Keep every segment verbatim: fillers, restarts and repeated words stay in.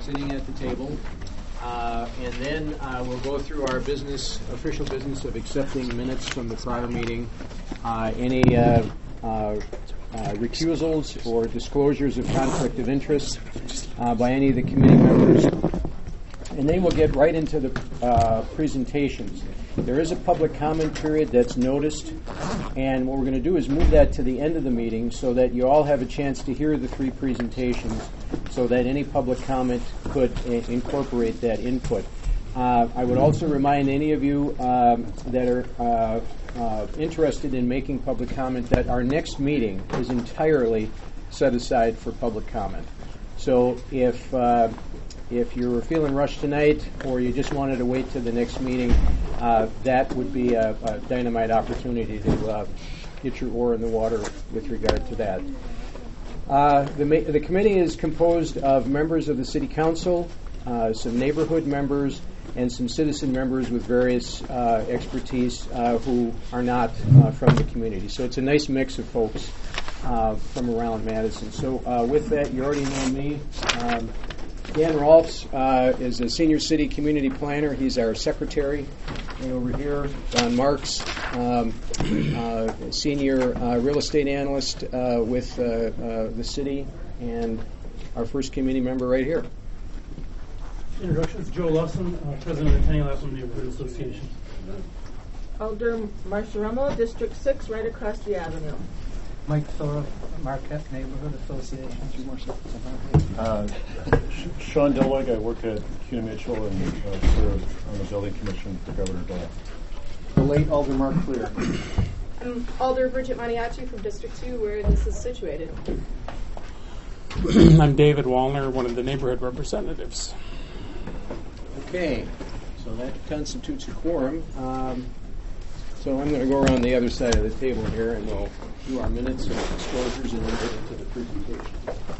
sitting at the table. Uh, and then uh, we'll go through our business, official business of accepting minutes from the prior meeting. Uh, any uh, uh, uh, recusals or disclosures of conflict of interest uh, by any of the committee members. And then we'll get right into the uh, presentations. There is a public comment period that's noticed, and what we're going to do is move that to the end of the meeting so that you all have a chance to hear the three presentations so that any public comment could uh, incorporate that input. Uh, I would also remind any of you um, that are uh, uh, interested in making public comment that our next meeting is entirely set aside for public comment. So if uh, if you were feeling rushed tonight or you just wanted to wait to the next meeting, uh, that would be a, a dynamite opportunity to uh, get your oar in the water with regard to that. Uh, the, ma- the committee is composed of members of the City Council, uh, some neighborhood members, and some citizen members with various uh, expertise uh, who are not uh, from the community. So it's a nice mix of folks uh, from around Madison. So uh, with that, you already know me. Um, Dan Rolfs uh, is a senior city community planner. He's our secretary. And over here, Don Marks, um, uh, senior uh, real estate analyst uh, with uh, uh, the city, and our first committee member right here. Introductions. Joe Lawson, uh, president of the Penny Lapham Neighborhood Association. Alder Marciaramo, District six, right across the avenue. Mike Thora, Marquette Neighborhood Association. Two more seconds. Uh, Sean Delweg, I work at CUNA Mitchell and uh, serve on the building commission for Governor Doyle. The late Alder Mark Clear. I'm Alder Bridget Maniaci from District two, where this is situated. I'm David Wallner, one of the neighborhood representatives. Okay, so that constitutes a quorum. Um, so I'm going to go around the other side of the table here, and we'll do our minutes and disclosures and then get into the presentation.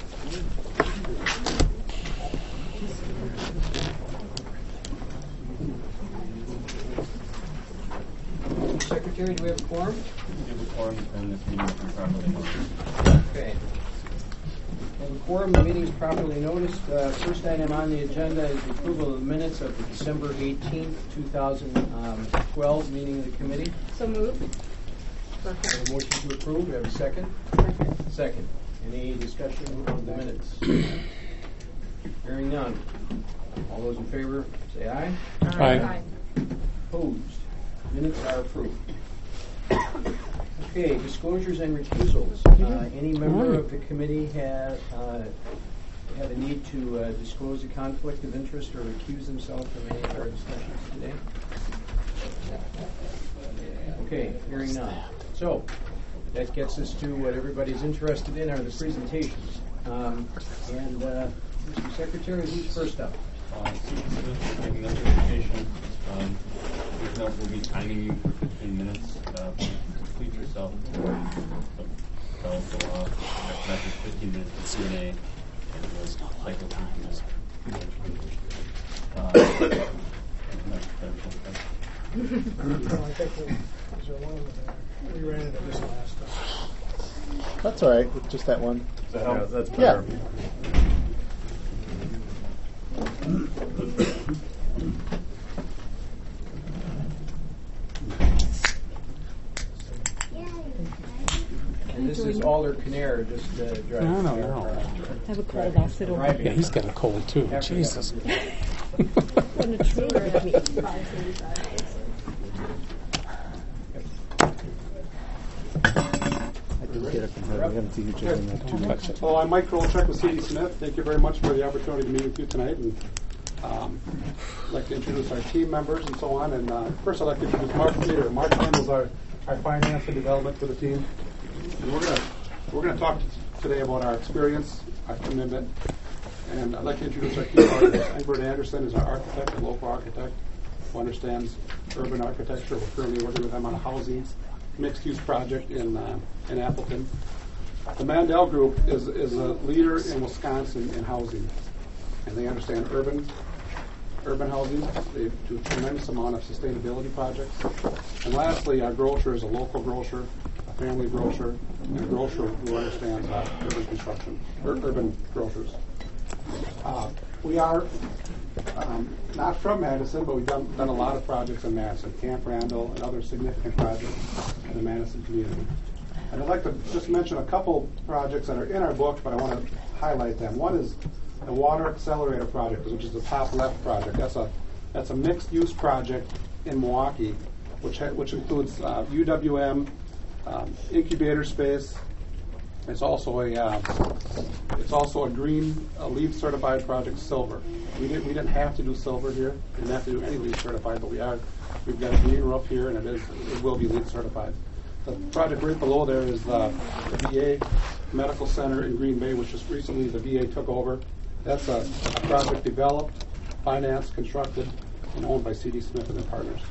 Secretary, do we have a quorum? We have a quorum, and this meeting is properly noticed. Okay. We have a quorum, the meeting is properly noticed. Uh, first item on the agenda is the approval of the minutes of the December eighteenth, twenty twelve meeting of the committee. So moved. We have a motion to approve. We have a second? Second. Second. Any discussion of the minutes? Hearing none. All those in favor, say aye. Aye. Aye. Opposed? Minutes are approved. Okay, disclosures and recusals. Uh, any member of the committee have uh, have a need to uh, disclose a conflict of interest or recuse themselves from any of our discussions today? Okay, hearing none. So that gets us to what everybody's interested in, are the presentations. Um, and uh, Mister Secretary, who's first up? Uh, Making this presentation, um, please note we'll be timing you for fifteen minutes. Uh, please complete yourself. So, bell go off. After that, there's fifteen minutes of Q and A, and we'll cycle through this. Uh, We ran into this last time. That's all right. Just that one. Does that help? Yeah, that's better. And this is Alder Kinnair, just uh, driving. No, no, no. uh, I have a cold, I'll sit over driving. Yeah, he's got a cold too. After Jesus. on a tree with me. Well, I'm Mike Rolchek with C D Smith. Thank you very much for the opportunity to meet with you tonight. And um, I'd like to introduce our team members and so on. And uh, first, I'd like to introduce Mark Leader. Mark handles our, our finance and development for the team. And we're going we're gonna talk today about our experience, our commitment. And I'd like to introduce our key partners. Egbert Anderson is our architect, a local architect who understands urban architecture. We're currently working with them on a housing mixed-use project in uh, in Appleton. The Mandel Group is is a leader in Wisconsin in housing, and they understand urban urban housing. They do a tremendous amount of sustainability projects. And lastly, our grocer is a local grocer, a family grocer, and a grocer who understands uh, urban construction, ur- urban grocers. Uh, we are um, not from Madison, but we've done, done a lot of projects in Madison, Camp Randall and other significant projects in the Madison community. And I'd like to just mention a couple projects that are in our book, but I want to highlight them. One is the Water Accelerator Project, which is the top left project. That's a that's a mixed-use project in Milwaukee, which ha- which includes uh, U W M, um, incubator space. It's also a uh, it's also a green uh, LEED certified project, silver. We didn't we didn't have to do silver here. We didn't have to do any LEED certified, but we are. We've got a green roof here, and it is it will be LEED certified. The project right below there is uh, the V A Medical Center in Green Bay, which just recently the V A took over. That's a, a project developed, financed, constructed, and owned by C D Smith and their partners.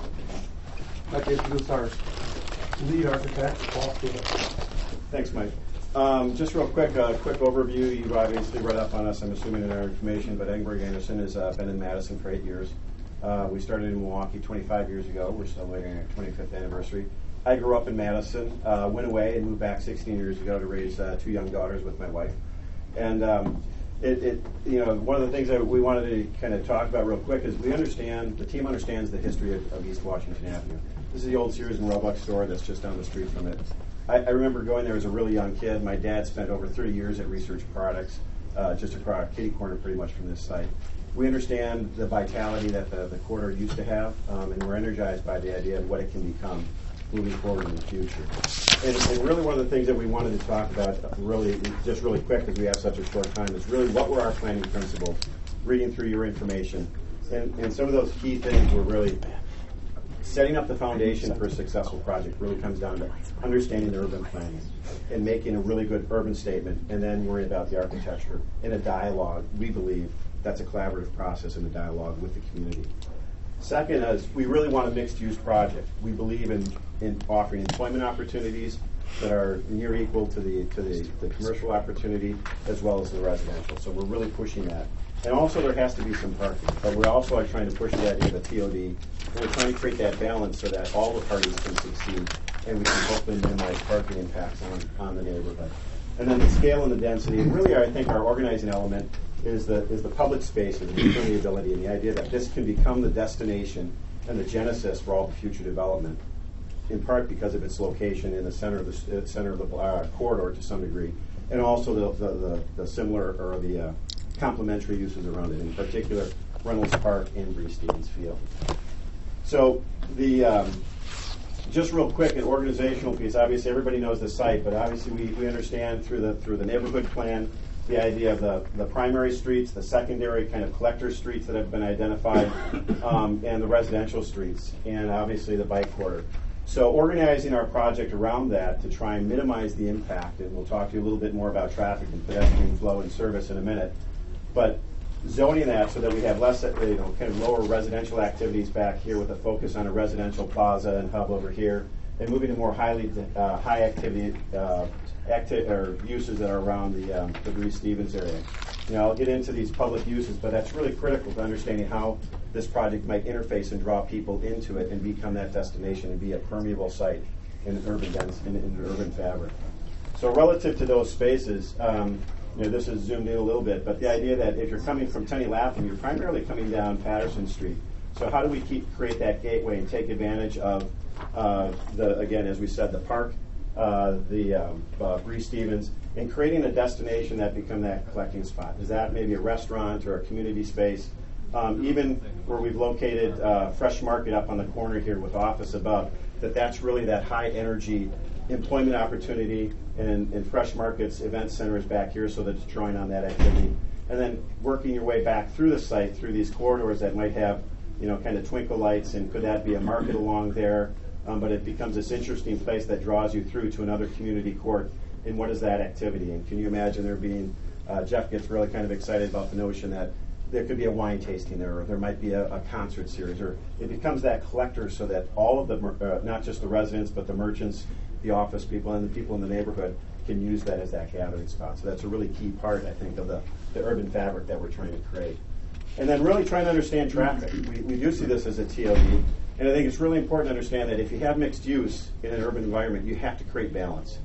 I'd like to introduce our lead architect, Paul Stewart. Thanks, Mike. Um, just real quick, a uh, quick overview. You obviously read up on us, I'm assuming, in our information, but Engberg Anderson has uh, been in Madison for eight years. Uh, we started in Milwaukee twenty-five years ago. We're celebrating our twenty-fifth anniversary. I grew up in Madison, uh, went away and moved back sixteen years ago to raise uh, two young daughters with my wife. And um, it, it, you know, one of the things that we wanted to kind of talk about real quick is we understand, the team understands the history of, of East Washington Avenue. This is the old Sears and Roebuck store that's just down the street from it. I, I remember going there as a really young kid. My dad spent over thirty years at Research Products, uh, just across kitty corner pretty much from this site. We understand the vitality that the, the corridor used to have, um, and we're energized by the idea of what it can become moving forward in the future. And, and really one of the things that we wanted to talk about really, just really quick because we have such a short time, is really what were our planning principles, reading through your information. And, and some of those key things were really setting up the foundation for a successful project really comes down to understanding the urban planning and making a really good urban statement and then worrying about the architecture in a dialogue. We believe that's a collaborative process in a dialogue with the community. Second is we really want a mixed-use project. We believe in, in offering employment opportunities that are near equal to the to the, the commercial opportunity as well as the residential. So we're really pushing that. And also there has to be some parking. But we also are trying to push the idea of a T O D. And we're trying to create that balance so that all the parties can succeed and we can hopefully minimize parking impacts on, on the neighborhood. And then the scale and the density. And really I think our organizing element is the is the public spaces and the permeability and the idea that this can become the destination and the genesis for all the future development, in part because of its location in the center of the uh, center of the uh, corridor to some degree, and also the the, the, the similar or the uh, complementary uses around it, in particular Reynolds Park and Bree Stevens Field. So the um, just real quick, an organizational piece. Obviously, everybody knows the site, but obviously we, we understand through the through the neighborhood plan the idea of the, the primary streets, the secondary kind of collector streets that have been identified, um, and the residential streets, and obviously the bike corridor. So organizing our project around that to try and minimize the impact, and we'll talk to you a little bit more about traffic and pedestrian flow and service in a minute, but zoning that so that we have less, you know, kind of lower residential activities back here with a focus on a residential plaza and hub over here, and moving to more highly uh, high activity uh, acti- or uses that are around the um, the Bree Stevens area. You know, I'll get into these public uses, but that's really critical to understanding how this project might interface and draw people into it and become that destination and be a permeable site in an urban dense in, in an urban fabric. So relative to those spaces, um, you know, this is zoomed in a little bit, but the idea that if you're coming from Tenny Lapham, you're primarily coming down Patterson Street. So how do we keep create that gateway and take advantage of uh, the again, as we said, the park, uh, the um, uh, Bree Stevens, and creating a destination that become that collecting spot? Is that maybe a restaurant or a community space? Um, even where we've located uh, Fresh Market up on the corner here with office above, that that's really that high energy employment opportunity, and, and Fresh Market's event center is back here, so that it's drawing on that activity. And then working your way back through the site, through these corridors that might have, you know, kind of twinkle lights, and could that be a market along there? Um, but it becomes this interesting place that draws you through to another community court. And what is that activity? And can you imagine there being, uh, Jeff gets really kind of excited about the notion that there could be a wine tasting there, or there might be a, a concert series, or it becomes that collector so that all of the, uh, not just the residents, but the merchants, the office people, and the people in the neighborhood can use that as that gathering spot. So that's a really key part, I think, of the, the urban fabric that we're trying to create. And then really trying to understand traffic. We, we do see this as a T O D, and I think it's really important to understand that if you have mixed use in an urban environment, you have to create balance.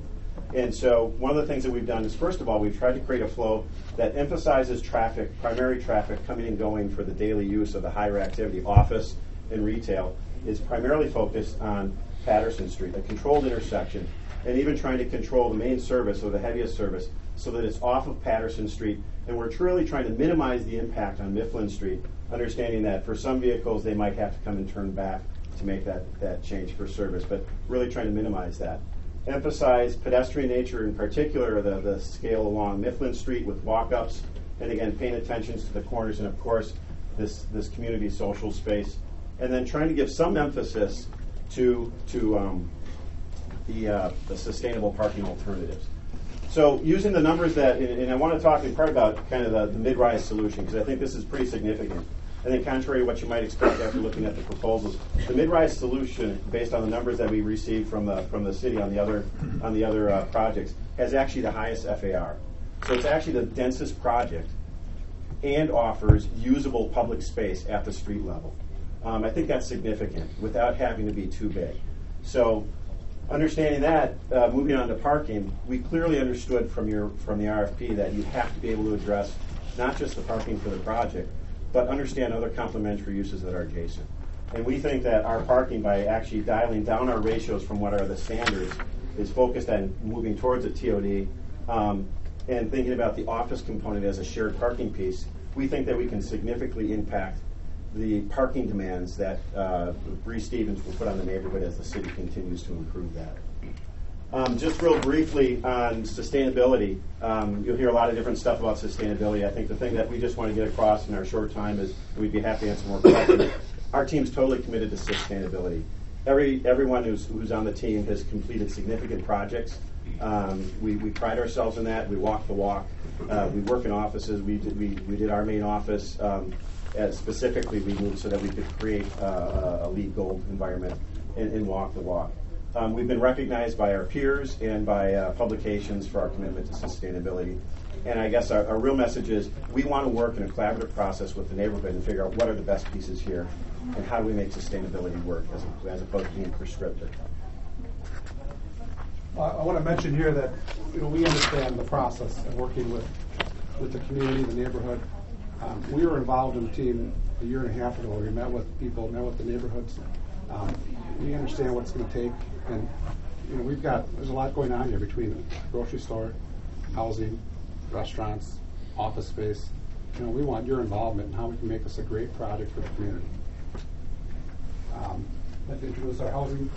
And so one of the things that we've done is, first of all, we've tried to create a flow that emphasizes traffic, primary traffic coming and going for the daily use of the higher activity office and retail is primarily focused on Patterson Street, a controlled intersection, and even trying to control the main service or the heaviest service so that it's off of Patterson Street. And we're truly trying to minimize the impact on Mifflin Street, understanding that for some vehicles they might have to come and turn back to make that, that change for service, but really trying to minimize that. Emphasize pedestrian nature, in particular the, the scale along Mifflin Street with walk-ups, and again paying attention to the corners, and of course this, this community social space. And then trying to give some emphasis to, to um, the, uh, the sustainable parking alternatives. So using the numbers that, and, and I want to talk in part about kind of the, the mid-rise solution, because I think this is pretty significant. I think contrary to what you might expect after looking at the proposals, the mid-rise solution, based on the numbers that we received from the from the city on the other on the other uh, projects, has actually the highest F A R. So it's actually the densest project and offers usable public space at the street level. Um, I think that's significant without having to be too big. So understanding that, uh, moving on to parking, we clearly understood from your from the R F P that you have to be able to address not just the parking for the project, but understand other complementary uses that are adjacent. And we think that our parking, by actually dialing down our ratios from what are the standards, is focused on moving towards a T O D um, and thinking about the office component as a shared parking piece. We think that we can significantly impact the parking demands that uh, Bree Stevens will put on the neighborhood as the city continues to improve that. Um, just real briefly on sustainability, um, you'll hear a lot of different stuff about sustainability. I think the thing that we just want to get across in our short time is we'd be happy to answer more questions. Our team's totally committed to sustainability. Every everyone who's who's on the team has completed significant projects. Um, we, we pride ourselves in that. We walk the walk. Uh, we work in offices. We did, we, we did our main office. Um, as specifically, we moved so that we could create uh, a LEED Gold environment and, and walk the walk. Um, we've been recognized by our peers and by uh, publications for our commitment to sustainability. And I guess our, our real message is we want to work in a collaborative process with the neighborhood and figure out what are the best pieces here and how do we make sustainability work as, a, as opposed to being prescriptive. Uh, I want to mention here that you know we understand the process of working with with the community, the neighborhood. Um, we were involved in a team a year and a half ago where we met with people, met with the neighborhoods. Um, we understand what it's going to take, and you know we've got there's a lot going on here between the grocery store, housing, restaurants, office space. You know we want your involvement in how we can make this a great project for the community. Um, I'd like to introduce our housing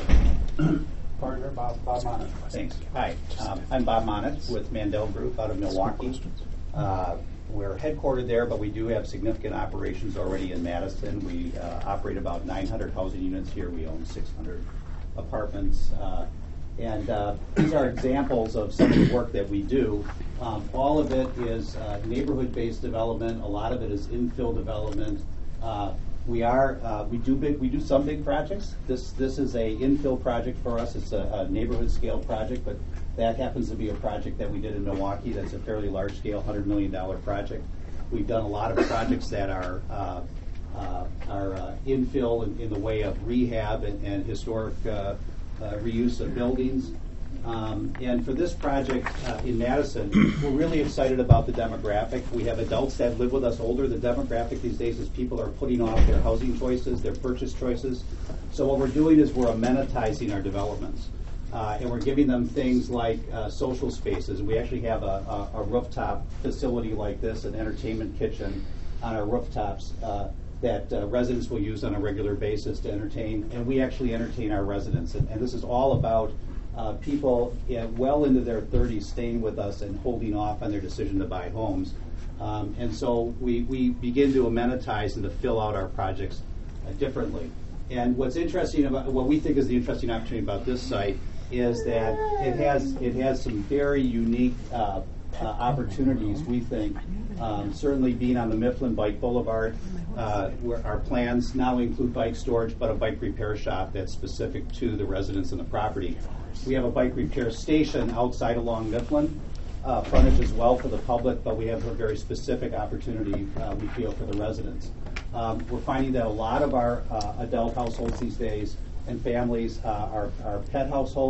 partner, Bob, Bob Monitz. Thanks. Hi, um, I'm Bob Monitz with Mandel Group out of Milwaukee. Uh, we're headquartered there, but we do have significant operations already in Madison. We uh, operate about nine hundred housing units here. We own six hundred apartments. Uh, and uh, these are examples of some of the work that we do. Um, all of it is uh, neighborhood-based development. A lot of it is infill development. Uh, We are uh, we do big we do some big projects. This this is a infill project for us. It's a, a neighborhood scale project, but that happens to be a project that we did in Milwaukee. That's a fairly large scale, one hundred million dollar project. We've done a lot of projects that are uh, uh, are uh, infill in, in the way of rehab and, and historic uh, uh, reuse of buildings. Um, and for this project uh, in Madison, we're really excited about the demographic. We have adults that live with us older. The demographic these days is people are putting off their housing choices, their purchase choices. So what we're doing is we're amenitizing our developments. Uh, and we're giving them things like uh, social spaces. We actually have a, a, a rooftop facility like this, an entertainment kitchen on our rooftops uh, that uh, residents will use on a regular basis to entertain. And we actually entertain our residents. And, and this is all about Uh, people uh, well into their thirties staying with us and holding off on their decision to buy homes. Um, and so we, we begin to amenitize and to fill out our projects uh, differently. And what's interesting about, what we think is the interesting opportunity about this site is that it has, it has some very unique uh, uh, opportunities, we think. Um, certainly being on the Mifflin Bike Boulevard, uh, where our plans now include bike storage, but a bike repair shop that's specific to the residents and the property. We have a bike repair station outside along Mifflin, uh, frontage as well for the public, but we have a very specific opportunity, uh, we feel, for the residents. Um, we're finding that a lot of our uh, adult households these days and families uh, are, are pet households,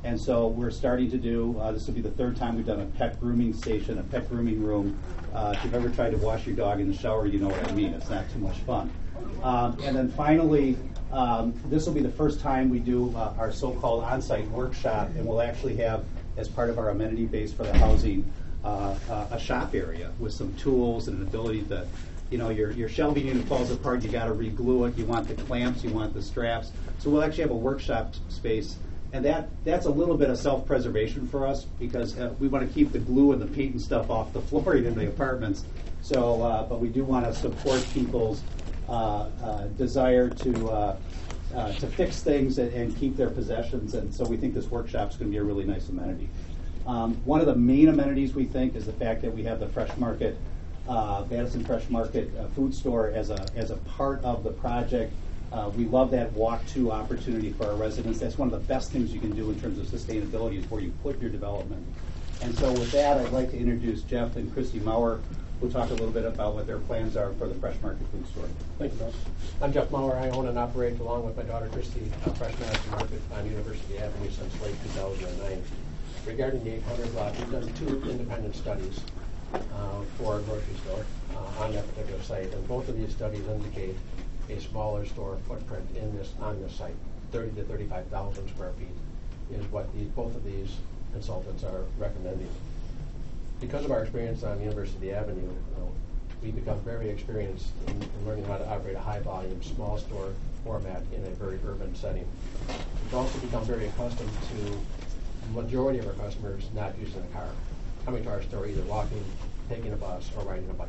And so we're starting to do, uh, this will be the third time we've done a pet grooming station, a pet grooming room. Uh, if you've ever tried to wash your dog in the shower, you know what I mean. It's not too much fun. Um, and then finally, um, this will be the first time we do uh, our so-called on-site workshop, and we'll actually have, as part of our amenity base for the housing, uh, uh, a shop area with some tools and an ability to, you know, your, your shelving unit falls apart, you got to re-glue it, you want the clamps, you want the straps. So we'll actually have a workshop space. And that, that's a little bit of self-preservation for us because uh, we want to keep the glue and the paint and stuff off the flooring in the apartments. So, uh, but we do want to support people's uh, uh, desire to uh, uh, to fix things and, and keep their possessions. And so we think this workshop is going to be a really nice amenity. Um, one of the main amenities we think is the fact that we have the Fresh Market, uh, Madison Fresh Market uh, food store as a as a part of the project. Uh, we love that walk-to opportunity for our residents. That's one of the best things you can do in terms of sustainability is where you put your development. And so with that, I'd like to introduce Jeff and Christy Maurer, who'll talk a little bit about what their plans are for the Fresh Market food store. Thank you, Bill. I'm Jeff Maurer. I own and operate, along with my daughter Christy, uh, Fresh Madison Market on University Avenue since late two thousand nine. Regarding the eight hundred block, we've done two independent studies uh, for a grocery store uh, on that particular site, and both of these studies indicate a smaller store footprint in this on this site. thirty to thirty-five thousand square feet is what these, both of these consultants are recommending. Because of our experience on University Avenue, you know, we become very experienced in, in learning how to operate a high volume, small store format in a very urban setting. We've also become very accustomed to the majority of our customers not using a car, coming to our store either walking, taking a bus, or riding a bike.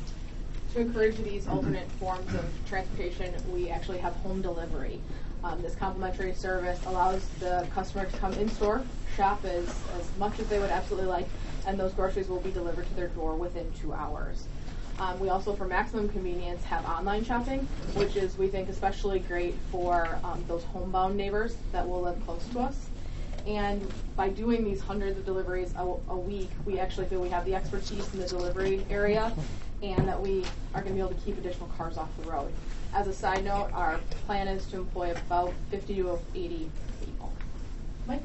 To encourage these alternate forms of transportation, we actually have home delivery. Um, this complimentary service allows the customer to come in-store, shop as, as much as they would absolutely like, and those groceries will be delivered to their door within two hours. Um, we also, for maximum convenience, have online shopping, which is, we think, especially great for um, those homebound neighbors that will live close to us. And by doing these hundreds of deliveries a, a week, we actually feel we have the expertise in the delivery area and that we are going to be able to keep additional cars off the road. As a side note, our plan is to employ about fifty to eighty people. Mike?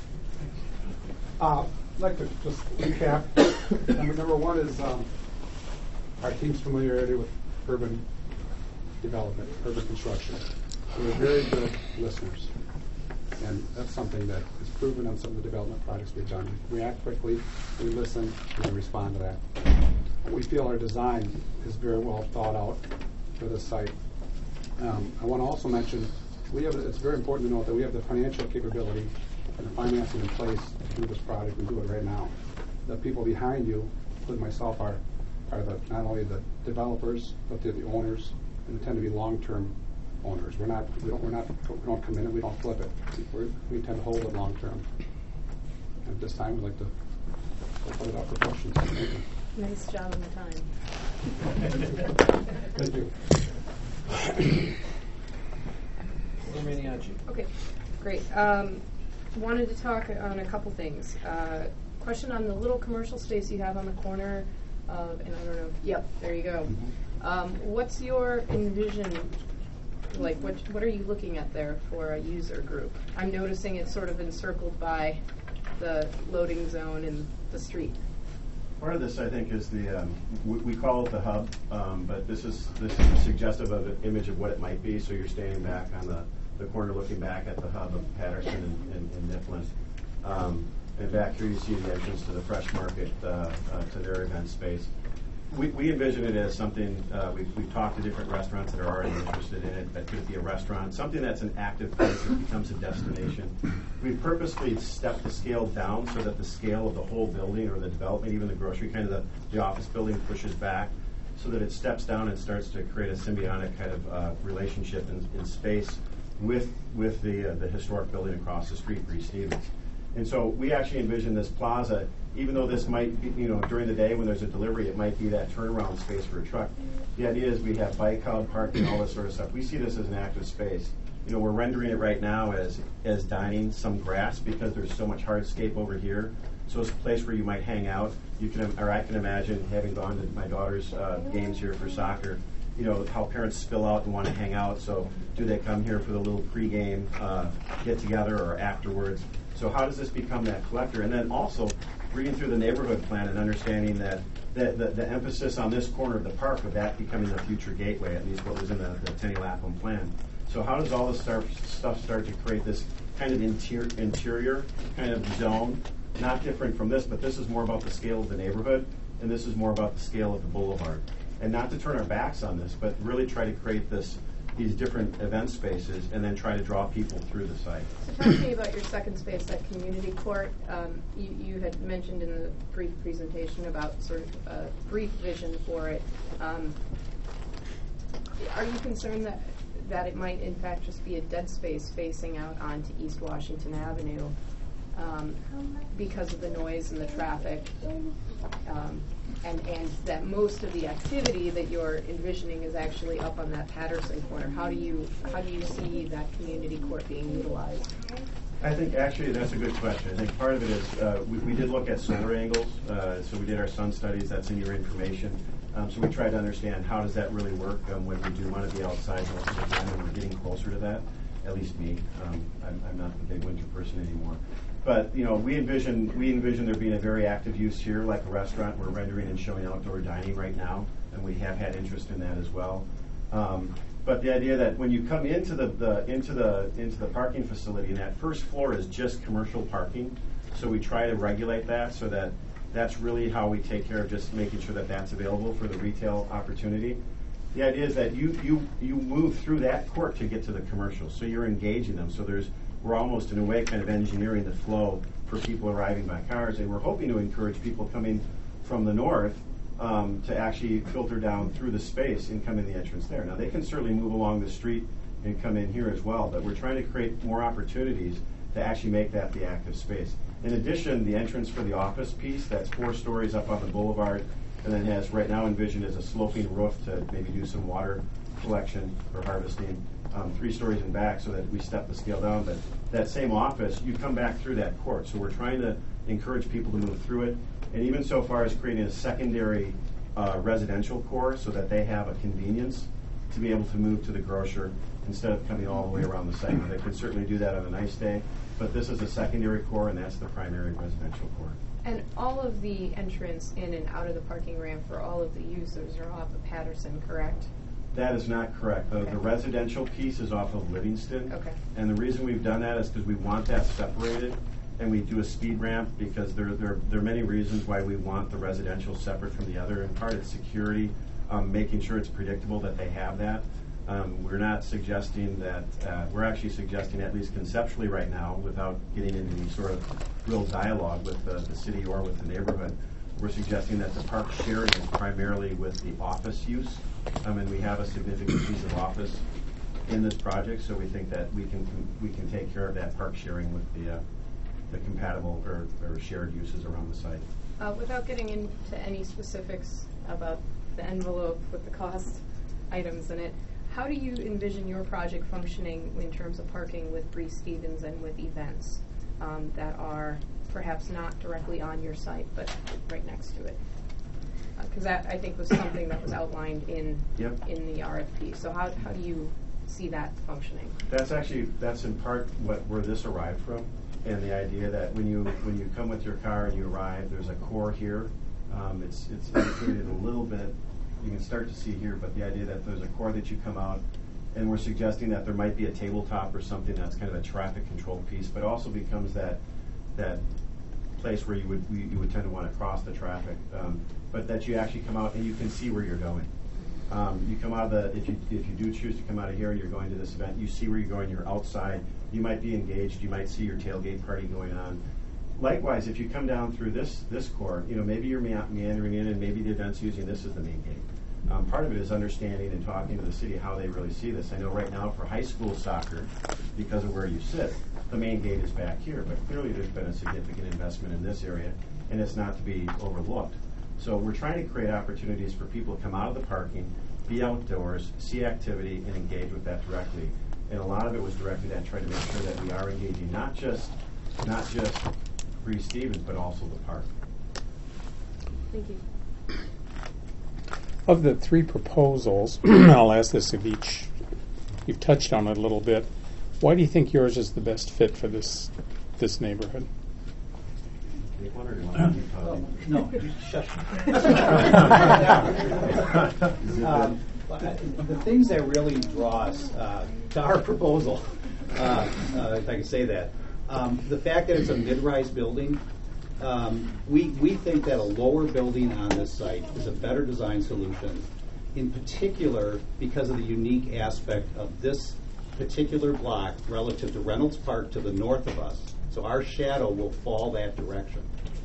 Uh, I'd like to just recap. Number, number one is um, our team's familiarity with urban development, urban construction. We're very good listeners. And that's something that is proven on some of the development projects we've done. We react quickly, we listen, and we respond to that. We feel our design is very well thought out for this site. Um, I want to also mention, we have. It's very important to note that we have the financial capability and the financing in place to do this project and do it right now. The people behind you, including myself, are are the, not only the developers, but they're the owners, and they tend to be long-term owners. We're not. We don't. We're not. We don't come in and we don't flip it. We're, we tend to hold it long-term. And at this time, we'd like to put it out for questions. Thank you. Nice job on the time. Thank you. Okay, great. Um, wanted to talk on a couple things. Uh, question on the little commercial space you have on the corner of, and I don't know, yep, there you go. Mm-hmm. Um, what's your envision, like what, what are you looking at there for a user group? I'm noticing it's sort of encircled by the loading zone and the street. Part of this, I think, is the um, we, we call it the hub, um, but this is this is suggestive of an image of what it might be. So you're standing back on the, the corner, looking back at the hub of Patterson and, and, and Mifflin. Um, and back here, you see the entrance to the Fresh Market, uh, uh, to their event space. We, we envision it as something. Uh, we've, we've talked to different restaurants that are already interested in it. That could be a restaurant, something that's an active place that becomes a destination. We purposely stepped the scale down so that the scale of the whole building or the development, even the grocery, kind of the, the office building, pushes back, so that it steps down and starts to create a symbiotic kind of uh, relationship in, in space with with the uh, the historic building across the street, Reese Stevens. And so we actually envision this plaza, even though this might be, you know, during the day when there's a delivery, it might be that turnaround space for a truck. The idea is we have bike hub, parking, all this sort of stuff. We see this as an active space. You know, we're rendering it right now as as dining, some grass, because there's so much hardscape over here. So it's a place where you might hang out. You can, or I can imagine, having gone to my daughter's uh, games here for soccer, you know, how parents spill out and want to hang out. So do they come here for the little pregame uh, get together or afterwards? So how does this become that collector? And then also reading through the neighborhood plan and understanding that the, the, the emphasis on this corner of the park of that becoming the future gateway, at least what was in the, the Tenny Lapham plan. So how does all this start, stuff start to create this kind of interior, interior kind of zone? Not different from this, but this is more about the scale of the neighborhood, and this is more about the scale of the boulevard. And not to turn our backs on this, but really try to create this these different event spaces and then try to draw people through the site. So talk to me about your second space, that community court. Um, you, you had mentioned in the brief presentation about sort of a brief vision for it. Um, are you concerned that that it might in fact just be a dead space facing out onto East Washington Avenue um, because of the noise and the traffic? Um, and, and that most of the activity that you're envisioning is actually up on that Patterson corner. How do you how do you see that community court being utilized? I think actually that's a good question. I think part of it is uh, we, we did look at solar angles, uh, so we did our sun studies. That's in your information. Um, so we tried to understand how does that really work um, when we do want to be outside most of the time, and we're getting closer to that. At least me. Um, I'm, I'm not the big winter person anymore. But you know, we envision we envision there being a very active use here, like a restaurant. We're rendering and showing outdoor dining right now, and we have had interest in that as well. Um, but the idea that when you come into the, the into the into the parking facility, and that first floor is just commercial parking, so we try to regulate that so that that's really how we take care of just making sure that that's available for the retail opportunity. The idea is that you you you move through that court to get to the commercials, so you're engaging them. So there's we're almost in a way kind of engineering the flow for people arriving by cars, and we're hoping to encourage people coming from the north um, to actually filter down through the space and come in the entrance there. Now they can certainly move along the street and come in here as well, but we're trying to create more opportunities to actually make that the active space. In addition, the entrance for the office piece, that's four stories up on the boulevard, and then has right now envisioned as a sloping roof to maybe do some water collection or harvesting. Um, three stories in back so that we step the scale down, but that same office, you come back through that court. So we're trying to encourage people to move through it, and even so far as creating a secondary uh, residential core so that they have a convenience to be able to move to the grocer instead of coming all the way around the site. They can certainly do that on a nice day, but this is a secondary core, and that's the primary residential core. And all of the entrance in and out of the parking ramp for all of the users are off of Patterson, correct? That is not correct. The, Okay. the residential piece is off of Livingston. Okay. And the reason we've done that is because we want that separated, and we do a speed ramp because there, there, there are many reasons why we want the residential separate from the other. In part, it's security, um, making sure it's predictable that they have that. Um, we're not suggesting that, uh, we're actually suggesting, at least conceptually right now, without getting into any sort of real dialogue with the, the city or with the neighborhood, we're suggesting that the park sharing is primarily with the office use. Um, and we have a significant piece of office in this project, so we think that we can we can take care of that park sharing with the uh, the compatible or, or shared uses around the site. Uh, without getting into any specifics about the envelope with the cost items in it, how do you envision your project functioning in terms of parking with Bree Stevens and with events um, that are perhaps not directly on your site but right next to it? Because uh, that, I think, was something that was outlined in Yep. in the R F P. So how, how do you see that functioning? That's actually, that's in part what where this arrived from, and the idea that when you when you come with your car and you arrive, there's a core here. Um, it's it's indicated a little bit. You can start to see here, but the idea that there's a core that you come out, and we're suggesting that there might be a tabletop or something that's kind of a traffic control piece, but also becomes that that place where you would you, you would tend to want to cross the traffic, um, but that you actually come out and you can see where you're going. Um, you come out of the if you if you do choose to come out of here and you're going to this event, you see where you're going. You're outside. You might be engaged. You might see your tailgate party going on. Likewise, if you come down through this this core, you know maybe you're mea- meandering in, and maybe the event's using this as the main gate. Um, part of it is understanding and talking to the city how they really see this. I know right now for high school soccer, because of where you sit, the main gate is back here, but clearly there's been a significant investment in this area, and it's not to be overlooked. So we're trying to create opportunities for people to come out of the parking, be outdoors, see activity, and engage with that directly. And a lot of it was directed at trying to make sure that we are engaging not just not just Bree Stevens, but also the park. Thank you. Of the three proposals, I'll ask this of each. You've touched on it a little bit. Why do you think yours is the best fit for this this neighborhood? Take one or do you want to keep talking? No, shut. um, the things that really draw us uh, to our proposal, uh, uh, if I can say that, um, the fact that it's a mid-rise building, um, we, we think that a lower building on this site is a better design solution, in particular because of the unique aspect of this particular block relative to Reynolds Park to the north of us. So our shadow will fall that direction.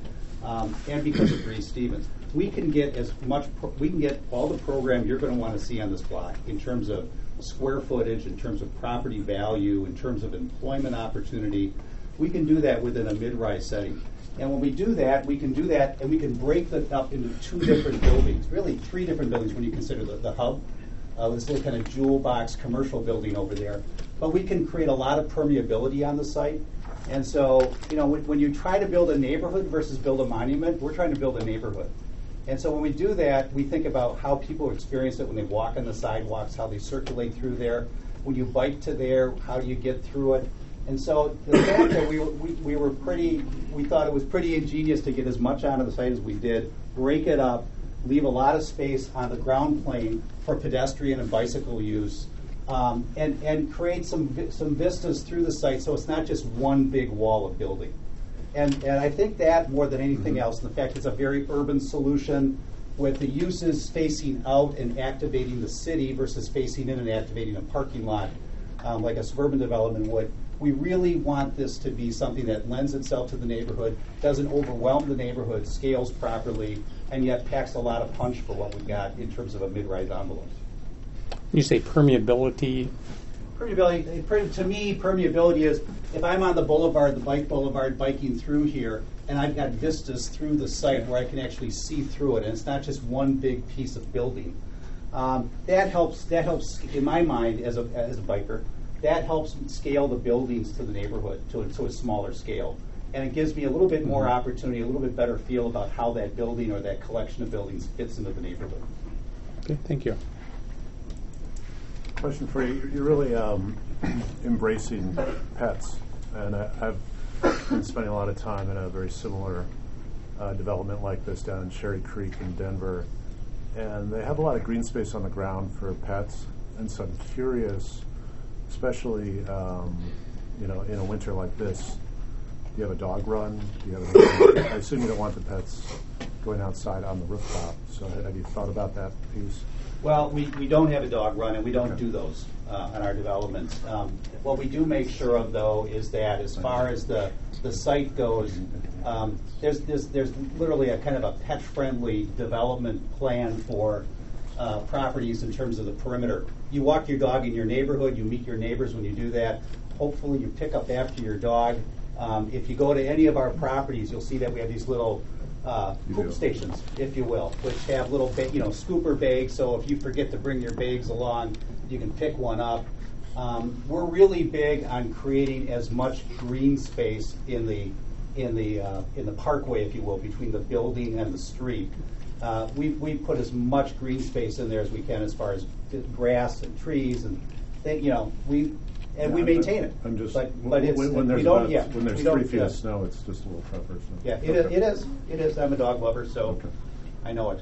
Um, and because of Breeze Stevens, we can get as much, pro- we can get all the program you're going to want to see on this block in terms of square footage, in terms of property value, in terms of employment opportunity. We can do that within a mid-rise setting. And when we do that, we can do that and we can break that up into two different buildings, really three different buildings when you consider the, the hub, uh, this little kind of jewel box commercial building over there. But we can create a lot of permeability on the site. And so, you know, when, when you try to build a neighborhood versus build a monument, we're trying to build a neighborhood. And so when we do that, we think about how people experience it when they walk on the sidewalks, how they circulate through there. When you bike to there, how do you get through it? And so the fact that we were, we, we were pretty, we thought it was pretty ingenious to get as much onto the site as we did, break it up, leave a lot of space on the ground plane for pedestrian and bicycle use, um, and, and create some vi- some vistas through the site so it's not just one big wall of building. And, and I think that more than anything else, the fact it's a very urban solution with the uses facing out and activating the city versus facing in and activating a parking lot um, like a suburban development would, we really want this to be something that lends itself to the neighborhood, doesn't overwhelm the neighborhood, scales properly, and yet packs a lot of punch for what we've got in terms of a mid-rise envelope. You say permeability. Permeability, per, to me, permeability is if I'm on the boulevard, the bike boulevard, biking through here, and I've got vistas through the site where I can actually see through it, and it's not just one big piece of building. Um, that helps. That helps in my mind as a as a biker. That helps scale the buildings to the neighborhood to a, to a smaller scale, and it gives me a little bit more opportunity, a little bit better feel about how that building or that collection of buildings fits into the neighborhood. Okay, thank you. Question for you. You're really um, embracing pets, and I, I've been spending a lot of time in a very similar uh, development like this down in Cherry Creek in Denver, and they have a lot of green space on the ground for pets, and so I'm curious, especially um, you know, in a winter like this, do you have a dog run? Do you have a, I assume you don't want the pets going outside on the rooftop, so have you thought about that piece? Well, we, we don't have a dog run, and we don't Okay. do those uh, in our developments. Um, what we do make sure of, though, is that as far as the, the site goes, um, there's, there's, there's literally a kind of a pet-friendly development plan for uh, properties in terms of the perimeter. You walk your dog in your neighborhood, you meet your neighbors when you do that. Hopefully you pick up after your dog. Um, if you go to any of our properties, you'll see that we have these little Uh, poop stations, if you will, which have little, ba- you know, scooper bags. So if you forget to bring your bags along, you can pick one up. Um, we're really big on creating as much green space in the in the uh, in the parkway, if you will, between the building and the street. Uh, we we put as much green space in there as we can, as far as grass and trees, and they, you know, we. And Yeah, we maintain I'm, it. I'm just, but, when, but it's, when, when there's, we don't, about, yeah, when there's we three don't, feet yeah. of snow, it's just a little tougher. So. Yeah, it, Okay. is, it is. It is. I'm a dog lover, so Okay. I know it.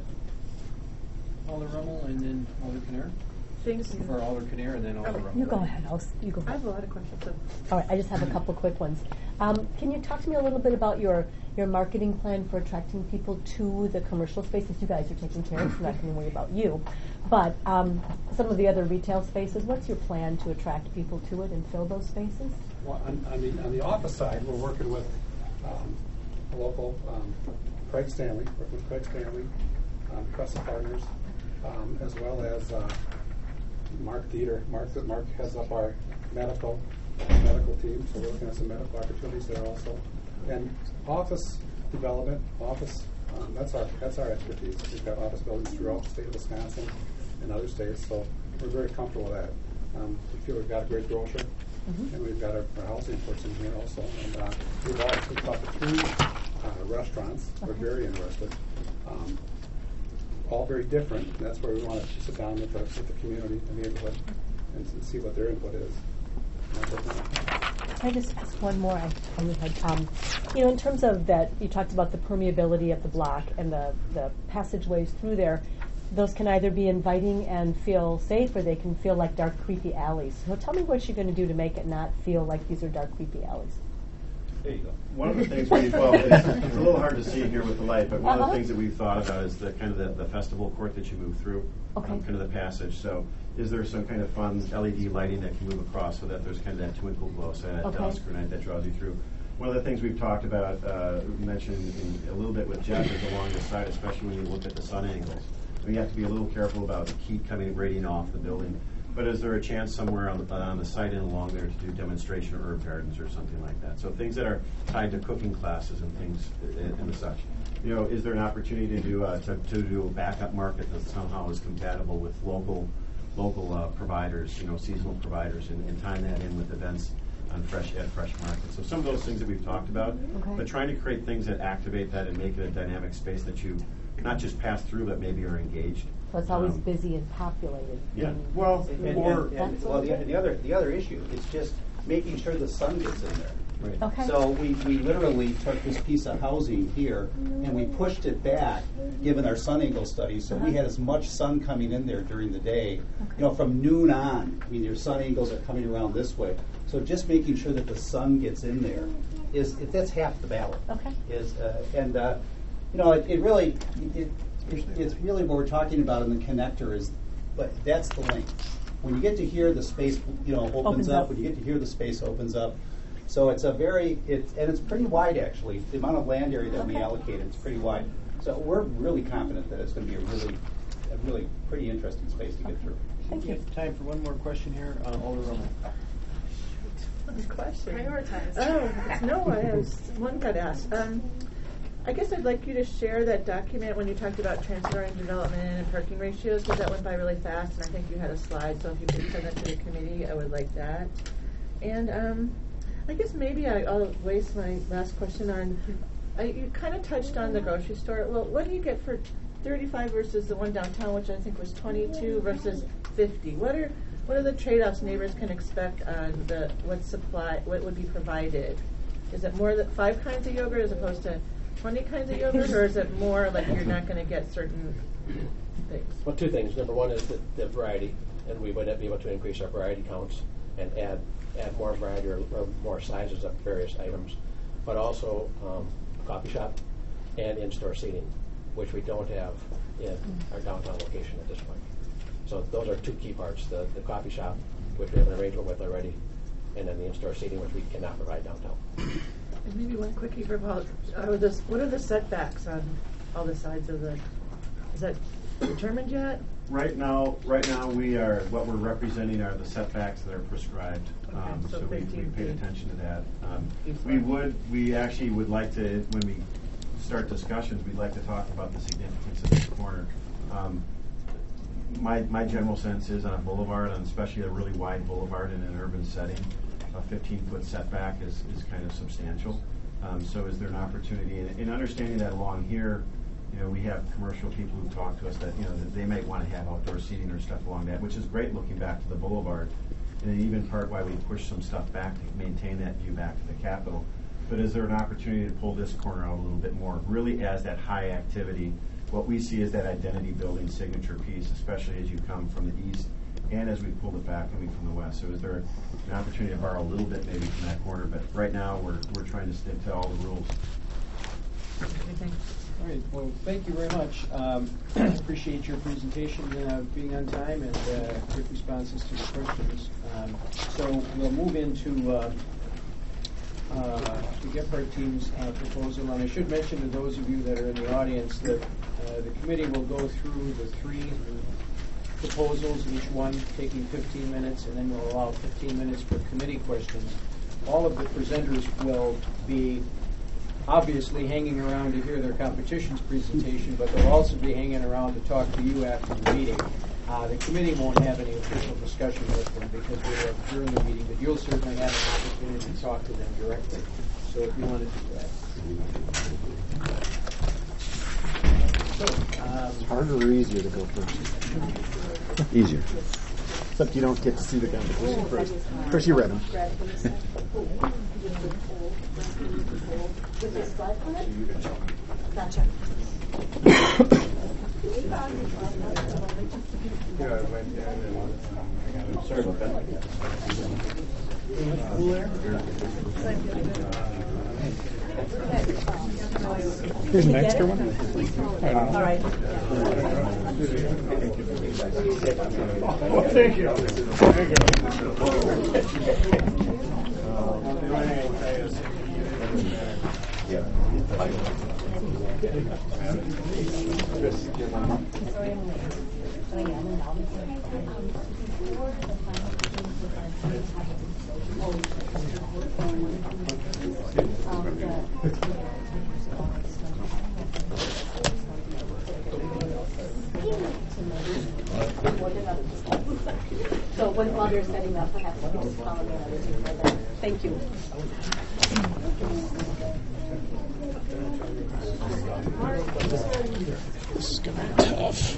Alder Rummel and then Alder Kinnear? Thanks. For Alder Kinnear and then Alder Okay. Rummel. You go ahead, I'll, s- you go I ahead. have a lot of questions. So. All right, I just have a couple quick ones. Um, can you talk to me a little bit about your, your marketing plan for attracting people to the commercial spaces you guys are taking care of? I'm not going to worry about you. But um, some of the other retail spaces, what's your plan to attract people to it and fill those spaces? Well, on, on the on the office side, we're working with um, a local um, Craig Stanley, working with Craig Stanley, um, Crescent Partners, um, as well as uh, Mark Dieter. Mark Mark heads up our medical medical team, so we're looking at some medical opportunities there also. And office development, office um, that's our that's our expertise. We've got office buildings throughout the state of Wisconsin and other states, so we're very comfortable with that. Um, we feel we've got a great grocer. Mm-hmm. And we've got our, our housing force in here also. And uh, we've also talked to three uh, restaurants. Okay. We're very interested. Um, all very different. And that's where we want to sit down with the, with the community, the neighborhood, and, and see what their input is. Can I just ask one more? I only had, um, you know, in terms of that, you talked about the permeability of the block and the, the passageways through there. Those can either be inviting and feel safe, or they can feel like dark, creepy alleys. So tell me what you're going to do to make it not feel like these are dark, creepy alleys. There you go. One of the things we've, well, it's, it's a little hard to see here with the light, but one uh-huh. of the things that we've thought about is the kind of the, the festival court that you move through, okay. um, kind of the passage. So is there some kind of fun L E D lighting that can move across so that there's kind of that twinkle glow, so at okay. dusk or night that draws you through? One of the things we've talked about, uh, mentioned in a little bit with Jeff, is along the side, especially when you look at the sun angles. We have to be a little careful about heat coming radiating off the building. But is there a chance somewhere on the, on the site and along there to do demonstration or herb gardens or something like that? So things that are tied to cooking classes and things and, and such. You know, is there an opportunity to do uh, to, to do a backup market that somehow is compatible with local local uh, providers, you know, seasonal providers, and, and tying that in with events on fresh at Fresh Market? So some of those things that we've talked about, okay. but trying to create things that activate that and make it a dynamic space that you not just pass through, but maybe are engaged. So it's always um, busy and populated. Yeah. And Well, And, and, or and, and, well, the, the other the other issue is just making sure the sun gets in there. Right. Okay. So we, we literally took this piece of housing here and we pushed it back, given our sun angle studies, so we had as much sun coming in there during the day. Okay. You know, from noon on. I mean, your sun angles are coming around this way. So just making sure that the sun gets in there is it, that's half the battle. Okay. Is uh, and uh, you know it, it really it, it, it's really what we're talking about in the connector is, but that's the link. When you get to here, the space you know opens, Opens up. up. When you get to here, the space opens up. So it's a very, it's, and it's pretty wide actually. The amount of land area that we Okay. allocated, it's pretty wide. So we're really confident that it's going to be a really, a really pretty interesting space to get through. Thank We you. have time for one more question here. Uh, Alder Roman. Question. Prioritize. Oh, no, I have one got asked. Um, I guess I'd like you to share that document when you talked about transferring development and parking ratios, because that went by really fast, and I think you had a slide, so if you could send that to the committee, I would like that. And um, I guess maybe I, I'll waste my last question on, I, you kind of touched on the grocery store. Well, what do you get for thirty-five versus the one downtown, which I think was twenty-two versus fifty? What are what are the trade-offs neighbors can expect on the what supply, what would be provided? Is it more than five kinds of yogurt as opposed to twenty kinds of yogurt, or is it more like you're not going to get certain things? Well, two things. Number one is the, the variety, and we would be able to increase our variety counts and add add more variety or, or more sizes of various items, but also um, a coffee shop and in-store seating, which we don't have in our downtown location at this point. So those are two key parts: the, the coffee shop, which we have an arrangement with already, and then the in-store seating, which we cannot provide downtown. And maybe one quickie for Paul. Are this, what are the setbacks on all the sides of the? Is that determined yet? Right now, right now we are, what we're representing are the setbacks that are prescribed. Okay, Um, so so we, we fifteen paid feet. attention to that. Um, Feet we front. would, we actually would like to, when we start discussions, we'd like to talk about the significance of this corner. Um, my, my general sense is on a boulevard, and especially a really wide boulevard in an urban setting, a fifteen foot setback is, is kind of substantial. Um, so is there an opportunity, and, and understanding that along here, you know, we have commercial people who talk to us that, you know, that they might want to have outdoor seating or stuff along that, which is great looking back to the boulevard. And even part why we push some stuff back to maintain that view back to the Capitol. But is there an opportunity to pull this corner out a little bit more, really as that high activity? What we see is that identity building signature piece, especially as you come from the east and as we pull it back coming from the west. So is there an opportunity to borrow a little bit maybe from that corner? But right now we're, we're trying to stick to all the rules. Anything? All right. Well, thank you very much. Um, appreciate your presentation, uh, being on time, and uh, quick responses to the questions. Um, so we'll move into uh, uh, the Gephardt team's uh, proposal. And I should mention to those of you that are in the audience that uh, the committee will go through the three proposals, each one taking fifteen minutes, and then we'll allow fifteen minutes for committee questions. All of the presenters will be obviously hanging around to hear their competition's presentation, but they'll also be hanging around to talk to you after the meeting. Uh, the committee won't have any official discussion with them because we have during the meeting, but you'll certainly have an opportunity to talk to them directly. So if you want to do that. So, um, Harder or easier to go first? Easier. Except you don't get to see the competition first. First you read them. Gotcha. Sorry about that. Here's an extra one. All right. Oh, thank you. Thank you. So when, while they're setting up, perhaps you could just follow me on this. Thank you. This is going to be tough.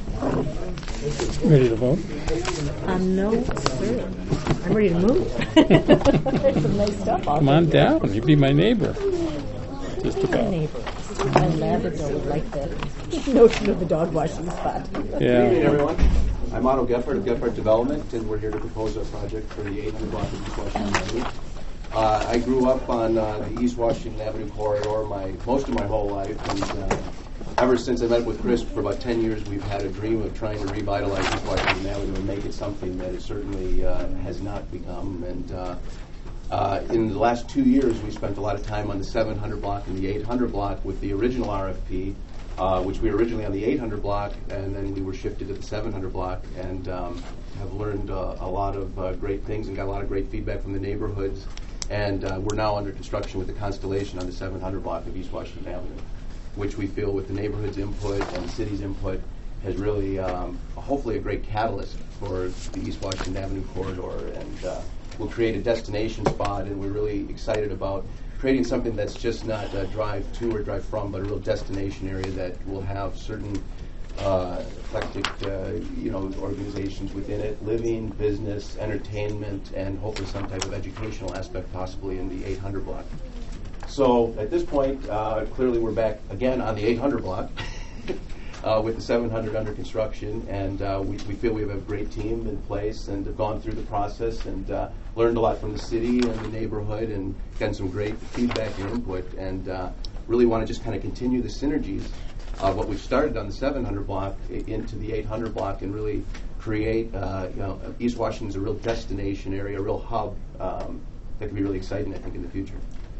Ready to vote? Um, no, sir. I'm ready to move. There's some nice stuff out Come on down. You be my neighbor. Just My about. neighbor. My Labrador would like the notion of the dog washing spot. Yeah. Good evening, everyone. I'm Otto Gephardt of Gephardt Development, and we're here to propose our project for the eight hundred block of East Washington Avenue. Uh, I grew up on uh, the East Washington Avenue corridor my most of my whole life, and uh, ever since I met with Chris for about ten years, we've had a dream of trying to revitalize East Washington Avenue and make it something that it certainly uh, has not become. And uh, uh, in the last two years, we spent a lot of time on the seven hundred block and the eight hundred block with the original R F P. Uh, which we were originally on the eight hundred block, and then we were shifted to the seven hundred block, and um, have learned uh, a lot of uh, great things and got a lot of great feedback from the neighborhoods. And uh, we're now under construction with the Constellation on the seven hundred block of East Washington Avenue, which we feel with the neighborhood's input and the city's input has really, um, hopefully, a great catalyst for the East Washington Avenue corridor, and uh, will create a destination spot, and we're really excited about creating something that's just not a drive to or drive from, but a real destination area that will have certain uh, eclectic, uh, you know, organizations within it, living, business, entertainment, and hopefully some type of educational aspect possibly in the eight hundred block. So at this point, uh, clearly we're back again on the eight hundred block uh, with the seven hundred under construction, and uh, we, we feel we have a great team in place and have gone through the process and uh, learned a lot from the city and the neighborhood and gotten some great feedback and input, and uh, really want to just kind of continue the synergies of what we've started on the seven hundred block I- into the eight hundred block and really create, uh, you know, East Washington's a real destination area, a real hub um, that can be really exciting, I think, in the future.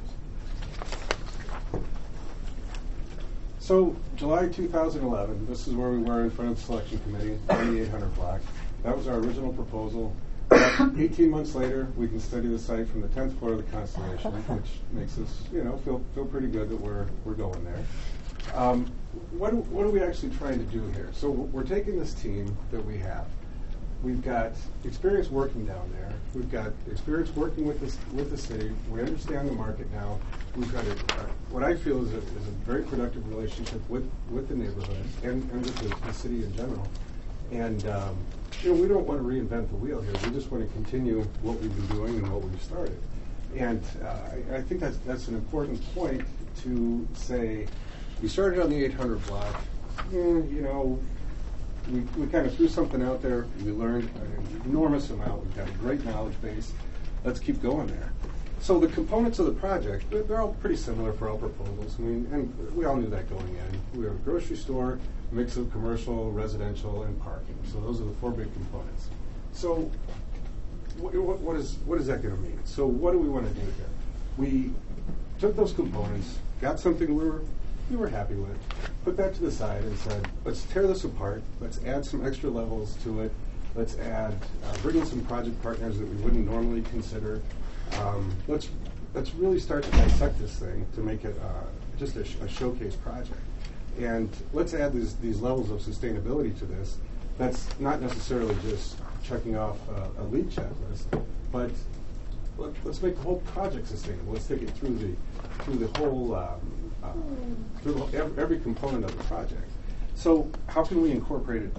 So July two thousand eleven, this is where we were in front of the selection committee on the eight hundred block. That was our original proposal. About eighteen months later, we can study the site from the tenth floor of the Constellation, which makes us, you know, feel feel pretty good that we're we're going there. Um, what what are we actually trying to do here? So we're taking this team that we have. We've got experience working down there. We've got experience working with this with the city. We understand the market now. We've got a, uh, what I feel is a, is a very productive relationship with, with the neighborhood and, and with the, the city in general. And um, you know, we don't want to reinvent the wheel here. We just want to continue what we've been doing and what we've started. And uh, I, I think that's that's an important point to say. We started on the eight hundred block. Eh, you know. We, we kind of threw something out there. We learned an enormous amount. We've got a great knowledge base. Let's keep going there. So the components of the project, they're, they're all pretty similar for all proposals. I mean, and we all knew that going in. We have a grocery store, a mix of commercial, residential, and parking. So those are the four big components. So what, what, what is what is that going to mean? So what do we want to do here? We took those components, got something we were we were happy with, put that to the side and said, let's tear this apart, let's add some extra levels to it, let's add, uh, bring in some project partners that we wouldn't normally consider. Um, let's let's really start to dissect this thing to make it uh, just a, sh- a showcase project. And let's add these, these levels of sustainability to this. That's not necessarily just checking off uh, a lead checklist, but let, let's make the whole project sustainable. Let's take it through the through the whole um, uh, through the, every, every component of the project. So how can we incorporate it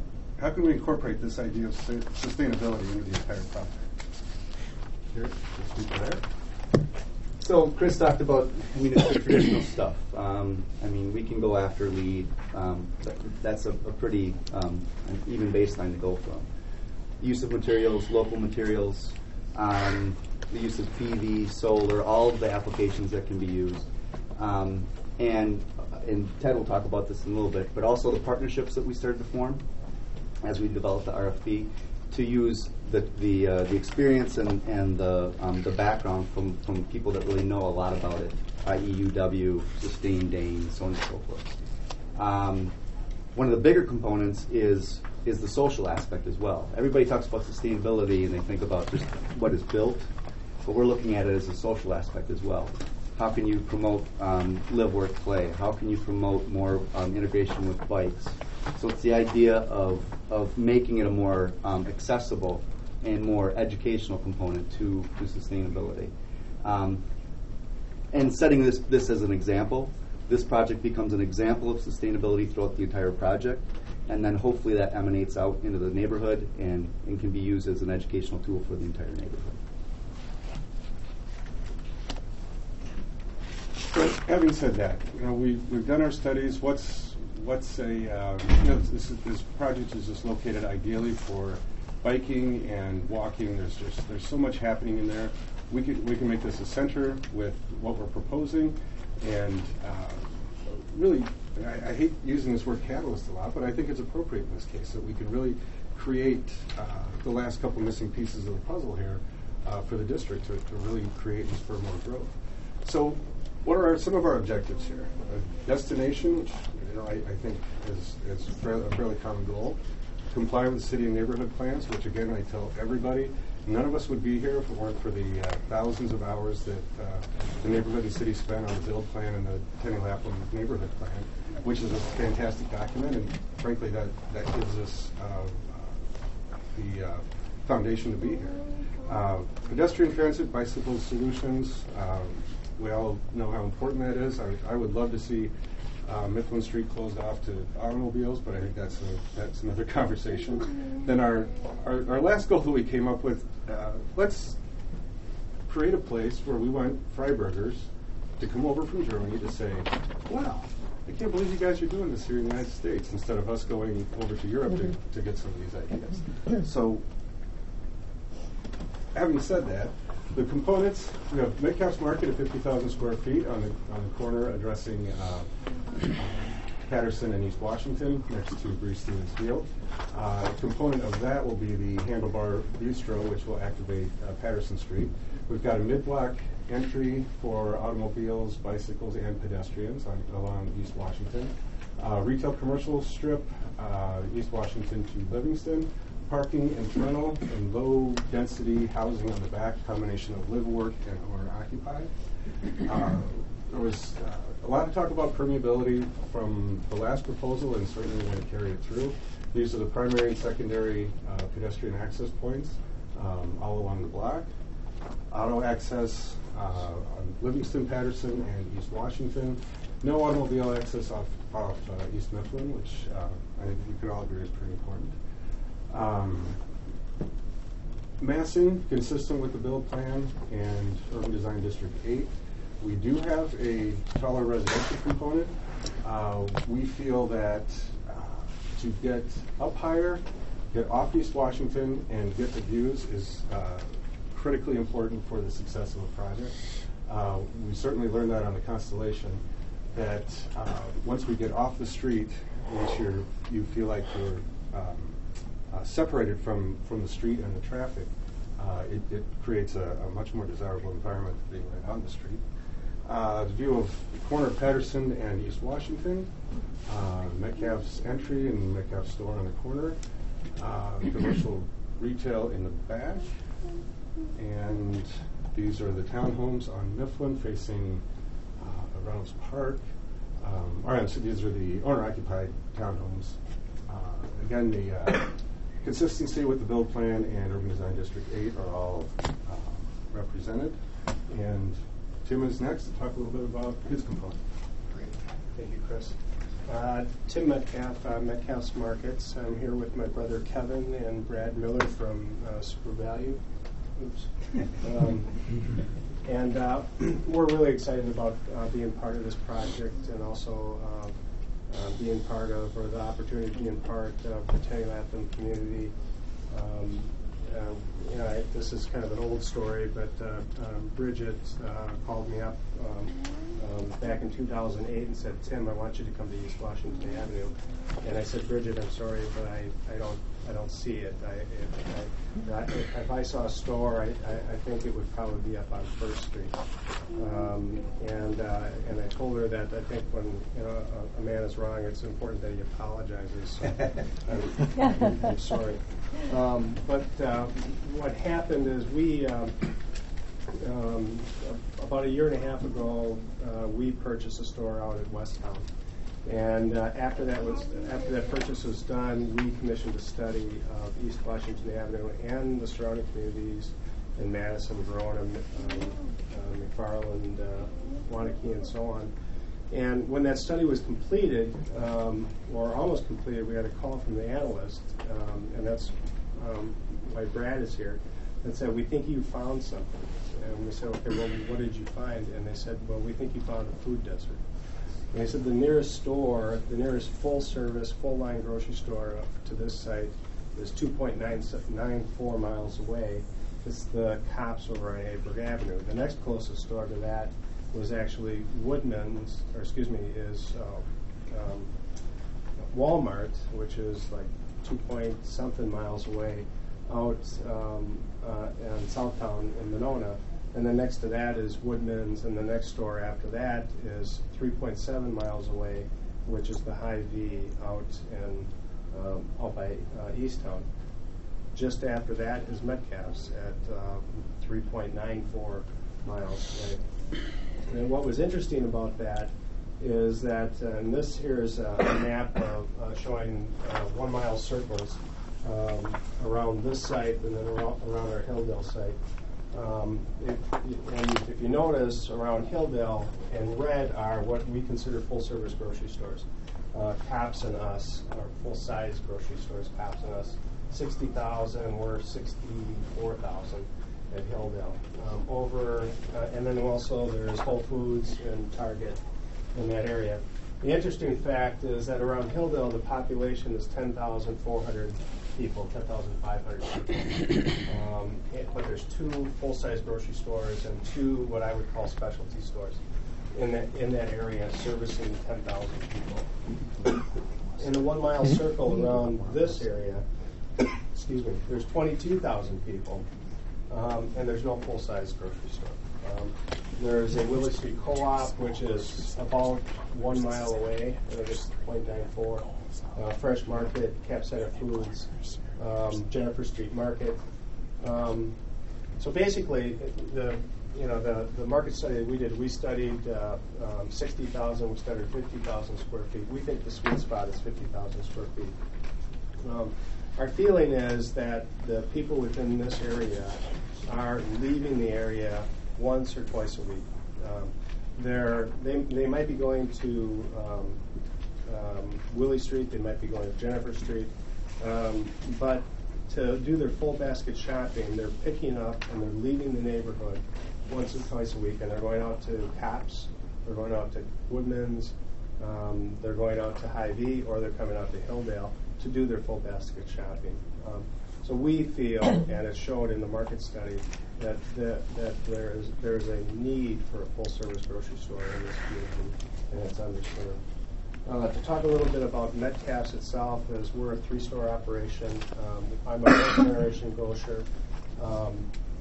how can we incorporate this idea of su- sustainability into the entire project? Here, let's speak to that. So Chris talked about, I mean, it's the traditional stuff. Um, I mean, we can go after LEED. Um, that, that's a, a pretty um, an even baseline to go from. Use of materials, local materials, um, the use of P V, solar, all of the applications that can be used. Um, and, and Ted will talk about this in a little bit, but also the partnerships that we started to form as we developed the R F P to use the the, uh, the experience and, and the um, the background from, from people that really know a lot about it, that is. U W, Sustain, Dane, so on and so forth. Um, one of the bigger components is is the social aspect as well. Everybody talks about sustainability and they think about just what is built, but we're looking at it as a social aspect as well. How can you promote um, live, work, play? How can you promote more um, integration with bikes? So it's the idea of, of making it a more um, accessible and more educational component to, to sustainability. Um, and setting this, this as an example, this project becomes an example of sustainability throughout the entire project, and then hopefully that emanates out into the neighborhood and, and can be used as an educational tool for the entire neighborhood. So, having said that, you know, we we've done our studies. What's what's a um, you know, this this project is just located ideally for biking and walking. There's just there's so much happening in there. We could we can make this a center with what we're proposing, and uh, really, I, I hate using this word catalyst a lot, but I think it's appropriate in this case that we can really create uh, the last couple missing pieces of the puzzle here uh, for the district to, to really create and spur more growth. So, what are our, some of our objectives here? A destination, which you know I, I think is, is fairly, a fairly common goal. Comply with the city and neighborhood plans, which again I tell everybody, none of us would be here if it weren't for the uh, thousands of hours that uh, the neighborhood and city spent on the build plan and the Tenny Lapham neighborhood plan, which is a fantastic document, and frankly that, that gives us uh, uh, the uh, foundation to be here. Uh, pedestrian transit, bicycle solutions, um, we all know how important that is. I, I would love to see uh, Mifflin Street closed off to automobiles, but I think that's a, that's another conversation. Then our, our our last goal that we came up with, uh, let's create a place where we want Freiburgers to come over from Germany to say, wow, I can't believe you guys are doing this here in the United States, instead of us going over to Europe to, to get some of these ideas. So, having said that, the components, we have Metcalf's Market at fifty thousand square feet on the on the corner addressing uh, Patterson and East Washington next to Bree Stevens Field. Uh, a component of that will be the Handlebar Bistro, which will activate uh, Patterson Street. We've got a mid-block entry for automobiles, bicycles, and pedestrians on, along East Washington. Uh, retail commercial strip, uh, East Washington to Livingston. Parking internal and low density housing on the back, combination of live, work, and owner occupied. Uh, there was uh, a lot of talk about permeability from the last proposal, and certainly we're going to carry it through. These are the primary and secondary uh, pedestrian access points um, all along the block. Auto access uh, on Livingston, Patterson, and East Washington. No automobile access off, off uh, East Mifflin, which uh, I think we could all agree is pretty important. Um, massing, consistent with the build plan and Urban Design District eight. We do have a taller residential component. Uh, we feel that uh, to get up higher, get off East Washington, and get the views is uh, critically important for the success of a project. Uh, we certainly learned that on the Constellation, that uh, once we get off the street, once you're, you feel like you're um, Uh, separated from, from the street and the traffic, uh, it, it creates a, a much more desirable environment than being right on the street. Uh, the view of the corner of Patterson and East Washington, uh, Metcalf's entry and Metcalf's store on the corner, uh, commercial retail in the back, and these are the townhomes on Mifflin facing uh, Reynolds Park. Um, or, so these are the owner-occupied townhomes. Uh, again, the uh, consistency with the build plan and Urban Design District eight are all uh, represented. And Tim is next to talk a little bit about his component. Great. Thank you, Chris. Uh, Tim Metcalf, uh, Metcalf's Markets. I'm here with my brother Kevin and Brad Miller from uh, Super Value. Oops. Um, and uh, we're really excited about uh, being part of this project and also uh, uh, being part of, or the opportunity to be in part of the Tenny Latham community. Um, uh, you know, I, this is kind of an old story, but uh, um, Bridget uh, called me up um, um, back in two thousand eight and said, "Tim, I want you to come to East Washington Avenue." And I said, "Bridget, I'm sorry, but I, I don't I don't see it. I, if, I, if, if I saw a store, I, I, I think it would probably be up on First Street." Um, and uh, and I told her that I think when you know a, a man is wrong, it's important that he apologizes. So I'm, I'm, I'm sorry. Um, but uh, what happened is we. Um, Um, about a year and a half ago, uh, we purchased a store out at Westtown, and uh, after that was after that purchase was done, we commissioned a study of East Washington Avenue and the surrounding communities in Madison, Verona, um, uh, McFarland, uh, Wanakee, and so on. And when that study was completed, um, or almost completed, we had a call from the analyst, um, and that's um, why Brad is here, and said, "We think you found something." And we said, "Okay, well, what did you find?" And they said, "Well, we think you found a food desert." And they said the nearest store, the nearest full-service, full-line grocery store to this site is two point nine four miles away. It's the Cops over on Aberg Avenue. The next closest store to that was actually Woodman's, or excuse me, is uh, um, Walmart, which is like two point something miles away out um, uh, in Southtown in Monona. And then next to that is Woodman's, and the next store after that is three point seven miles away, which is the Hy-Vee out in um, out by uh, Easttown. Just after that is Metcalf's at uh, three point nine four miles away. And what was interesting about that is that, uh, and this here is a, a map of uh, showing uh, one mile circles um, around this site and then around, around our Hilldale site. Um, if, and if you notice, around Hilldale in red are what we consider full-service grocery stores. Uh, Cops and Us are full-size grocery stores. Cops and Us, sixty thousand. We're sixty-four thousand at Hilldale. Um, over, uh, and then also there's Whole Foods and Target in that area. The interesting fact is that around Hilldale, the population is ten thousand four hundred people, ten thousand five hundred people. Um, it, but there's two full-size grocery stores and two what I would call specialty stores in that in that area, servicing ten thousand people. In the one-mile circle around this area, excuse me, there's twenty-two thousand people, um, and there's no full-size grocery store. Um, there's a Willie Street Co-op, which is about one mile away, I think it's zero point nine four. Uh, Fresh Market, Cap Center Foods, um, Jennifer Street Market. Um, so basically, the you know the, the market study that we did, we studied uh, um, sixty thousand, we studied fifty thousand square feet. We think the sweet spot is fifty thousand square feet. Um, our feeling is that the people within this area are leaving the area once or twice a week. Um, they're, they they might be going to um, um, Willie Street, they might be going to Jennifer Street, um, but to do their full basket shopping, they're picking up and they're leaving the neighborhood once or twice a week, and they're going out to Cops, they're going out to Woodman's, um, they're going out to Hy-Vee, or they're coming out to Hilldale to do their full basket shopping. Um, so we feel, and it showed in the market study, that that, that there is there is a need for a full-service grocery store in this community, and it's underserved. Uh, to talk a little bit about Metcalf's itself, is we're a three-store operation. Um, I'm a fourth-generation grocer. Um,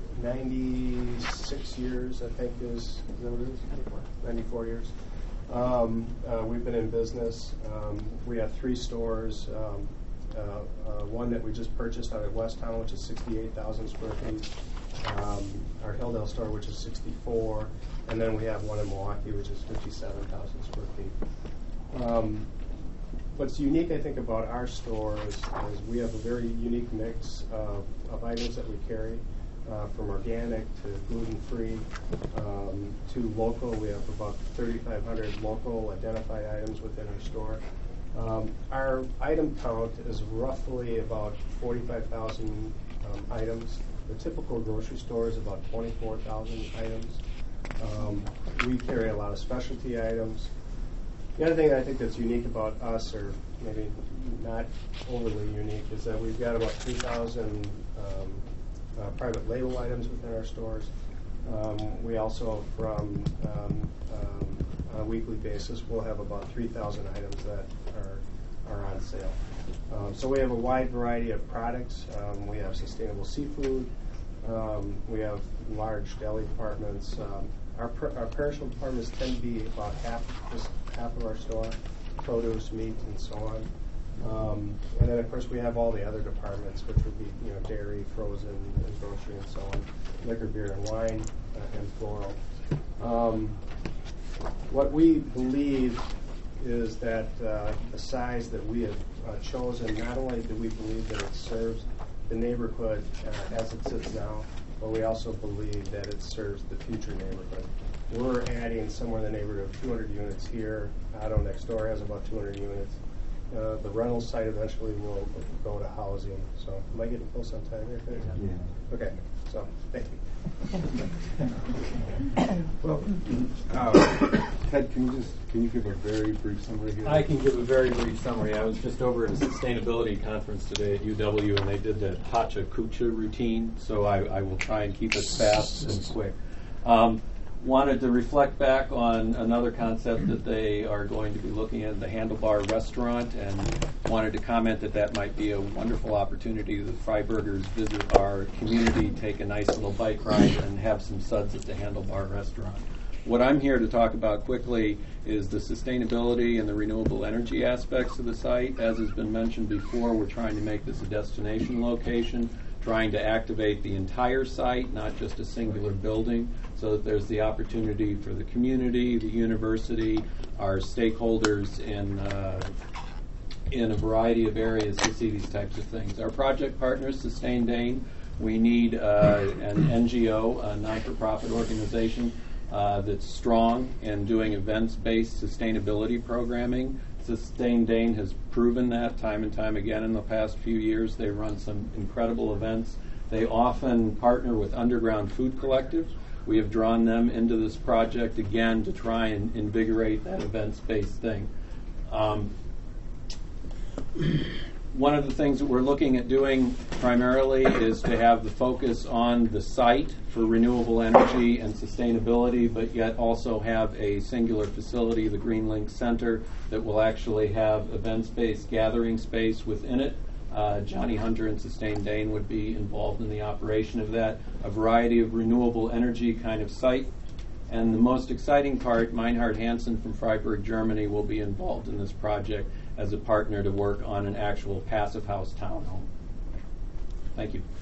ninety-six years, I think, is, is that what it is? ninety-four years. Um, uh, we've been in business. Um, we have three stores. Um, uh, uh, one that we just purchased out at Westtown, which is sixty-eight thousand square feet. Um, our Hilldale store, which is sixty-four, and then we have one in Milwaukee, which is fifty-seven thousand square feet. Um, what's unique, I think, about our stores is we have a very unique mix of, of items that we carry. uh, from organic to gluten-free um, to local. We have about thirty-five hundred local identified items within our store. Um, our item count is roughly about forty-five thousand um, items. The typical grocery store is about twenty-four thousand items. Um, we carry a lot of specialty items. The other thing I think that's unique about us, or maybe not overly unique, is that we've got about three thousand um, uh, private label items within our stores. Um, we also, from um, um, on a weekly basis, we'll have about three thousand items that are, are on sale. Um, so we have a wide variety of products. Um, we have sustainable seafood. Um, we have large deli departments. Um, our, per- our perishable departments tend to be about half, just half of our store, produce, meat, and so on. Um, and then, of course, we have all the other departments, which would be, you know, dairy, frozen, and grocery, and so on, liquor, beer, and wine, uh, and floral. Um, what we believe is that uh, the size that we have uh, chosen, not only do we believe that it serves the neighborhood uh, as it sits now, but we also believe that it serves the future neighborhood. We're adding somewhere in the neighborhood of two hundred units here. Otto next door has about two hundred units. Uh, the rental site eventually will go to housing. So, am I getting close on time here? Yeah. Okay. So, thank you. Well, uh, Ted, can you just can you give a very brief summary here? I can give a very brief summary. I was just over at a sustainability conference today at U W, and they did the Pacha Kucha routine, so I, I will try and keep it fast and quick. Um, wanted to reflect back on another concept that they are going to be looking at, the Handlebar Restaurant, and wanted to comment that that might be a wonderful opportunity that Freiburgers visit our community, take a nice little bike ride, and have some suds at the Handlebar Restaurant. What I'm here to talk about quickly is the sustainability and the renewable energy aspects of the site. As has been mentioned before, we're trying to make this a destination location, trying to activate the entire site, not just a singular building, so that there's the opportunity for the community, the university, our stakeholders in uh, in a variety of areas to see these types of things. Our project partners, Sustain Dane, we need uh, an N G O, a non-for-profit organization uh, that's strong in doing events-based sustainability programming. Sustain Dane has proven that time and time again in the past few years. They run some incredible events. They often partner with Underground Food Collective. We have drawn them into this project again to try and invigorate that events-based thing. Um, one of the things that we're looking at doing primarily is to have the focus on the site for renewable energy and sustainability, but yet also have a singular facility, the GreenLink Center, that will actually have events-based gathering space within it. Uh, Johnny Hunter and Sustain Dane would be involved in the operation of that, a variety of renewable energy kind of site. And the most exciting part, Meinhard Hansen from Freiburg, Germany, will be involved in this project as a partner to work on an actual passive house townhome. Thank you.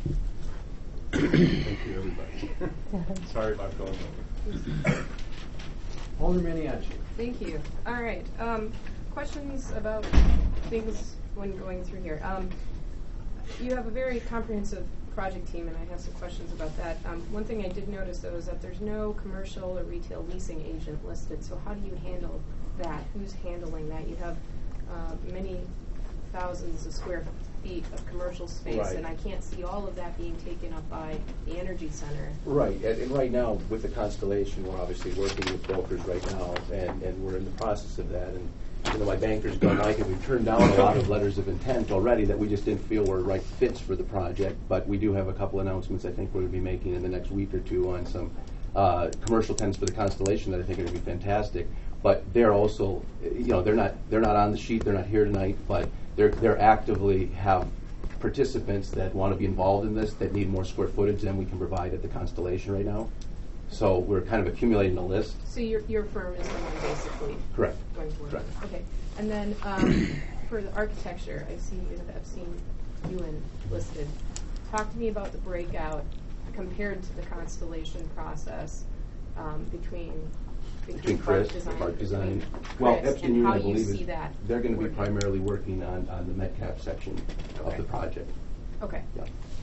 Thank you, everybody. Sorry about going over. Alderman Maniaci. Thank you. All right. Um, questions about things when going through here. Um, you have a very comprehensive project team, and I have some questions about that. Um, one thing I did notice, though, is that there's no commercial or retail leasing agent listed. So how do you handle that? Who's handling that? You have uh, many thousands of square feet of commercial space, Right. and I can't see all of that being taken up by the Energy Center. Right, and, and right now with the Constellation, we're obviously working with brokers right now, and, and we're in the process of that. And you know, my bankers don't like it. We've turned down a lot of letters of intent already that we just didn't feel were right fits for the project. But we do have a couple announcements I think we're going to be making in the next week or two on some uh, commercial tenants for the Constellation that I think are going to be fantastic. But they're also, you know, they're not they're not on the sheet. They're not here tonight, but they're they're actively have participants that want to be involved in this that need more square footage than we can provide at the Constellation right now. So we're kind of accumulating a list. So your your firm is the one basically Correct. going to work. Correct. Okay. And then um, for the architecture, I see you have seen Ewan listed. Talk to me about the breakout compared to the Constellation process um, between Between Chris, park design, park design. between Well, Chris, Epstein and Union, how I believe, you is see that they're going to be working. primarily working on, on the Metcalf section of Okay. the project. Okay. Yeah.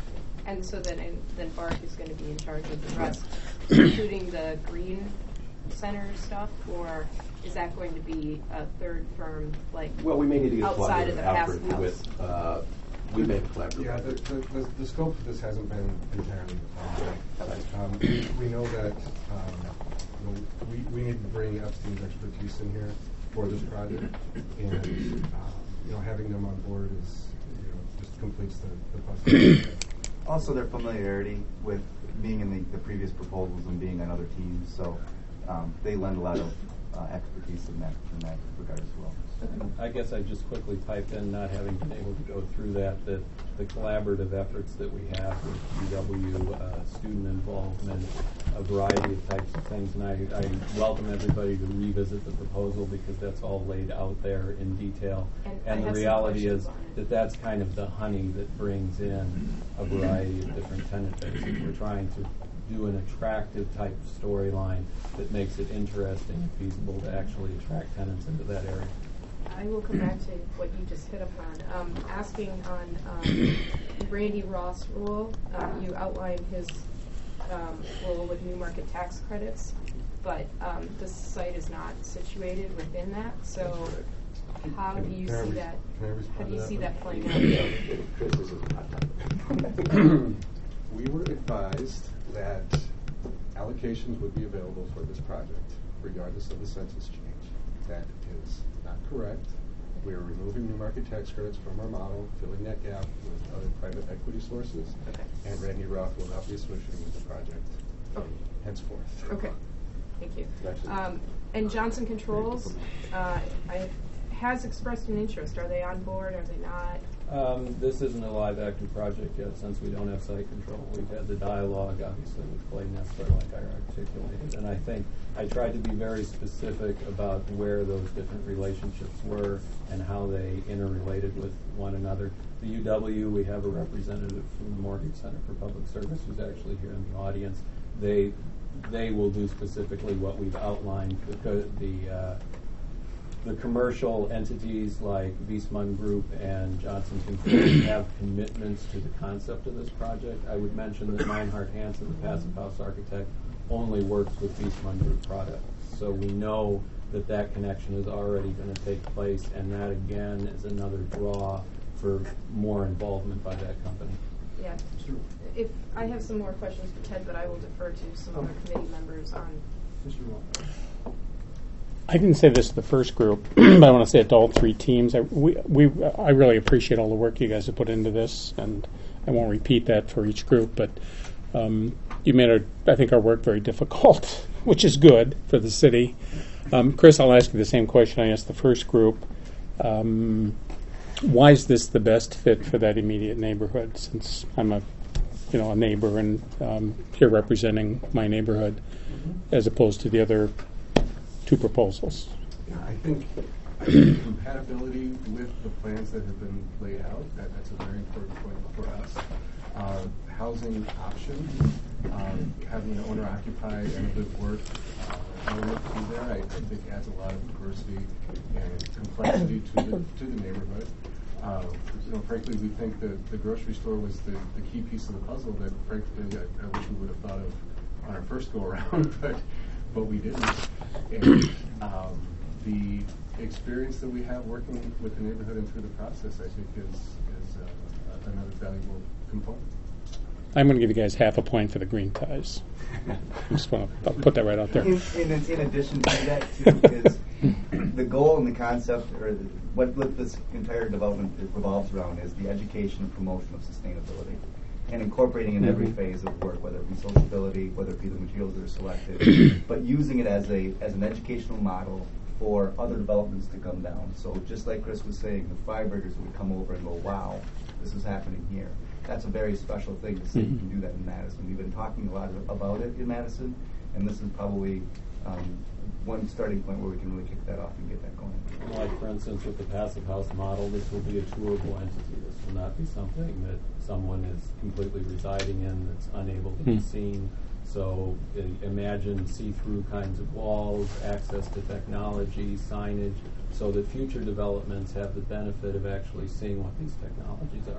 And so then, and then Bart is going to be in charge of the rest, including the green center stuff, or is that going to be a third firm, like Well, we may need to get a outside of the collaborative passive effort house? with, uh, we may have a collaborative. Yeah, the, the, the, the scope of this hasn't been entirely defined yet. Um, we, we know that um, you know, we, we need to bring Epstein's expertise in here for this project, and uh, you know, having them on board is, you know, just completes the, the puzzle. Also, their familiarity with being in the, the previous proposals and being on other teams, so um, they lend a lot of uh, expertise in that in that regard as well. I guess I just quickly piped in, not having been able to go through that, that the collaborative efforts that we have with U W, uh, student involvement, a variety of types of things, and I, I welcome everybody to revisit the proposal because that's all laid out there in detail. And I And the have some reality is questions on it. that that's kind of the honey that brings in a variety of different tenant bases. We're trying to do an attractive type of storyline that makes it interesting and feasible to actually attract tenants into that area. I will come back to what you just hit upon. Um, asking on um, Randy Ross' role, um, you outlined his um, role with New Market tax credits, but um, the site is not situated within that. So, how do you Can I see re- that? can I respond How do to you that see one? that playing out? We were advised that allocations would be available for this project, regardless of the census change. That is not correct. We are removing New Market tax credits from our model, filling that gap with other private equity sources, Okay. and Randy Roth will not be associated with the project Okay. henceforth. Okay, thank you. Actually- Um, and Johnson Controls uh, I, has expressed an interest. Are they on board? Are they not? Um, this isn't a live active project yet since we don't have site control. We've had the dialogue, obviously, with Clay Nessler, like I articulated. And I think I tried to be very specific about where those different relationships were and how they interrelated with one another. The U W, we have a representative from the Mortgage Center for Public Service who's actually here in the audience. They they will do specifically what we've outlined. The, the uh, The commercial entities like Viessmann Group and Johnson Controls have commitments to the concept of this project. I would mention that Meinhardt Hansen, the passive house architect, only works with Viessmann Group products. So we know that that connection is already going to take place, and that again is another draw for more involvement by that company. Yeah. If I have some more questions for Ted, but I will defer to some other committee members on. I didn't say this to the first group, but I want to say it to all three teams. I, we, we, I really appreciate all the work you guys have put into this, and I won't repeat that for each group, but um, you made, our, I think, our work very difficult, which is good for the city. Um, Chris, I'll ask you the same question I asked the first group. Um, why is this the best fit for that immediate neighborhood, since I'm a, you know, a neighbor and um, here representing my neighborhood, as opposed to the other two proposals? Yeah, I think, I think compatibility with the plans that have been laid out, that, that's a very important point for us. Uh, housing options, um, having an owner-occupied and a good work uh, element to there, I, I think adds a lot of diversity and complexity to the, to the neighborhood. Uh, you know, frankly, we think that the grocery store was the, the key piece of the puzzle that, frankly, I, I wish we would have thought of on our first go-around, but but we didn't. And um, the experience that we have working with the neighborhood and through the process, I think, is, is uh, another valuable component. I'm going to give you guys half a point for the green ties. I just want to put that right out there. In, in, in addition to that, too, is the goal and the concept, or the, what, what this entire development revolves around, is the education and promotion of sustainability, and incorporating in every phase of work, whether it be sociability, whether it be the materials that are selected, but using it as a as an educational model for other developments to come down. So just like Chris was saying, the Freibergers would come over and go, wow, this is happening here. That's a very special thing to see. You can do that in Madison. We've been talking a lot about it in Madison, and this is probably um, one starting point where we can really kick that off and get that going. Like, for instance, with the passive house model, this will be a tourable entity. This will not be something that someone is completely residing in that's unable to be Hmm. seen. So uh, imagine see-through kinds of walls, access to technology, signage, so that future developments have the benefit of actually seeing what these technologies are.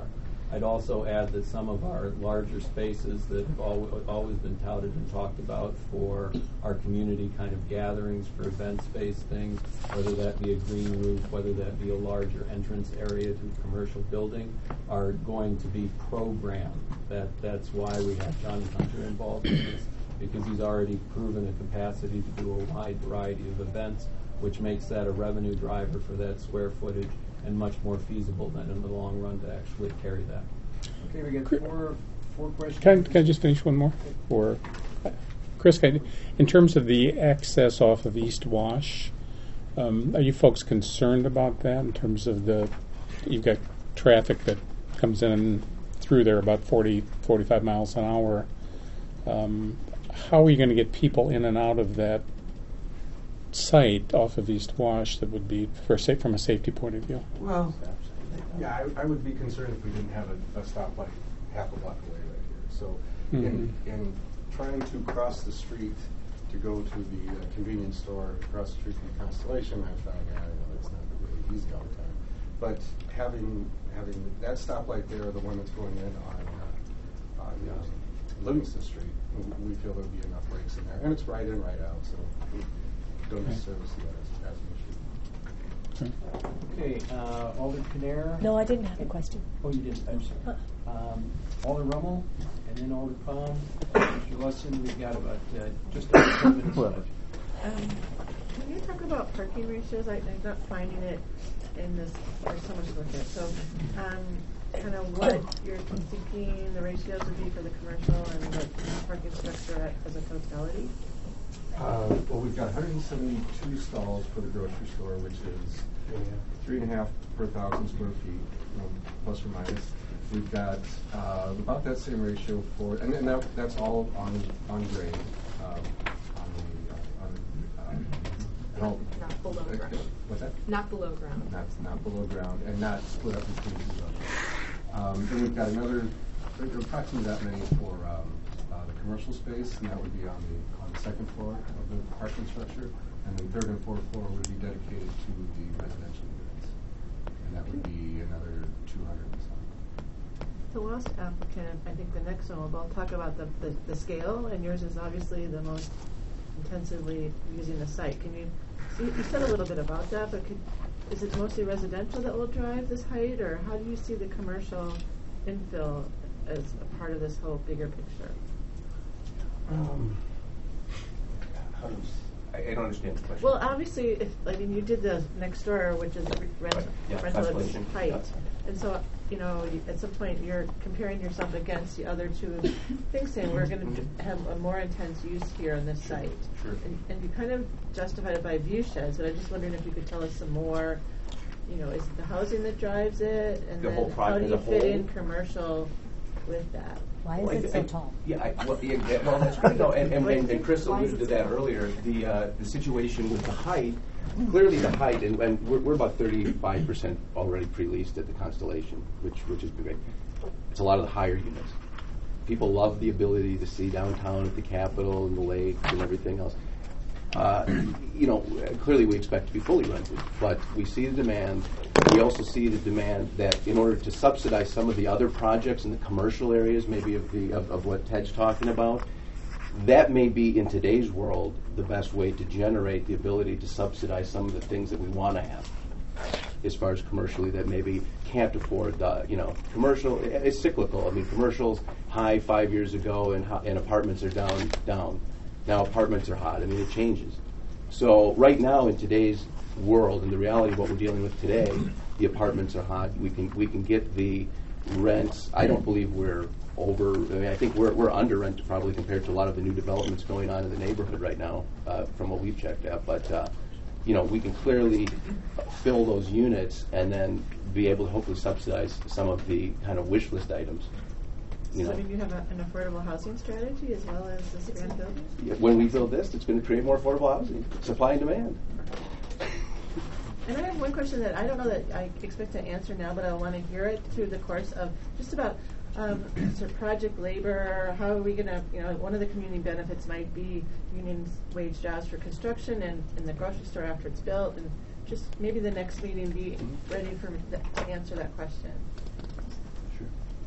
I'd also add that some of our larger spaces that have al- always been touted and talked about for our community kind of gatherings, for event-based things, whether that be a green roof, whether that be a larger entrance area to a commercial building, are going to be programmed. That, that's why we have Johnny Hunter involved in this, because he's already proven a capacity to do a wide variety of events, which makes that a revenue driver for that square footage and much more feasible than in the long run to actually carry that. Okay, we got four, four questions. Can I, can I just finish one more? Or, Chris, can I, in terms of the access off of East Wash, um, are you folks concerned about that in terms of the, you've got traffic that comes in through there about forty, forty-five miles an hour. Um, how are you going to get people in and out of that site off of East Wash that would be for sa- from a safety point of view? Well, yeah, I, I would be concerned if we didn't have a, a stoplight half a block away right here. So, Mm-hmm. in, in trying to cross the street to go to the uh, convenience store across the street from Constellation, I found, yeah, I know it's not really easy all the time. But having having that stoplight there, the one that's going in on uh, on uh, Livingston Street, we feel there'll be enough brakes in there, and it's right in, right out, so we don't necessarily see that as, as an issue. Okay, uh, Alder Canera. No, I didn't have a question. Oh, you didn't, I'm sorry. Um, Alder Rummel, and then Alder Palm. Mister Lusson, we've got about uh, just over ten minutes left. Um, can you talk about parking ratios? I, I'm not finding it in this. There's so much to look at. So, um, kind of what you're thinking the ratios would be for the commercial and the parking structure as a totality? Uh, well, we've got one hundred seventy-two stalls for the grocery store, which is three and a half per thousand square feet, um, plus or minus. We've got uh, about that same ratio for, and, and that, that's all on on grade. Um, on the, uh, on, um, and all, Not below uh, ground. What's that? Not below ground. Not not below ground, and not split up between two levels. Um, then we've got another, approximately that many for um, uh, the commercial space, and that would be on the on the second floor of the parking structure, and then third and fourth floor would be dedicated to the residential units, and that would be another two hundred and some. The last applicant, I think the next one, we'll talk about the, the, the scale, and yours is obviously the most intensively using the site. Can you, so you, you said a little bit about that, but could, is it mostly residential that will drive this height, or how do you see the commercial infill as a part of this whole bigger picture? Um, how does, I, I don't understand the question. Well, obviously, if I mean you did the next door, which is re- rent, Right. Yeah, rental at Constellation. height, Yeah. and so you know you, at some point you're comparing yourself against the other two things, saying we're going to have a more intense use here on this site, Sure. and, and you kind of justified it by view sheds. But I'm just wondering if you could tell us some more. You know, is it the housing that drives it, and The then whole how project do you as a fit whole? in commercial with that? Why Well, is I- it so I- tall? Yeah, I, well, yeah, yeah, well, that's great. No, and, and, and, and Chris alluded to that earlier. The uh, the situation with the height, clearly the height, and, and we're, we're about thirty-five percent already pre-leased at the Constellation, which which is great. It's a lot of the higher units. People love the ability to see downtown at the Capitol and the lakes and everything else. Uh, you know, clearly we expect to be fully rented, but we see the demand. We also see the demand that in order to subsidize some of the other projects in the commercial areas, maybe of the of, of what Ted's talking about, that may be in today's world the best way to generate the ability to subsidize some of the things that we want to have, as far as commercially that maybe can't afford. Uh, you know, commercial it, it's cyclical. I mean, commercials high five years ago, and and apartments are down down. Now apartments are hot. I mean, it changes. So right now in today's world and the reality of what we're dealing with today, the apartments are hot. We can we can get the rents. I don't believe we're over. I mean, I think we're we're under rented probably compared to a lot of the new developments going on in the neighborhood right now, uh, from what we've checked out. But uh, you know, we can clearly fill those units and then be able to hopefully subsidize some of the kind of wish list items. You So know. I mean, you have a, an affordable housing strategy as well as this grand building. Yeah, when we build this, it's going to create more affordable housing, supply and demand. And I have one question that I don't know that I expect to answer now, but I want to hear it through the course of just about um, sort of project labor. How are we going to, you know, one of the community benefits might be union wage jobs for construction and in the grocery store after it's built, and just maybe the next meeting be ready for me to answer that question. Sure.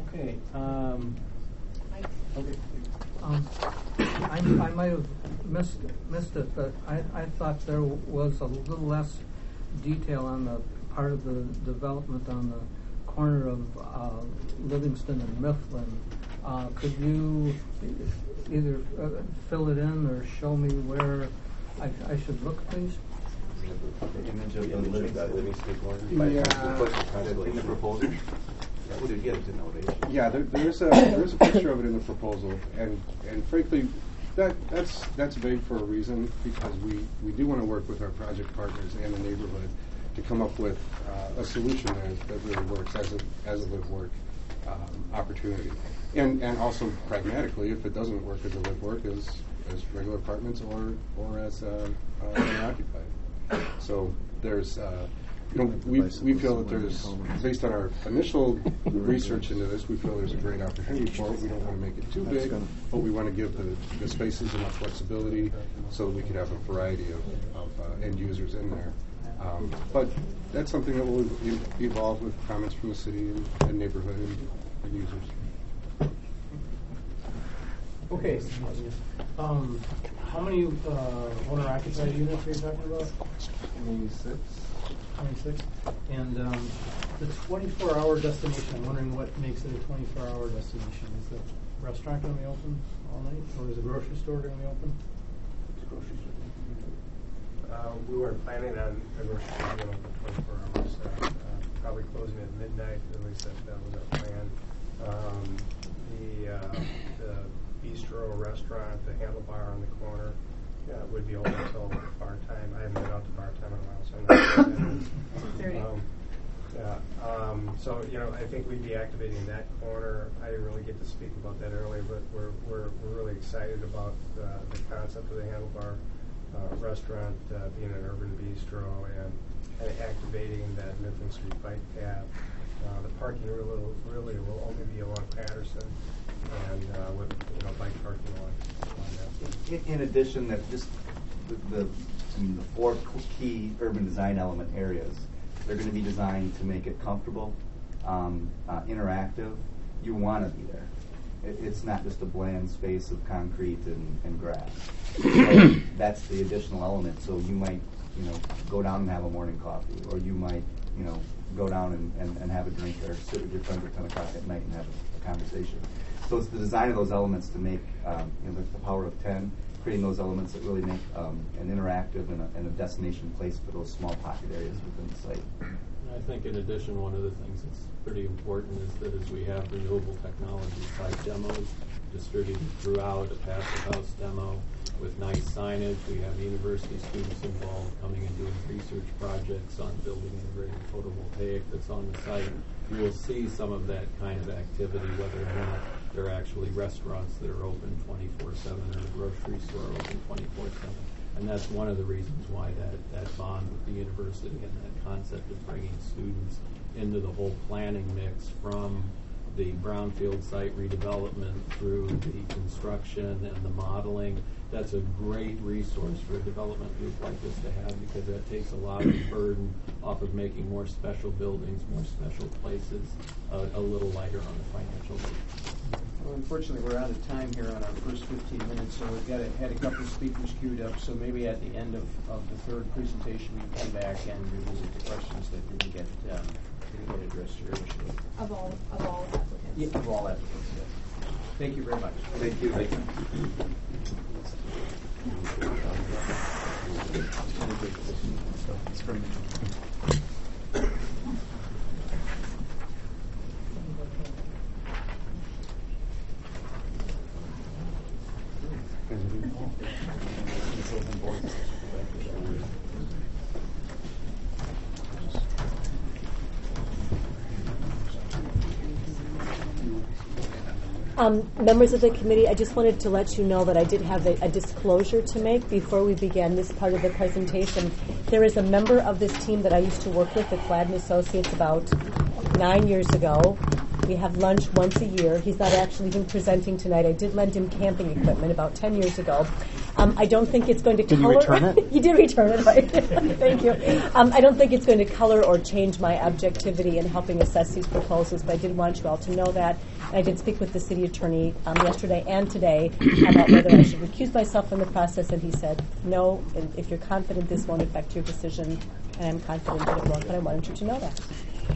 Okay. Um, okay. Um, I, I might have missed missed it, but I, I thought there was a little less detail on the part of the development on the corner of uh, Livingston and Mifflin. Uh, could you either uh, fill it in or show me where I, I should look, please? The image of the Livingston, Livingston corner by Yeah. in the proposal. That would get it to elevation. Yeah, there, there is a there is a picture of it in the proposal, and and frankly, that that's that's vague for a reason, because we, we do want to work with our project partners and the neighborhood to come up with uh, a solution that, that really works as a as a live work um, opportunity, and and also pragmatically, if it doesn't work as a live work, as as regular apartments or or as uh, uh, unoccupied. So there's. Uh, You know, we, we feel that there's, based on our initial research into this, we feel there's a great opportunity for it. We don't want to make it too big, but we want to give the, the spaces enough flexibility so that we could have a variety of, of uh, end users in there. Um, but that's something that will e- evolve with comments from the city and, and neighborhood and, and users. Okay. Um, how many uh, owner-occupied units are you talking about? twenty-six. twenty-six. And um, the twenty-four hour destination, I'm wondering what makes it a twenty-four hour destination. Is the restaurant going to be open all night, or is the grocery store going to be open? It's a grocery store. Uh, we weren't planning on a grocery store being open twenty-four hours. Uh, uh, probably closing at midnight. At least that, that was our plan. Um, the, uh, the bistro restaurant, the Handlebar on the corner, yeah, would be open until bar time. I haven't been out to bar time in a while, so I'm not sure what that is. Um, yeah, um, so, you know, I think we'd be activating that corner. I didn't really get to speak about that earlier, but we're we're, we're really excited about uh, the concept of the Handlebar uh, restaurant uh, being an urban bistro and, and activating that Mifflin Street bike path. Uh, the parking really, really will only be along Patterson and uh, with, you know, bike parking along, along that. In, in addition, that just the, the, I mean, the four key urban design element areas, they're going to be designed to make it comfortable, um, uh, interactive. You want to be there. It, it's not just a bland space of concrete and, and grass. So that's the additional element. So you might, you know, go down and have a morning coffee, or you might, you know, go down and, and, and have a drink or sit with your friends at ten o'clock at night and have a, a conversation. So it's the design of those elements to make, um, you know, the, the power of ten, creating those elements that really make um, an interactive and a, and a destination place for those small pocket areas within the site. I think in addition, one of the things that's pretty important is that as we have renewable technology site demos distributed throughout, a passive house demo with nice signage, we have university students involved coming and doing research projects on building integrated photovoltaic that's on the site. You will see some of that kind of activity, whether or not there are actually restaurants that are open twenty-four seven or a grocery store open twenty-four seven. And that's one of the reasons why that, that bond with the university and that concept of bringing students into the whole planning mix from the brownfield site redevelopment through the construction and the modeling. That's a great resource for a development group like this to have, because that takes a lot of the burden off of making more special buildings, more special places, uh, a little lighter on the financial load. Well, unfortunately, we're out of time here on our first fifteen minutes, so we've got a, had a couple of speakers queued up. So maybe at the end of, of the third presentation, we can come back and revisit the questions that didn't get um, didn't get addressed here initially. Of all, of all applicants. Yeah, of all applicants. Yes. Thank you very much. Thank you. Thank you. It's from Um, members of the committee, I just wanted to let you know that I did have a, a disclosure to make before we began this part of the presentation. There is a member of this team that I used to work with at Gladden Associates about nine years ago. We have lunch once a year. He's not actually even presenting tonight. I did lend him camping equipment about ten years ago. Um, I don't think it's going to Did you color. return it? You did return it, right? Thank you. Um, I don't think it's going to color or change my objectivity in helping assess these proposals, but I did want you all to know that. And I did speak with the city attorney um, yesterday and today about whether I should recuse myself from the process, and he said no. And if you're confident this won't affect your decision, and I'm confident that it won't, but I wanted you to know that.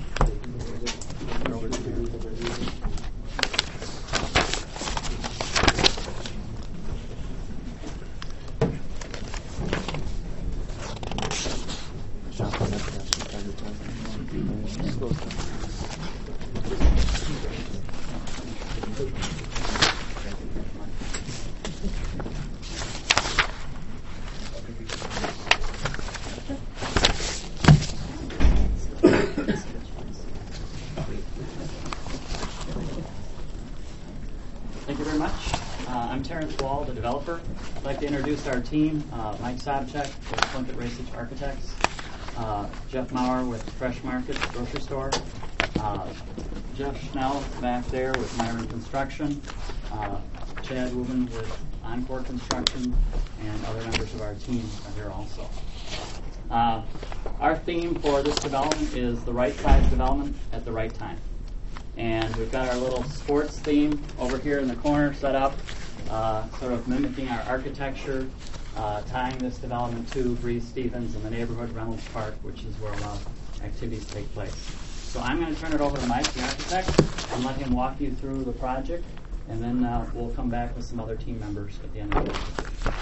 Thank you very much. Uh, I'm Terrence Wall, the developer. I'd like to introduce our team, uh, Mike Sobchak with Plunkett Racich Architects, uh, Jeff Maurer with Fresh Market Grocery Store, uh, Jeff Schnell back there with Myron Construction, uh, Chad Rubin with Encore Construction, and other members of our team are here also. Uh, our theme for this development is the right size development at the right time. And we've got our little sports theme over here in the corner set up, uh, sort of mimicking our architecture, uh, tying this development to Breeze Stevens and the neighborhood Reynolds Park, which is where a lot of activities take place. So I'm going to turn it over to Mike, the architect, and let him walk you through the project, and then uh, we'll come back with some other team members at the end of the presentation.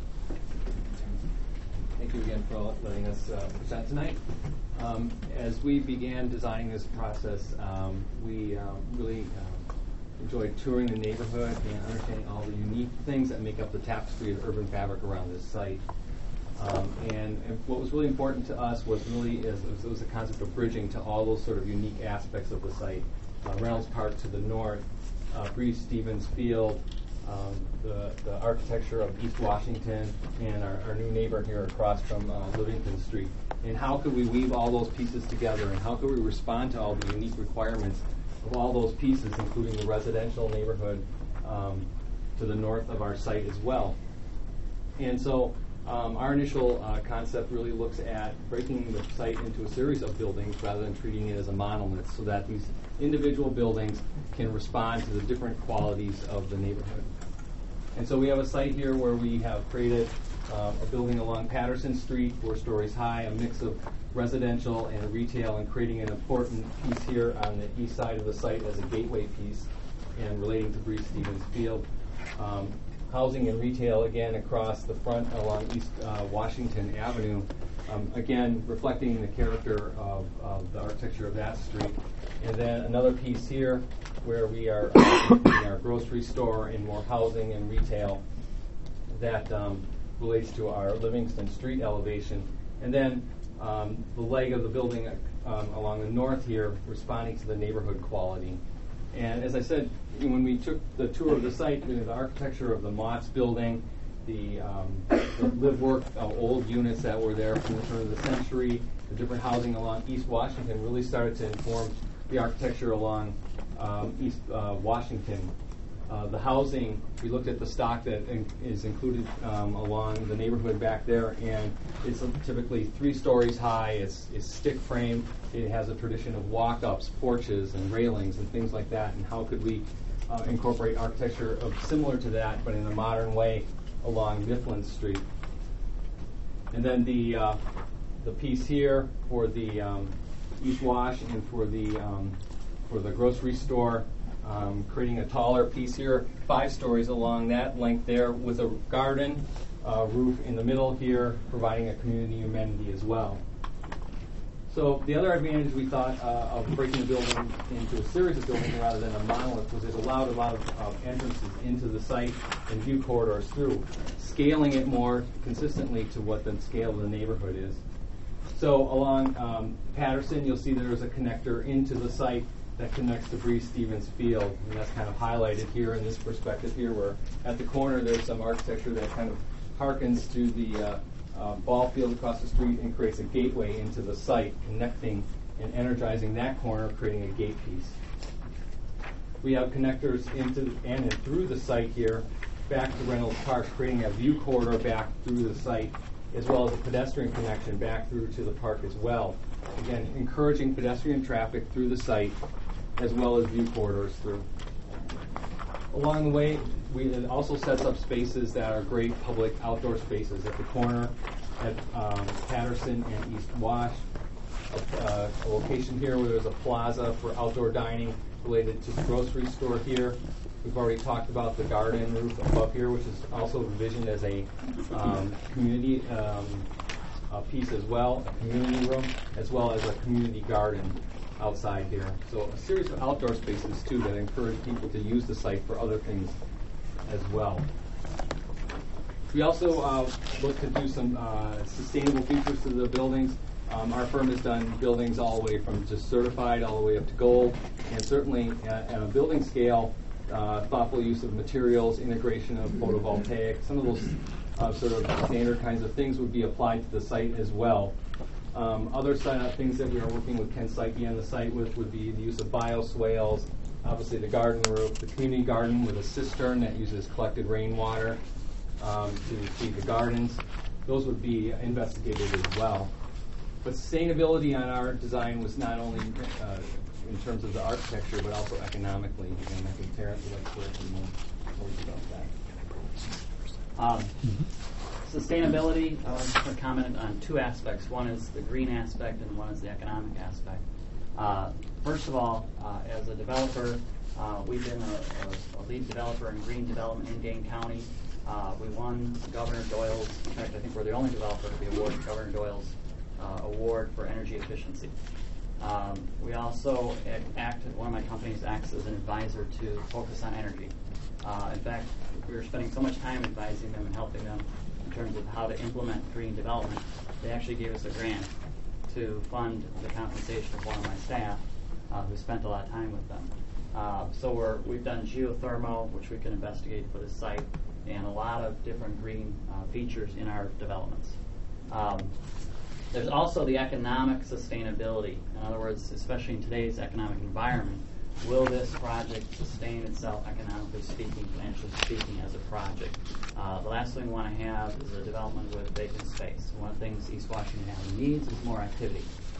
Thank you again for letting us uh, present tonight. Um, as we began designing this process, um, we um, really um, enjoyed touring the neighborhood and understanding all the unique things that make up the tapestry of urban fabric around this site. Um, and, and what was really important to us was really is, was, was the concept of bridging to all those sort of unique aspects of the site. Uh, Reynolds Park to the north, uh, Breeze Stevens Field, um, the, the architecture of East Washington, and our, our new neighbor here across from uh, Livingston Street. And how could we weave all those pieces together, and how could we respond to all the unique requirements of all those pieces, including the residential neighborhood um, to the north of our site as well. And so um, our initial uh, concept really looks at breaking the site into a series of buildings rather than treating it as a monolith, so that these individual buildings can respond to the different qualities of the neighborhood. And so we have a site here where we have created uh, a building along Patterson Street, four stories high, a mix of residential and retail, and creating an important piece here on the east side of the site as a gateway piece and relating to Breeze Stevens Field. Um, housing and retail again across the front along East uh, Washington Avenue, um, again reflecting the character of, of the architecture of that street. And then another piece here where we are uh, in our grocery store and more housing and retail that um, relates to our Livingston Street elevation. And then um, the leg of the building um, along the north here responding to the neighborhood quality. And as I said, when we took the tour of the site, you know, the architecture of the Mott's building, the, um, the live-work uh, old units that were there from the turn of the century, the different housing along East Washington really started to inform the architecture along um, East uh, Washington. Uh, the housing, we looked at the stock that in, is included um, along the neighborhood back there, and it's typically three stories high. It's, it's stick frame. It has a tradition of walk-ups, porches, and railings, and things like that. And how could we uh, incorporate architecture of similar to that, but in a modern way, along Mifflin Street? And then the uh, the piece here for the um, East Wash and for the um, for the grocery store. Um, creating a taller piece here, five stories along that length there, with a garden uh, roof in the middle here, providing a community amenity as well. So the other advantage we thought uh, of breaking the building into a series of buildings rather than a monolith was it allowed a lot of uh, entrances into the site and view corridors through, scaling it more consistently to what the scale of the neighborhood is. So along um, Patterson, you'll see there's a connector into the site that connects to Breeze Stevens Field, and that's kind of highlighted here in this perspective here, where at the corner there's some architecture that kind of harkens to the uh, uh, ball field across the street and creates a gateway into the site, connecting and energizing that corner, creating a gate piece. We have connectors into and through the site here back to Reynolds Park, creating a view corridor back through the site, as well as a pedestrian connection back through to the park as well. Again, encouraging pedestrian traffic through the site, as well as view corridors through. Along the way, we, it also sets up spaces that are great public outdoor spaces at the corner, at um, Patterson and East Wash, a, uh, a location here where there's a plaza for outdoor dining related to the grocery store here. We've already talked about the garden roof above here, which is also envisioned as a um, community um, a piece as well, a community room, as well as a community garden outside here. So a series of outdoor spaces, too, that encourage people to use the site for other things as well. We also uh, look to do some uh, sustainable features to the buildings. Um, our firm has done buildings all the way from just certified all the way up to gold, and certainly at, at a building scale, uh, thoughtful use of materials, integration of photovoltaic, some of those uh, sort of standard kinds of things would be applied to the site as well. Um, other side of things that we are working with Ken Psyche on the site with would be the use of bioswales, obviously the garden roof, the community garden with a cistern that uses collected rainwater um, to feed the gardens. Those would be investigated as well. But sustainability on our design was not only uh, in terms of the architecture, but also economically. And I think Terrence would like to share some more words about that. Um, Sustainability, I want to comment on two aspects. One is the green aspect and one is the economic aspect. Uh, first of all, uh, as a developer, uh, we've been a, a, a lead developer in green development in Dane County. Uh, we won Governor Doyle's, in fact, I think we're the only developer to be awarded Governor Doyle's uh, award for energy efficiency. Um, we also act, one of my companies acts as an advisor to Focus on Energy. Uh, in fact, we were spending so much time advising them and helping them in terms of how to implement green development. They actually gave us a grant to fund the compensation of one of my staff uh, who spent a lot of time with them. Uh, so we're, we've done geothermal, which we can investigate for this site, and a lot of different green uh, features in our developments. Um, there's also the economic sustainability. In other words, especially in today's economic environment, will this project sustain itself economically speaking, financially speaking, as a project? Uh, the last thing we want to have is a development with vacant space. One of the things East Washington Avenue needs is more activity.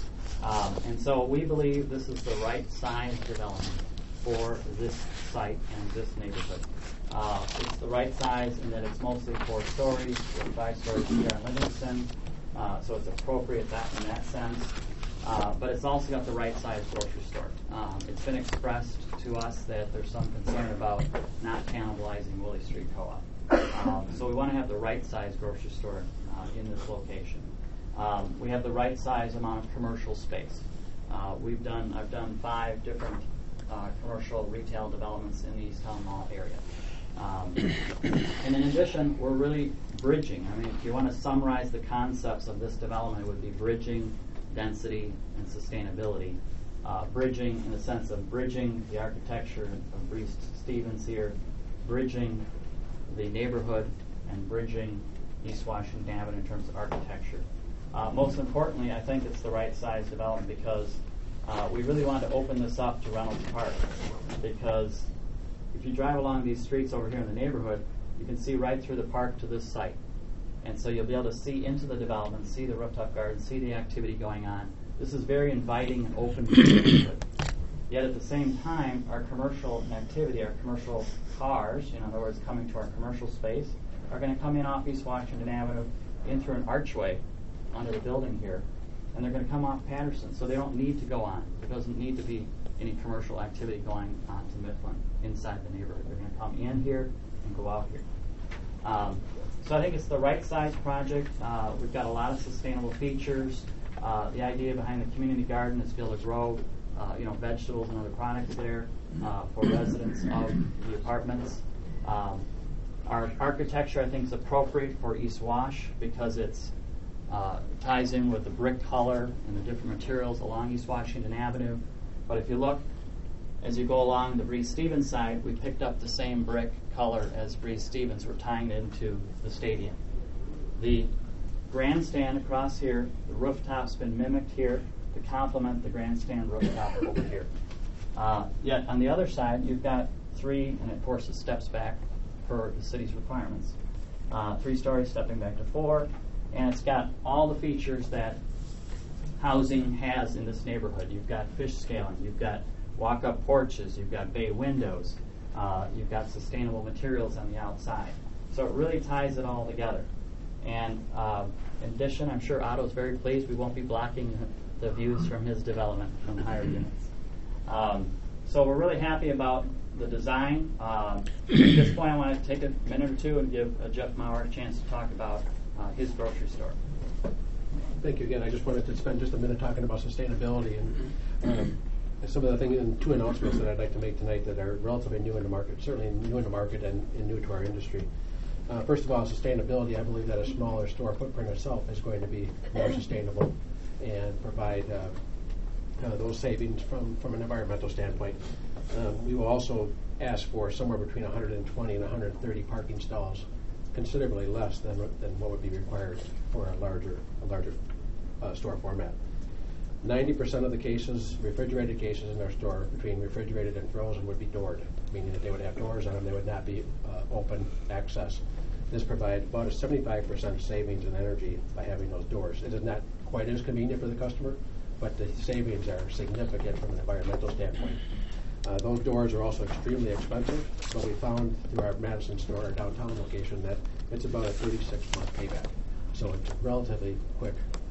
Um, and so we believe this is the right size development for this site and this neighborhood. Uh, it's the right size in that it's mostly four stories, with five stories here in Livingston, uh, so it's appropriate that in that sense. Uh, but it's also got the right size grocery store. Um, it's been expressed to us that there's some concern about not cannibalizing Willie Street Co-op. Um, so we want to have the right size grocery store uh, in this location. Um, we have the right size amount of commercial space. Uh, we've done, I've done five different uh, commercial retail developments in the East Town Mall area. Um, and in addition, we're really bridging. I mean, if you want to summarize the concepts of this development, it would be bridging density and sustainability. Uh, bridging in the sense of bridging the architecture of Breeze Stevens here, bridging the neighborhood, and bridging East Washington Avenue in terms of architecture. Uh, most importantly, I think it's the right size development because uh, we really want to open this up to Reynolds Park, because if you drive along these streets over here in the neighborhood, you can see right through the park to this site. And so you'll be able to see into the development, see the rooftop garden, see the activity going on. This is very inviting and open to the neighborhood. Yet at the same time, our commercial activity, our commercial cars, in other words, coming to our commercial space, are going to come in off East Washington Avenue, in through an archway under the building here, and they're going to come off Patterson, so they don't need to go on. There doesn't need to be any commercial activity going on to Mifflin inside the neighborhood. They're going to come in here and go out here. Um, so I think it's the right size project. Uh, we've got a lot of sustainable features. Uh, the idea behind the community garden is to be able to grow uh, you know, vegetables and other products there uh, for residents of the apartments. Um, our architecture, I think, is appropriate for East Wash because it's uh, ties in with the brick color and the different materials along East Washington Avenue. But if you look, as you go along the Breeze Stevens side, we picked up the same brick color as Breeze Stevens. We're tying it into the stadium. The grandstand across here, the rooftop's been mimicked here to complement the grandstand rooftop over here. Uh, yet on the other side, you've got three, and of course it steps back, per the city's requirements. Uh, three stories, stepping back to four, and it's got all the features that housing has in this neighborhood. You've got fish scaling, you've got walk-up porches, you've got bay windows, uh, you've got sustainable materials on the outside. So it really ties it all together. And uh, in addition, I'm sure Otto's very pleased we won't be blocking the views from his development from higher units. Um, so we're really happy about the design. Um, at this point, I want to take a minute or two and give uh, Jeff Maurer a chance to talk about uh, his grocery store. Thank you again. I just wanted to spend just a minute talking about sustainability and um, some of the things and two announcements that I'd like to make tonight that are relatively new in the market, certainly new in the market and, and new to our industry. Uh, first of all, sustainability. I believe that a smaller store footprint itself is going to be more sustainable and provide uh, uh, those savings from, from an environmental standpoint. Um, we will also ask for somewhere between one hundred twenty and one hundred thirty parking stalls, considerably less than, than what would be required for a larger, a larger uh, store format. ninety percent of the cases, refrigerated cases in our store, between refrigerated and frozen, would be doored, meaning that they would have doors on them, they would not be uh, open access. This provides about a seventy-five percent savings in energy by having those doors. It is not quite as convenient for the customer, but the savings are significant from an environmental standpoint. Uh, those doors are also extremely expensive, but we found through our Madison store, our downtown location, that it's about a thirty-six month payback. So it's relatively quick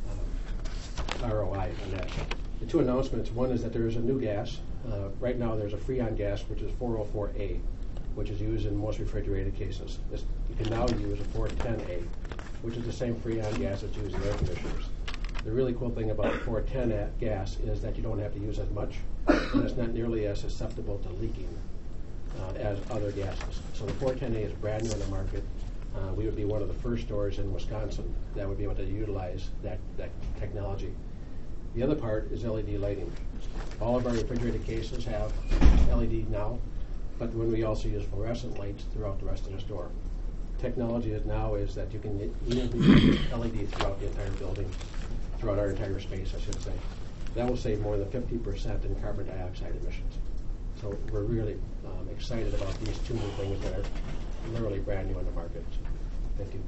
um, R O I on that. The two announcements, one is that there is a new gas. Uh, right now there's a Freon gas, which is four oh four A, which is used in most refrigerated cases. This, you can now use a four ten A, which is the same Freon gas that's used in air conditioners. The really cool thing about four ten A gas is that you don't have to use as much, and it's not nearly as susceptible to leaking uh, as other gases. So the four ten A is brand new in the market. Uh, we would be one of the first stores in Wisconsin that would be able to utilize that, that technology. The other part is L E D lighting. All of our refrigerated cases have L E D now, but when we also use fluorescent lights throughout the rest of the store. Technology is now is that you can easily use L E D throughout the entire building, throughout our entire space, I should say. That will save more than fifty percent in carbon dioxide emissions. So we're really um, excited about these two new things that are literally brand new in the market. Thank you.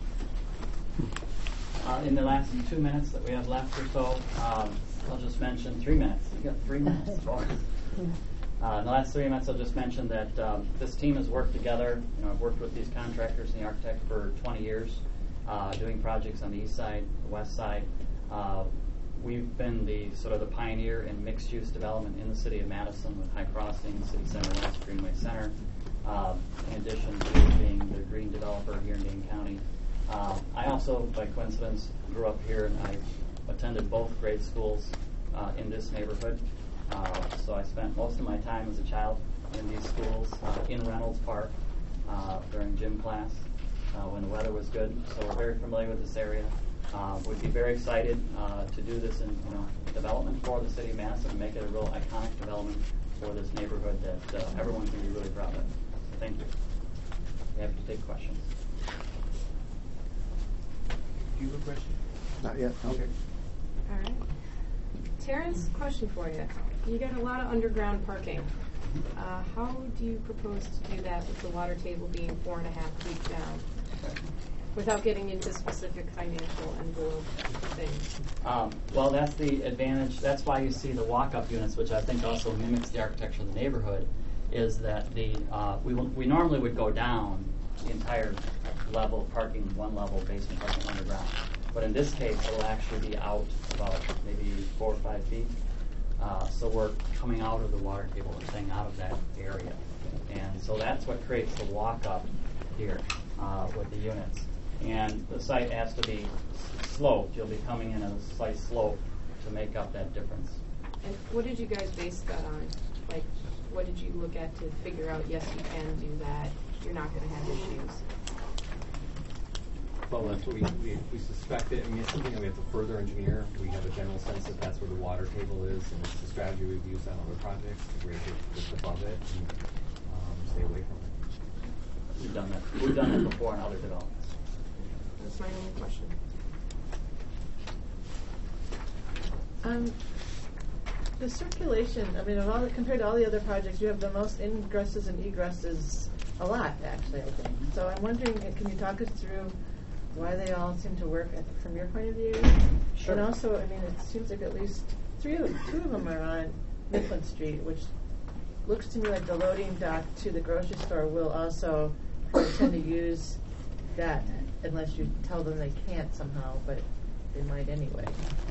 Uh, in the last two minutes that we have left or so, um, I'll just mention three minutes. You got three minutes. Boy. Uh, in the last three minutes, I'll just mention that um, this team has worked together. You know, I've worked with these contractors and the architect for twenty years, uh, doing projects on the east side, the west side. Uh, we've been the sort of the pioneer in mixed-use development in the city of Madison with High Crossing, City Center West, Greenway Center. Uh, in addition to being the green developer here in Dane County. Uh, I also, by coincidence, grew up here and I attended both grade schools uh, in this neighborhood. Uh, so I spent most of my time as a child in these schools, uh, in Reynolds Park uh, during gym class uh, when the weather was good. So we're very familiar with this area. Uh, we'd be very excited uh, to do this in you know, development for the city of Madison and make it a real iconic development for this neighborhood that uh, everyone's going to be really proud of. Thank you. We have to take questions. Do you have a question? Not yet. Okay. All right. Terrence, question for you. You got a lot of underground parking. Uh, how do you propose to do that with the water table being four and a half feet down? Without getting into specific financial envelope things. Um, well, that's the advantage. That's why you see the walk-up units, which I think also mimics the architecture of the neighborhood, is that the uh, we, will, we normally would go down the entire level of parking, one level basement parking underground. But in this case, it will actually be out about maybe four or five feet. Uh, so we're coming out of the water table, we're staying out of that area. And so that's what creates the walk-up here uh, with the units. And the site has to be sloped. You'll be coming in a slight slope to make up that difference. And what did you guys base that on? Like, what did you look at to figure out, yes, you can do that, you're not going to have issues? Well, that's what we, we, we suspect it. I mean, it's something that we have to further engineer. We have a general sense that that's where the water table is, and it's a strategy we've used on other projects to raise it just above it and um, stay away from it. We've done that. We've done that before in other developments. That's my only question. Um, the circulation, I mean, of all the, compared to all the other projects, you have the most ingresses and egresses a lot, actually, I think. So I'm wondering, uh, can you talk us through why they all seem to work at, from your point of view? Sure. And also, I mean, it seems like at least three of two of them are on Mifflin Street, which looks to me like the loading dock to the grocery store will also tend to use that unless you tell them they can't somehow, but they might anyway.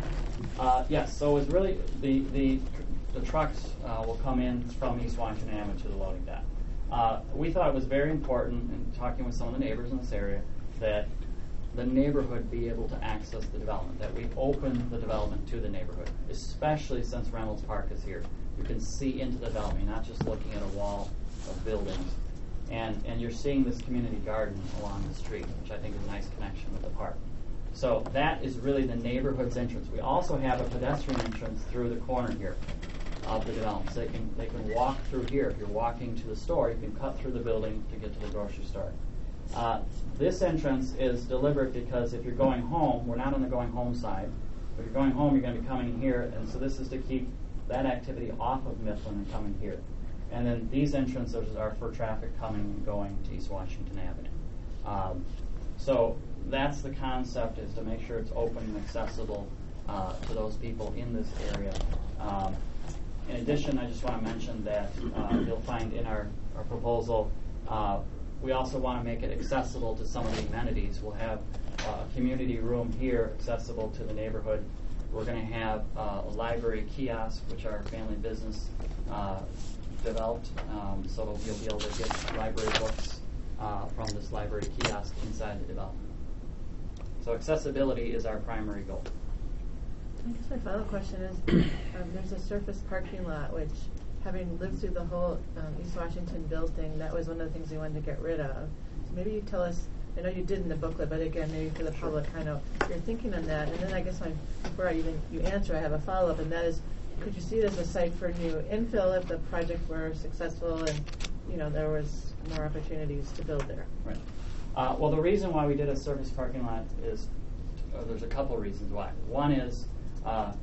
Uh, yes, so it's really the the, the trucks uh, will come in from East Washington Avenue to the loading dock. Uh, we thought it was very important in talking with some of the neighbors in this area that the neighborhood be able to access the development, that we open the development to the neighborhood, especially since Reynolds Park is here. You can see into the development, not just looking at a wall of buildings. And, and you're seeing this community garden along the street, which I think is a nice connection with the park. So that is really the neighborhood's entrance. We also have a pedestrian entrance through the corner here of the development. So they can, they can walk through here. If you're walking to the store, you can cut through the building to get to the grocery store. Uh, this entrance is deliberate because if you're going home, we're not on the going home side. If you're going home, you're going to be coming here, and so this is to keep that activity off of Mifflin and coming here. And then these entrances are for traffic coming and going to East Washington Avenue. Um, so that's the concept, is to make sure it's open and accessible uh, to those people in this area. Um, in addition, I just want to mention that uh, you'll find in our, our proposal, uh, we also want to make it accessible to some of the amenities. We'll have uh, a community room here accessible to the neighborhood. We're going to have uh, a library kiosk, which our family business uh, developed, um, so you'll be able to get library books uh, from this library kiosk inside the development. So accessibility is our primary goal. I guess my final question is, um, there's a surface parking lot, which, having lived through the whole um, East Washington building, that was one of the things we wanted to get rid of. So maybe you tell us, I know you did in the booklet, but again, maybe for the public, kind of your thinking on that. And then I guess my, before I even you answer, I have a follow-up, and that is, could you see it as a site for new infill if the project were successful and, you know, there was more opportunities to build there? Right. Uh, well, the reason why we did a surface parking lot is, uh, there's a couple of reasons why. One is, uh,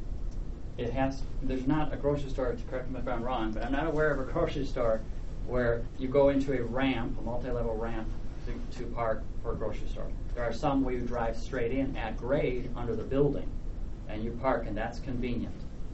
it has, there's not a grocery store, to correct me if I'm wrong, but I'm not aware of a grocery store where you go into a ramp, a multi-level ramp, to, to park for a grocery store. There are some where you drive straight in at grade under the building, and you park, and that's convenient.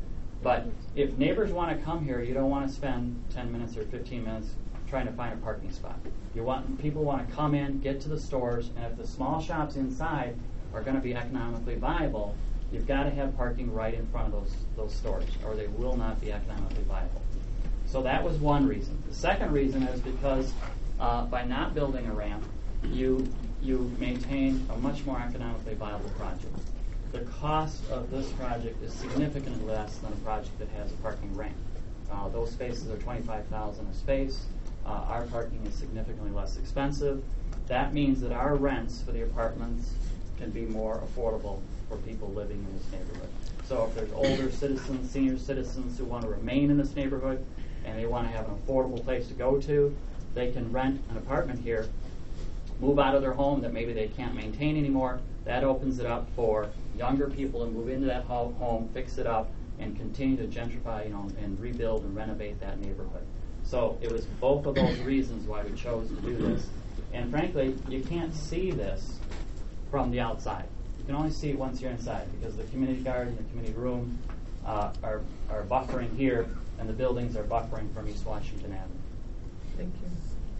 But if neighbors want to come here, you don't want to spend ten minutes or fifteen minutes trying to find a parking spot. You want people want to come in, get to the stores, and if the small shops inside are going to be economically viable, you've got to have parking right in front of those those stores, or they will not be economically viable. So that was one reason. The second reason is because uh, by not building a ramp, you you maintain a much more economically viable project. The cost of this project is significantly less than a project that has a parking ramp. Uh, those spaces are twenty-five thousand dollars a space. Uh, our parking is significantly less expensive. That means that our rents for the apartments can be more affordable for people living in this neighborhood. So if there's older citizens, senior citizens who want to remain in this neighborhood and they want to have an affordable place to go to, they can rent an apartment here, move out of their home that maybe they can't maintain anymore. That opens it up for younger people to move into that home, fix it up, and continue to gentrify, you know, and rebuild and renovate that neighborhood. So it was both of those reasons why we chose to do this. And frankly, you can't see this from the outside. You can only see it once you're inside, because the community garden, the community room uh, are, are buffering here, and the buildings are buffering from East Washington Avenue. Thank you.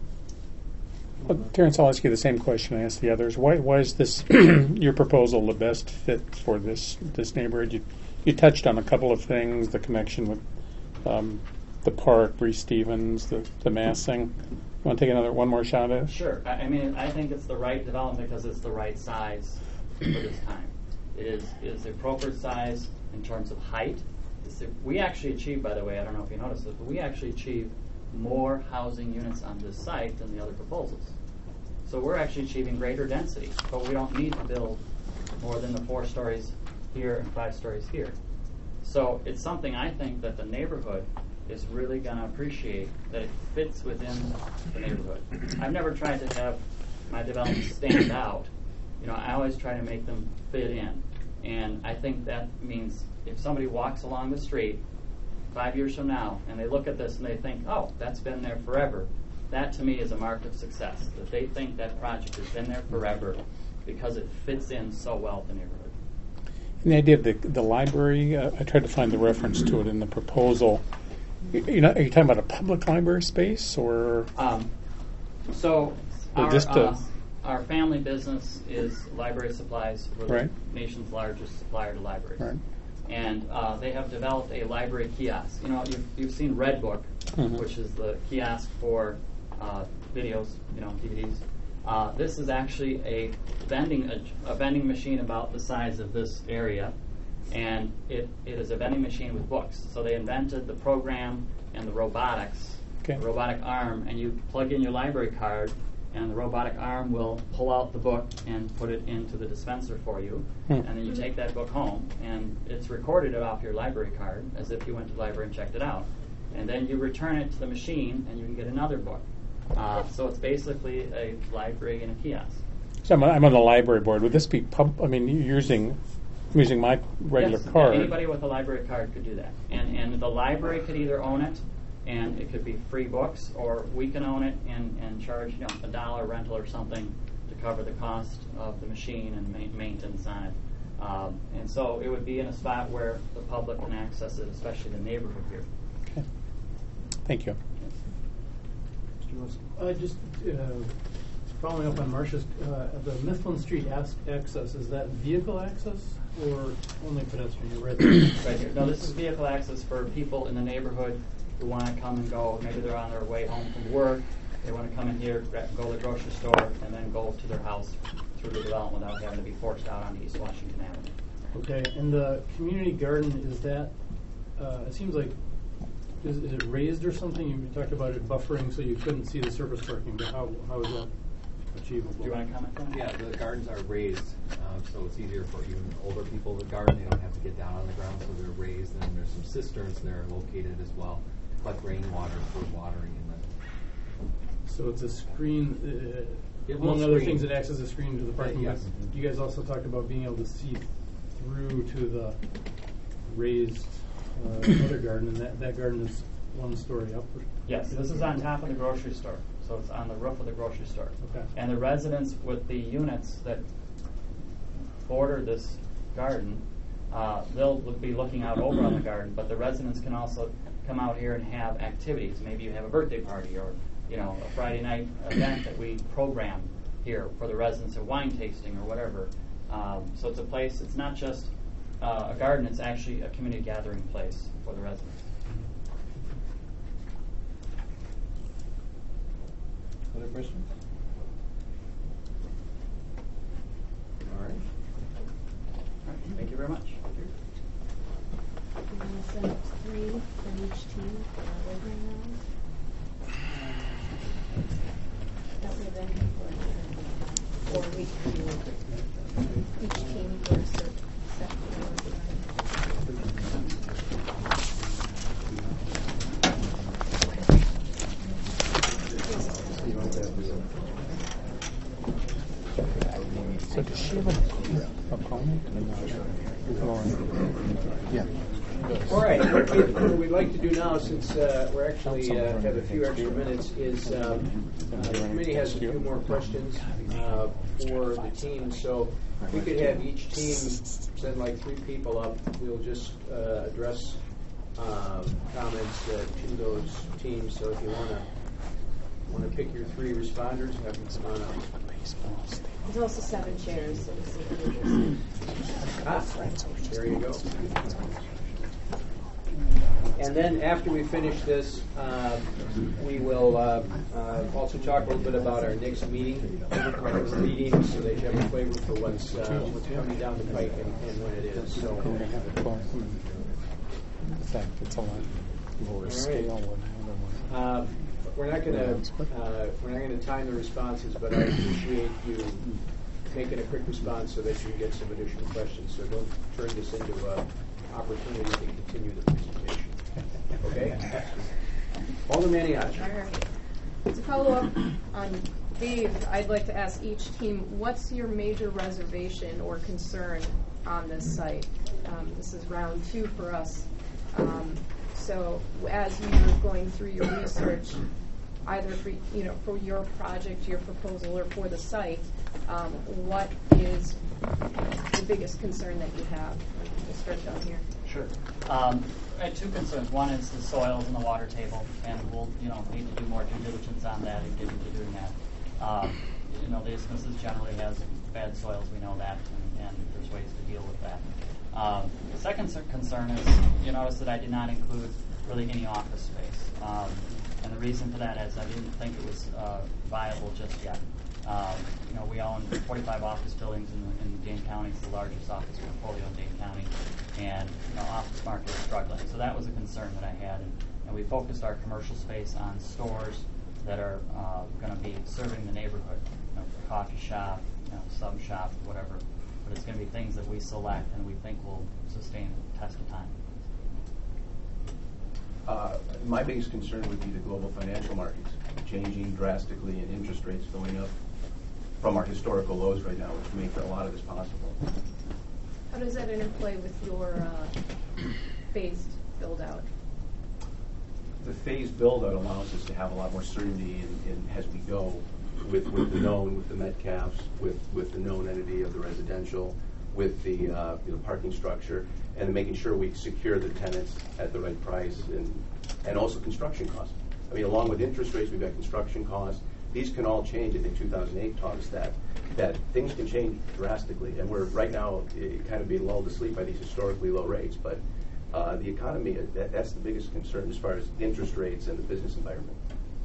Well, Terrence, I'll ask you the same question I asked the others. Why, why is this your proposal the best fit for this this neighborhood? You, you touched on a couple of things, the connection with um, the park, Bree Stevens, the, the massing. You want to take another one more shot at it? Sure. I, I mean, I think it's the right development because it's the right size for this time. It is, it is the appropriate size in terms of height. It's the, we actually achieved, by the way, I don't know if you noticed this, but we actually achieved more housing units on this site than the other proposals. So we're actually achieving greater density, but we don't need to build more than the four stories here and five stories here. So it's something I think that the neighborhood is really going to appreciate, that it fits within the neighborhood. I've never tried to have my developments stand out. You know, I always try to make them fit in. And I think that means if somebody walks along the street five years from now and they look at this and they think, oh, that's been there forever, that to me is a mark of success, that they think that project has been there forever because it fits in so well with the neighborhood. And the idea of the, the library, uh, I tried to find the reference to it in the proposal. You, you know, are you talking about a public library space or? Um, so or our, just a, uh, our family business is library supplies. We're right. the nation's largest supplier to libraries. Right. And uh, they have developed a library kiosk. You know, you've, you've seen Redbook, mm-hmm. which is the kiosk for uh, videos, you know, D V Ds. Uh, this is actually a vending a, a vending machine about the size of this area, and it, it is a vending machine with books. So they invented the program and the robotics, okay. the robotic arm, and you plug in your library card, and the robotic arm will pull out the book and put it into the dispenser for you, hmm. and then you take that book home, and it's recorded off your library card as if you went to the library and checked it out. And then you return it to the machine, and you can get another book. Uh, so it's basically a library and a kiosk. So I'm, I'm on the library board. Would this be pub? I mean, you're using I'm using my regular yes, card. Anybody with a library card could do that, and and the library could either own it, and it could be free books, or we can own it and, and charge you know a dollar rental or something to cover the cost of the machine and ma- maintenance on it. Um, and so it would be in a spot where the public can access it, especially the neighborhood here. Okay. Thank you. Uh, just uh, following up on Marcia's, uh, the Mifflin Street as- access, is that vehicle access or only pedestrian? You're right there. Right here. No, this is vehicle access for people in the neighborhood who want to come and go. Maybe they're on their way home from work. They want to come in here, go to the grocery store, and then go to their house through the development without having to be forced out onto East Washington Avenue. Okay, and the community garden, is that, uh, it seems like, is, is it raised or something? You talked about it buffering so you couldn't see the surface parking, but how, how is that achievable? Do you want to comment on that? Yeah, the gardens are raised, um, so it's easier for even older people to garden. They don't have to get down on the ground, so they're raised. And there's some cisterns there located as well to collect rainwater for watering in them. So it's a screen, uh, It will among other screen. things, it acts as a screen to the parking lot. Yes. You guys also talked about being able to see through to the raised uh, other garden, and that, that garden is one story up. Yes, this is on top of the grocery store, so it's on the roof of the grocery store. Okay. And the residents with the units that border this garden, uh, they'll be looking out over on the garden, but the residents can also come out here and have activities. Maybe you have a birthday party or you know a Friday night event that we program here for the residents, of wine tasting or whatever. Um, so it's a place, it's not just uh, a garden, it's actually a community gathering place for the residents. Other questions? All right. All right. Thank you very much. I'm going to send up three from each team for our laboring round. That way then people, or we can do each team for a set. So does she have a opponent? Yeah. All right. What, we, what we'd like to do now, since uh, we're actually uh, have a few extra minutes, is um, uh, the committee has a few more questions uh, for the team. So if we could have each team send like three people up, we'll just uh, address uh, comments uh, to those teams. So if you want to want to pick your three responders, have them come on up. There's also seven chairs, so it's a Ah, there you go. And then after we finish this, uh, we will uh, uh, also talk a little bit about our next meeting, our next meeting, so that you have a flavor for what's, uh, what's coming down the pike and, and when it is. So, We're gonna have it close. In fact, it's a lot lower right. scale than the other one. uh, we're not going to uh, we're not going to time the responses, but I appreciate you making a quick response so that you can get some additional questions. So don't turn this into an opportunity to continue the presentation. Okay? Alderman Maniac. All right. To follow up on Dave, I'd like to ask each team, what's your major reservation or concern on this site? Um, this is round two for us. Um, so as you're going through your research, either for, you know, for your project, your proposal, or for the site, um, what is the biggest concern that you have? We'll start down here. Sure. Um, I had two concerns. One is the soils and the water table, and we'll, you know, need to do more due diligence on that and get into doing that. Um, you know, the isthmus generally has bad soils. We know that, and, and there's ways to deal with that. Um, the second concern is, you notice that I did not include really any office space, um, and the reason for that is I didn't think it was uh, viable just yet. Um, you know, we own forty-five office buildings in, in Dane County. It's the largest office portfolio in Dane County, and you know, office market is struggling. So that was a concern that I had, and, and we focused our commercial space on stores that are uh, going to be serving the neighborhood, you know, coffee shop, you know, sub shop, whatever. But it's going to be things that we select and we think will sustain the test of time. Uh, my biggest concern would be the global financial markets changing drastically and interest rates going up from our historical lows right now, which make a lot of this possible. How does that interplay with your uh, phased build-out? The phased build-out allows us to have a lot more certainty in, in as we go with, with the known, with the Metcalfs, with, with the known entity of the residential, with the uh, you know, parking structure, and making sure we secure the tenants at the right price, and and also construction costs. I mean, along with interest rates, we've got construction costs. These can all change. I think two thousand eight taught us that that things can change drastically, and we're right now uh, kind of being lulled to sleep by these historically low rates. But uh, the economy, that, that's the biggest concern as far as interest rates and the business environment.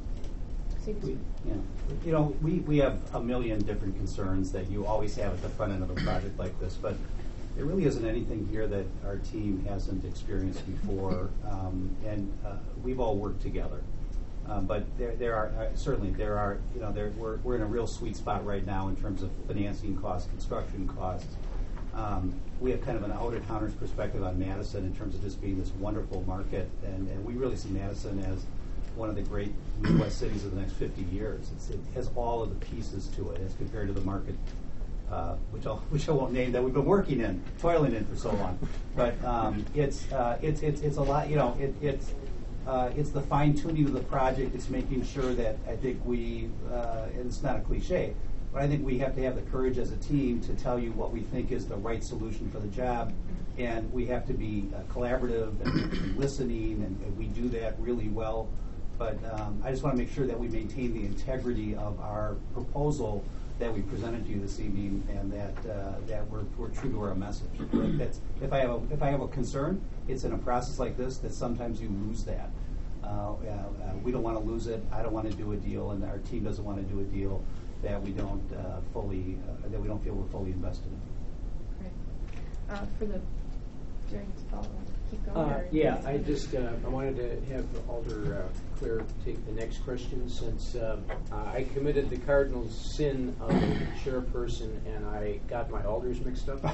We, yeah. You know, we, we have a million different concerns that you always have at the front end of a project like this, but there really isn't anything here that our team hasn't experienced before, um, and uh, we've all worked together. Um, but there, there are uh, certainly there are you know there, we're we're in a real sweet spot right now in terms of financing costs, construction costs. Um, we have kind of an out-of-towners perspective on Madison in terms of just being this wonderful market, and, and we really see Madison as one of the great Midwest cities of the next fifty years. It's, it has all of the pieces to it as compared to the market, uh, which, I'll, which I won't name, that we've been working in, toiling in for so long. But um, it's, uh, it's, it's, it's a lot, you know, it, it's, uh, it's the fine-tuning of the project. It's making sure that I think we, uh, and it's not a cliche, but I think we have to have the courage as a team to tell you what we think is the right solution for the job. And we have to be uh, collaborative and listening, and, and we do that really well. But um, I just want to make sure that we maintain the integrity of our proposal that we presented to you this evening, and that uh, that we're, we're true to our message. That's, if I have a, if I have a concern, it's in a process like this that sometimes you lose that. Uh, uh, we don't want to lose it. I don't want to do a deal, and our team doesn't want to do a deal that we don't uh, fully uh, that we don't feel we're fully invested in. Great. Uh, for the Jerry, follow. Keep going. Uh, yeah, I just uh, I wanted to have Alder uh, Claire take the next question, since uh, uh, I committed the cardinal sin of chairperson and I got my alders mixed up.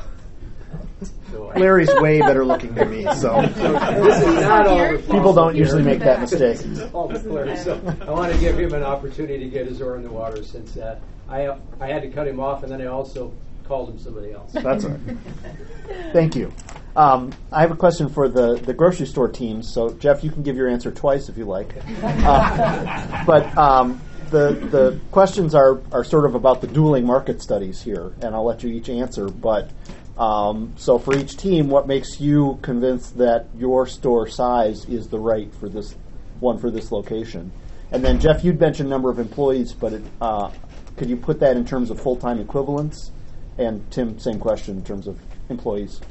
So Larry's way better looking than me, so this is not Alder. People don't usually make that mistake. Alder Claire. So I want to give him an opportunity to get his oar in the water, since uh, I I had to cut him off, and then I also called him somebody else. That's right. Thank you. Um, I have a question for the, the grocery store teams. So, Jeff, you can give your answer twice if you like. Uh, but um, the the questions are, are sort of about the dueling market studies here, and I'll let you each answer. But um, so for each team, what makes you convinced that your store size is the right for this one for this location? And then, Jeff, you'd mentioned number of employees, but it, uh, could you put that in terms of full-time equivalents? And Tim, same question in terms of employees.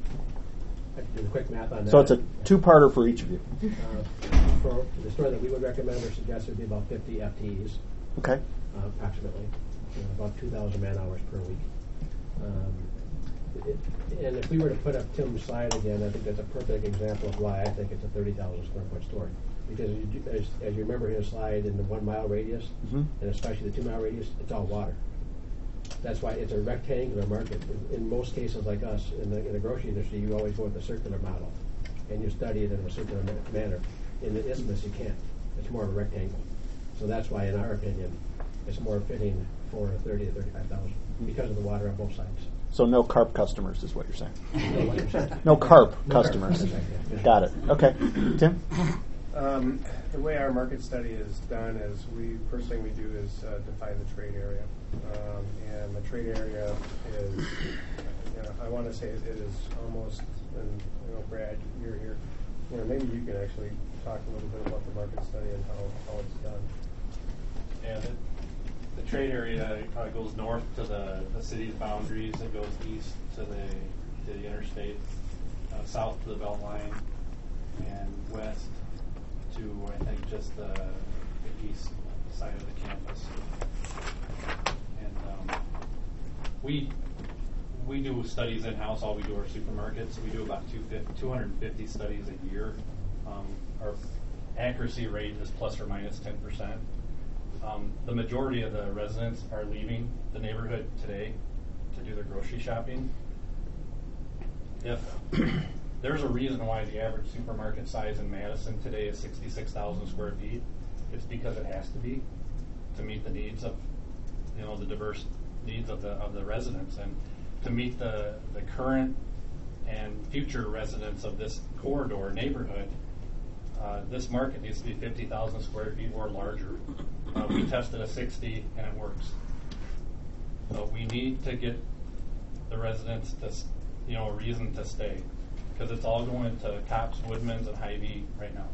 I can do the quick math on that. So it's a two-parter for each of you. Uh, for the store that we would recommend or suggest would be about fifty F T Es. Okay. Uh, approximately. You know, about two thousand man hours per week. Um, it, and if we were to put up Tim's slide again, I think that's a perfect example of why I think it's a thirty thousand square foot store. Because as you, as, as you remember his slide, in the one mile radius, mm-hmm. and especially the two mile radius, it's all water. That's why it's a rectangular market. In, in most cases like us, in the, in the grocery industry, you always go with the circular model, and you study it in a circular ma- manner. In the isthmus, you can't. It's more of a rectangle. So that's why, in our opinion, it's more fitting for thirty to thirty-five thousand because of the water on both sides. So no carp customers is what you're saying. No, what you're saying. No carp No customers. carp. Yeah. Got it. Okay. Tim? Um, the way our market study is done is we first thing we do is uh, define the trade area, um, and the trade area is, you know, I want to say it is almost, and you know, Brad, you're here, you know, maybe you can actually talk a little bit about the market study and how, how it's done. Yeah, the, the trade area uh, goes north to the, the city's boundaries. It goes east to the to the interstate, uh, south to the belt line, and west to, I think, just the, the east side of the campus. And um, we we do studies in-house. All we do are supermarkets. We do about two hundred fifty studies a year. Um, our accuracy rate is plus or minus ten percent. Um, the majority of the residents are leaving the neighborhood today to do their grocery shopping. If there's a reason why the average supermarket size in Madison today is sixty-six thousand square feet, it's because it has to be to meet the needs of, you know, the diverse needs of the of the residents, and to meet the the current and future residents of this corridor neighborhood. Uh, this market needs to be fifty thousand square feet or larger. Uh, we tested a sixty and it works. So we need to get the residents to, you know, a reason to stay, because it's all going to Kopp's, Woodman's, and Hy-Vee right now.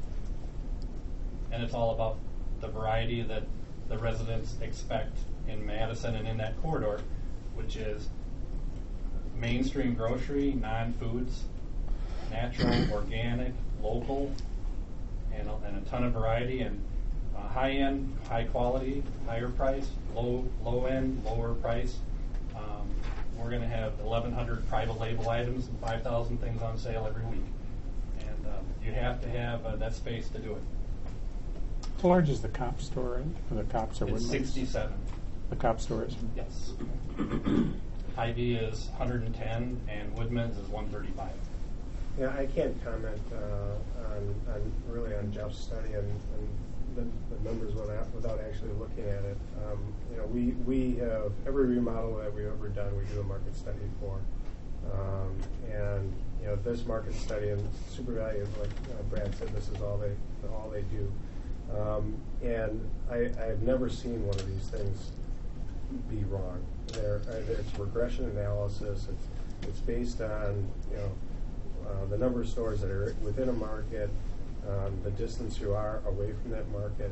And it's all about the variety that the residents expect in Madison and in that corridor, which is mainstream grocery, non-foods, natural, organic, local, and a, and a ton of variety, and uh, high-end, high quality, higher price, low low end, lower price. Um, we're going to have eleven hundred private label items and five thousand things on sale every week, and uh, you have to have uh, that space to do it. How large is the Kopp store? Or the Kopp's or It's Woodman's? sixty-seven. The Kopp store is? Yes. Hy-Vee is one hundred ten, and Woodman's is one thirty-five. Yeah, I can't comment uh, on, on really on Jeff's study and, and the, the numbers without, without actually looking at it. Um, you know, we we have every remodel that we've ever done, we do a market study for, um, and you know, this market study and Super Value, like uh, Brad said, this is all they all they do. Um, and I, I've never seen one of these things be wrong. There, it's regression analysis. It's it's based on, you know, uh, the number of stores that are within a market, um, the distance you are away from that market,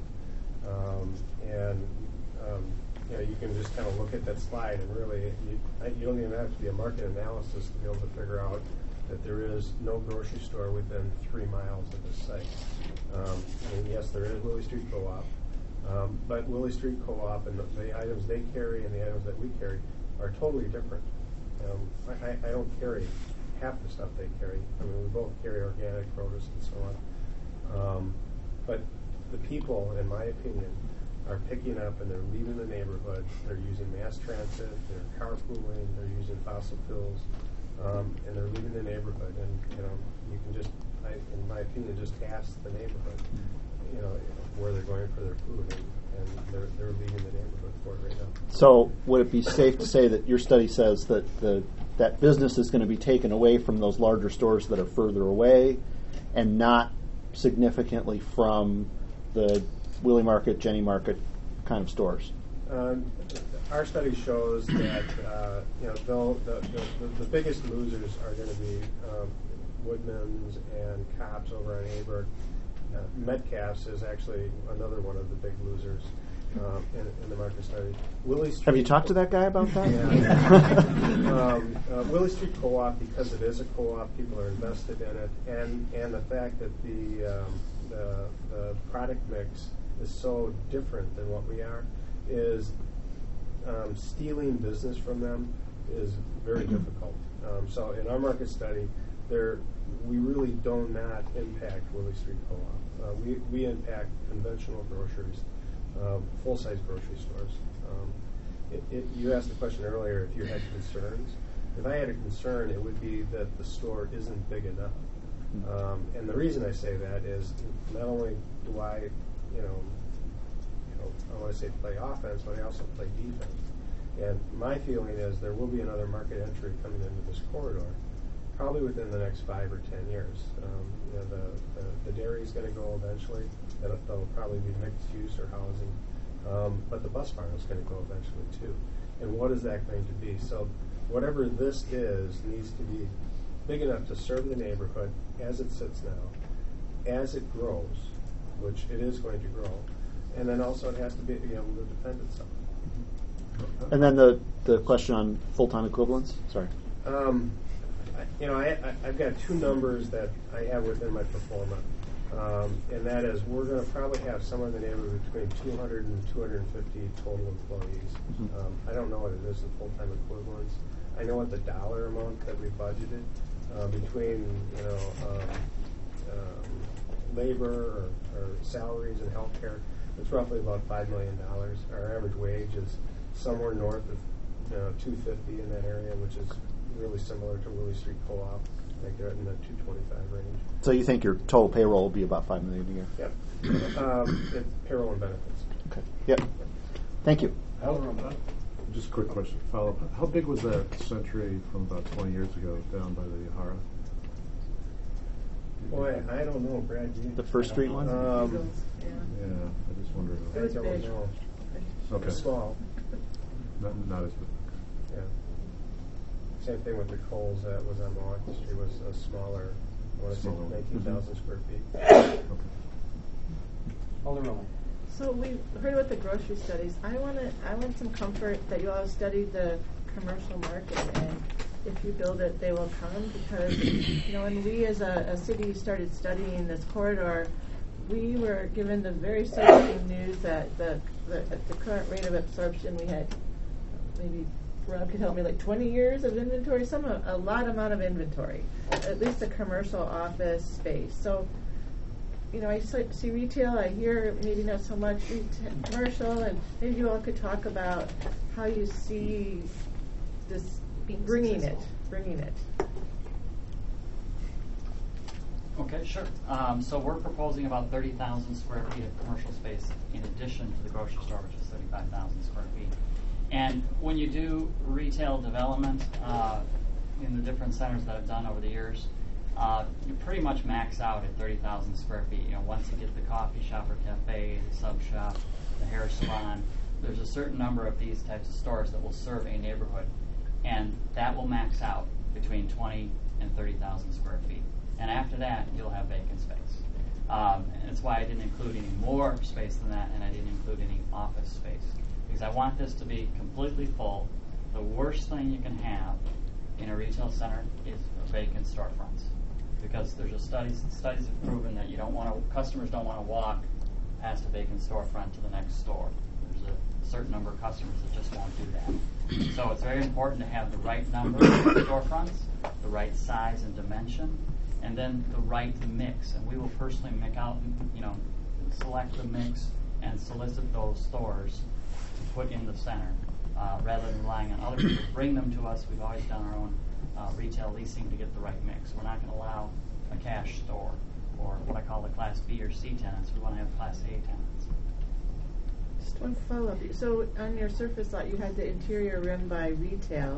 um, and um, you know, you can just kind of look at that slide and really you, you don't even have to be a market analysis to be able to figure out that there is no grocery store within three miles of this site. Um, and yes, there is Willie Street Co-op. Um, but Willie Street Co-op and the, the items they carry and the items that we carry are totally different. Um, I, I don't carry half the stuff they carry. I mean, we both carry organic produce and so on. Um, but the people, in my opinion, are picking up and they're leaving the neighborhood. They're using mass transit, they're carpooling, they're using fossil fuels, um, and they're leaving the neighborhood. And, you know, you can just, I, in my opinion, just ask the neighborhood, you know, where they're going for their food, and, and they're, they're leaving the neighborhood for it right now. So would it be safe to say that your study says that the that business is going to be taken away from those larger stores that are further away and not significantly from the Willie Market, Jenny Market kind of stores? Um, our study shows that uh, you know though the, the, the biggest losers are going to be um, Woodman's and Kopp's over on Aberg. Uh, Metcalf's is actually another one of the big losers um, in, in the market study. Willie Street, Have you talked to that guy about that? Yeah. um, uh, Willie Street Co-op, because it is a co-op, people are invested in it, and and the fact that the um, the, the product mix is so different than what we are, is um, stealing business from them is very difficult. Um, so in our market study, there we really do not impact Willie Street Co-op. Uh, we, we impact conventional groceries, um, full-size grocery stores. Um, it, it, you asked the question earlier if you had concerns. If I had a concern, it would be that the store isn't big enough. Um, and the reason I say that is not only do I, you know, you know, I want to say play offense, but I also play defense. And my feeling is there will be another market entry coming into this corridor. probably within the next five or ten years. Um, you know, the, the, the dairy is going to go eventually. That'll, that'll probably be mixed use or housing. Um, but the bus barn is going to go eventually too. And what is that going to be? So whatever this is needs to be big enough to serve the neighborhood as it sits now, as it grows, which it is going to grow, and then also it has to be, be able to defend itself. And then the, the question on full-time equivalents? Sorry. Um, I, you know, I, I, I've got two numbers that I have within my performa, um, and that is we're going to probably have somewhere in the neighborhood between two hundred and two hundred fifty total employees. Mm-hmm. Um, I don't know what it is in full-time equivalents. I know what the dollar amount that we budgeted uh, between, you know, um, um, labor or, or salaries and health care. It's roughly about five million dollars. Our average wage is somewhere north of you know, two fifty in that area, which is really similar to Willie Street Co-op. Like they're in the two twenty-five range. So you think your total payroll will be about five million a year? Yep. um, it's payroll and benefits. Okay. Yep. Thank you. How, just a quick question, follow up. How big was that Century from about twenty years ago down by the Hara? Boy, I don't know, Brad. You, The First Street one? Um, yeah. yeah, I just wondered. It was I don't big. know. Okay. It's small. Not, not as big. Yeah. Same thing with the Coles that was on Milwaukee Street was a smaller, I want to say nineteen thousand square feet. Okay. Alderman Roman. So we heard about the grocery studies. I want to. I want some comfort that you all studied the commercial market, and if you build it, they will come. Because you know, when we as a, a city started studying this corridor, we were given the very sobering news that the, the at the current rate of absorption, we had maybe Rob could help me like twenty years of inventory, some a, a lot amount of inventory, at least the commercial office space. So. You know, I see retail, I hear maybe not so much retail, commercial, and maybe you all could talk about how you see this being bringing successful. it, bringing it. Okay, sure. Um, so we're proposing about thirty thousand square feet of commercial space in addition to the grocery store, which is thirty-five thousand square feet. And when you do retail development uh, in the different centers that I've done over the years, Uh, you pretty much max out at thirty thousand square feet. You know, once you get the coffee shop or cafe, the sub shop, the hair salon, there's a certain number of these types of stores that will serve a neighborhood, and that will max out between twenty and thirty thousand square feet. And after that, you'll have vacant space. Um, and that's why I didn't include any more space than that, and I didn't include any office space, because I want this to be completely full. The worst thing you can have in a retail center is vacant storefronts. Because there's a studies studies have proven that you don't want to customers don't want to walk past a vacant storefront to the next store. There's a certain number of customers that just won't do that. So it's very important to have the right number of storefronts, the right size and dimension, and then the right mix. And we will personally make out, you know, select the mix and solicit those stores to put in the center, uh, rather than relying on other people to bring them to us. We've always done our own Uh, retail leasing to get the right mix. We're not going to allow a cash store or what I call the Class B or C tenants. We want to have Class A tenants. Just one follow-up. So on your surface lot, you had the interior rim by retail.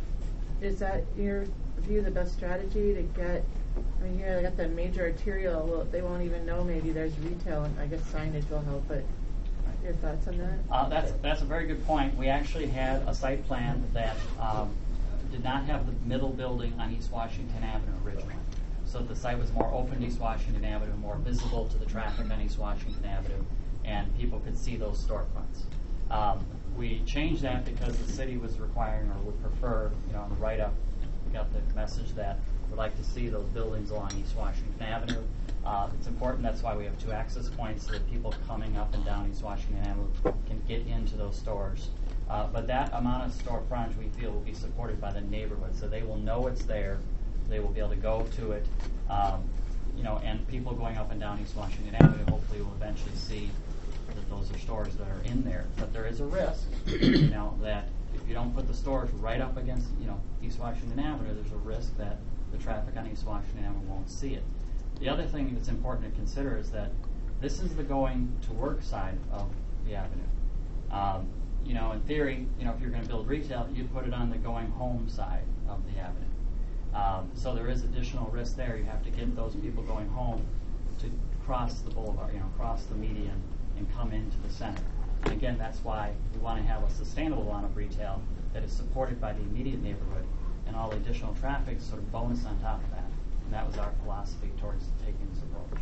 Is that, in your view, the best strategy to get, I mean, you got that major arterial, well, they won't even know maybe there's retail, and I guess signage will help, but your thoughts on that? Uh, that's, that's a very good point. We actually had a site plan that um, did not have the middle building on East Washington Avenue originally. So the site was more open to East Washington Avenue, more visible to the traffic on East Washington Avenue, and people could see those storefronts. Um, we changed that because the city was requiring or would prefer, you know, on the write-up, we got the message that we'd like to see those buildings along East Washington Avenue. Uh, it's important, that's why we have two access points so that people coming up and down East Washington Avenue can get into those stores. Uh, but that amount of storefront we feel will be supported by the neighborhood, so they will know it's there. They will be able to go to it, um, you know, and people going up and down East Washington Avenue hopefully will eventually see that those are stores that are in there. But there is a risk, you know, that if you don't put the stores right up against, you know, East Washington Avenue, there's a risk that the traffic on East Washington Avenue won't see it. The other thing that's important to consider is that this is the going to work side of the avenue. Um, You know, in theory, you know, if you're going to build retail, you'd put it on the going home side of the avenue. Um, so there is additional risk there. You have to get those people going home to cross the boulevard, you know, cross the median and come into the center. And again, that's why we want to have a sustainable amount of retail that is supported by the immediate neighborhood, and all the additional traffic is sort of bonus on top of that. And that was our philosophy towards taking this approach.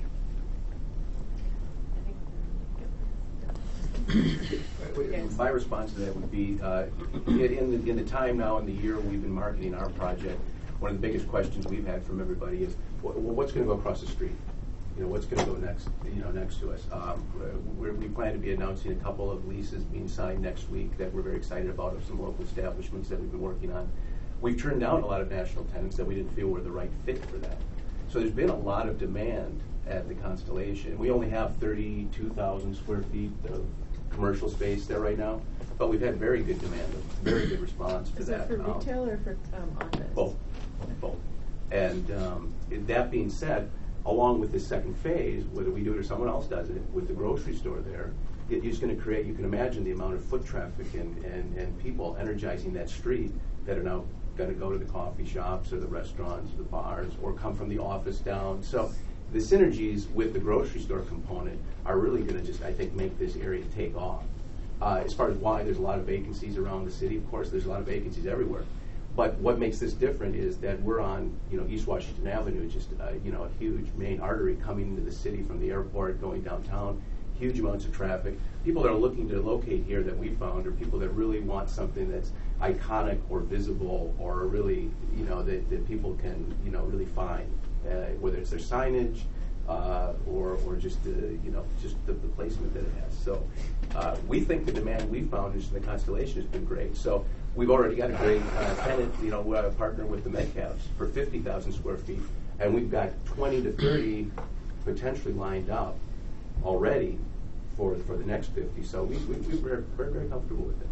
My response to that would be, uh, in, the, in the time now in the year we've been marketing our project, one of the biggest questions we've had from everybody is, well, what's going to go across the street? You know, what's going to go next? You know, next to us. Um, we're, we plan to be announcing a couple of leases being signed next week that we're very excited about, of some local establishments that we've been working on. We've turned down a lot of national tenants that we didn't feel were the right fit for that. So there's been a lot of demand at the Constellation. We only have thirty-two thousand square feet of commercial space there right now, but we've had very good demand, very good response to Is that. that for Um, retail or for um, office? Both, both. And um, that being said, along with this second phase, whether we do it or someone else does it, with the grocery store there, it is going to create, you can imagine the amount of foot traffic and, and, and people energizing that street that are now going to go to the coffee shops or the restaurants or the bars or come from the office down. So the synergies with the grocery store component are really going to just, I think, make this area take off. Uh, as far as why, there's a lot of vacancies around the city. Of course, there's a lot of vacancies everywhere. But what makes this different is that we're on, you know, East Washington Avenue, just, uh, you know, a huge main artery coming into the city from the airport, going downtown, huge amounts of traffic. People that are looking to locate here that we found are people that really want something that's iconic or visible or really, you know, that, that people can, you know, really find, uh, whether it's their signage, Uh, or, or just the, you know, just the, the placement that it has. So uh, we think the demand we found in the Constellation has been great. So we've already got a great uh, tenant, you know, uh, partner with the Metcalfs for fifty thousand square feet, and we've got twenty to thirty potentially lined up already for for the next fifty. So we, we, we're very, very comfortable with it.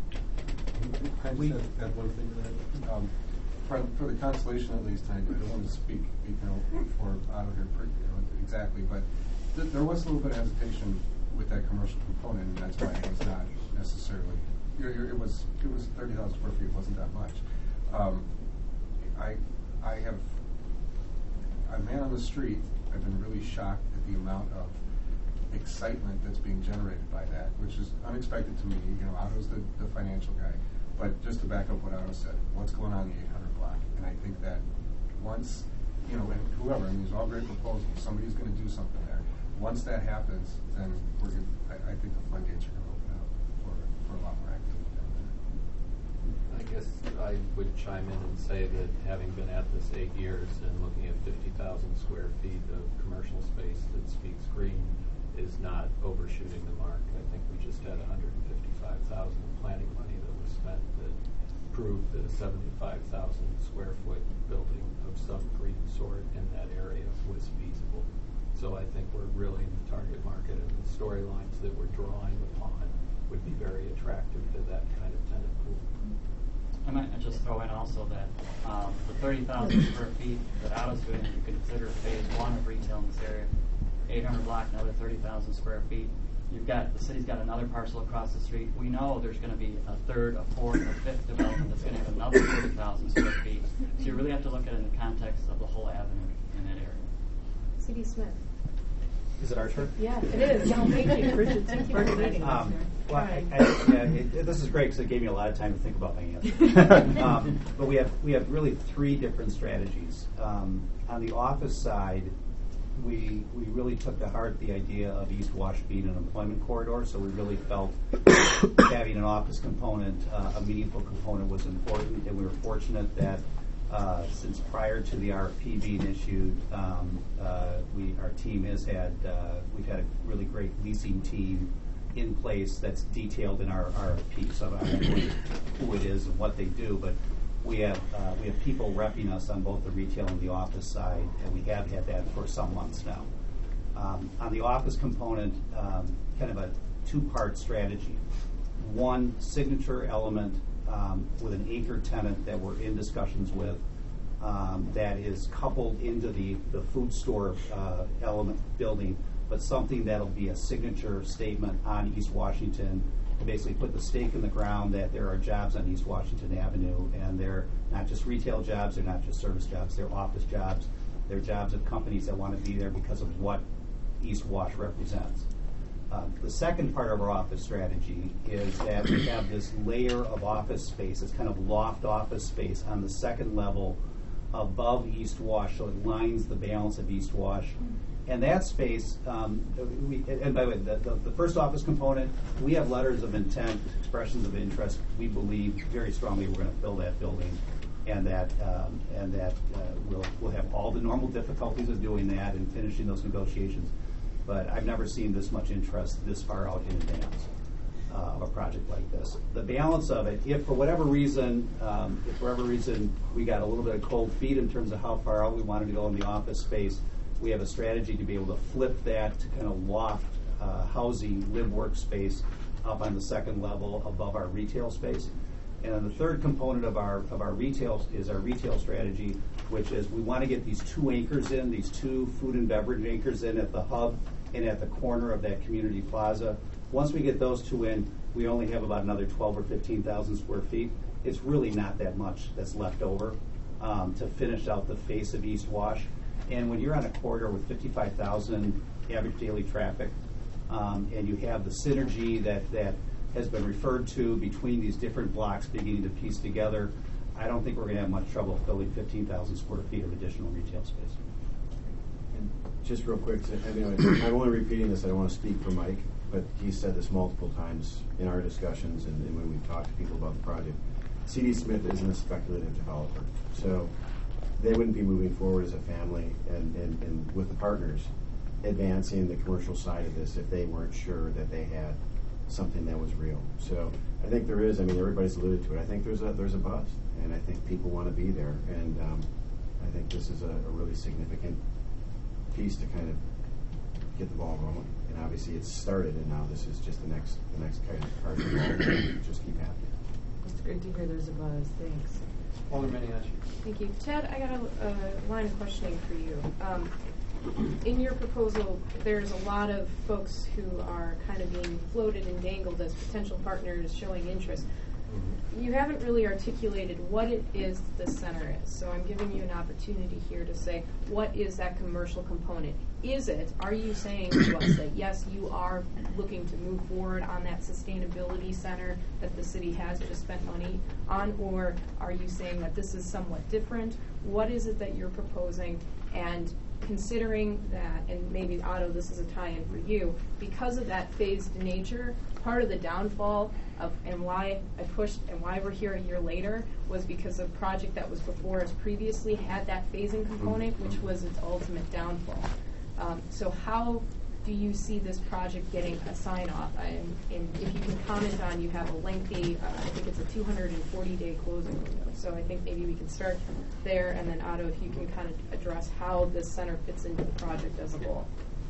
Can I just add, add one thing to that? Um, for, for the Constellation, at least, I, I don't want to speak, you know, for out of here per, you know, exactly, but th- there was a little bit of hesitation with that commercial component, and that's why it was not necessarily. You're, you're, it was it was thirty thousand square feet. It wasn't that much. Um, I I have a man on the street. I've been really shocked at the amount of excitement that's being generated by that, which is unexpected to me. You know, Otto's the, the financial guy, but just to back up what Otto said, what's going on in the eight hundred block? And I think that once, you know, and whoever, I mean, these are all great proposals. Somebody's going to do something there. Once that happens, then we're going. I, I think the floodgates are going to open up for for a lot more activity down there. I guess I would chime in and say that having been at this eight years and looking at fifty thousand square feet of commercial space that speaks green is not overshooting the mark. I think we just had one hundred fifty-five thousand in planning money that was spent that proved that a seventy-five thousand square foot building of some green sort in that area was feasible. So I think we're really in the target market, and the storylines that we're drawing upon would be very attractive to that kind of tenant pool. I might just throw in also that um, the thirty thousand square feet that I was doing, if you consider phase one of retail in this area, eight hundred block, another thirty thousand square feet. You've got, the city's got another parcel across the street. We know there's going to be a third, a fourth, a fifth development that's going to have another thirty thousand square feet. So you really have to look at it in the context of the whole avenue in that area. C D Smith. Is it our turn? Yeah, it is. No, thank you. Thank you for leading us Um, here. well, I, I, yeah, it, it, this is great because it gave me a lot of time to think about my answer. um, but we have we have really three different strategies. Um, on the office side, we we really took to heart the idea of East Wash being an employment corridor. So we really felt having an office component, uh, a meaningful component, was important, and we were fortunate that. Uh, since prior to the R F P being issued, um, uh, we our team has had uh, we've had a really great leasing team in place that's detailed in our R F P. So I don't know who it is and what they do, but we have uh, we have people repping us on both the retail and the office side, and we have had that for some months now. Um, on the office component, um, kind of a two-part strategy. One signature element. Um, with an anchor tenant that we're in discussions with um, that is coupled into the, the food store uh, element building, but something that'll be a signature statement on East Washington basically put the stake in the ground that there are jobs on East Washington Avenue, and they're not just retail jobs, they're not just service jobs, they're office jobs, they're jobs of companies that want to be there because of what East Wash represents. Uh, the second part of our office strategy is that we have this layer of office space, this kind of loft office space on the second level above East Wash, so it lines the balance of East Wash. And that space, um, we, and by the way, the, the, the first office component, we have letters of intent, expressions of interest. We believe very strongly we're going to fill that building, and that um, and that uh, we'll we'll have all the normal difficulties of doing that and finishing those negotiations. But I've never seen this much interest this far out in advance uh, of a project like this. The balance of it, if for whatever reason, um, if for whatever reason we got a little bit of cold feet in terms of how far out we wanted to go in the office space, we have a strategy to be able to flip that to kind of loft uh, housing, live workspace up on the second level above our retail space. And then the third component of our of our retail is our retail strategy, which is we want to get these two anchors in, these two food and beverage anchors in at the hub and at the corner of that community plaza. Once we get those two in, we only have about another twelve or fifteen thousand square feet. It's really not that much that's left over um, to finish out the face of East Wash. And when you're on a corridor with fifty-five thousand average daily traffic, um, and you have the synergy that, that has been referred to between these different blocks beginning to piece together, I don't think we're going to have much trouble filling fifteen thousand square feet of additional retail space. And just real quick, I mean, I'm only repeating this, I don't want to speak for Mike, but he's said this multiple times in our discussions and, and when we've talked to people about the project. C D Smith isn't a speculative developer, so they wouldn't be moving forward as a family and, and, and with the partners advancing the commercial side of this if they weren't sure that they had something that was real. So I think there is, I mean, everybody's alluded to it, I think there's a there's a buzz, and I think people want to be there, and um, I think this is a, a really significant piece to kind of get the ball rolling. And obviously it's started, and now this is just the next the next kind of part of the ball. Just keep happening. It's great to hear there's a buzz. Thanks. Alderman Maniaci. Thank you. Ted, I got a, a line of questioning for you. Um, in your proposal, there's a lot of folks who are kind of being floated and dangled as potential partners showing interest. You haven't really articulated what it is that this center is, so I'm giving you an opportunity here to say, what is that commercial component? Is it, are you saying to us that yes, you are looking to move forward on that sustainability center that the city has just spent money on, or are you saying that this is somewhat different? What is it that you're proposing? And considering that, and maybe Otto, this is a tie-in for you, because of that phased nature, part of the downfall of and why I pushed and why we're here a year later was because the project that was before us previously had that phasing component, which was its ultimate downfall. Um, so how do you see this project getting a sign-off? And, and if you can comment on, you have a lengthy, uh, I think it's a two hundred forty day closing window. So I think maybe we can start there, and then Otto, if you can kind of address how this center fits into the project as a whole.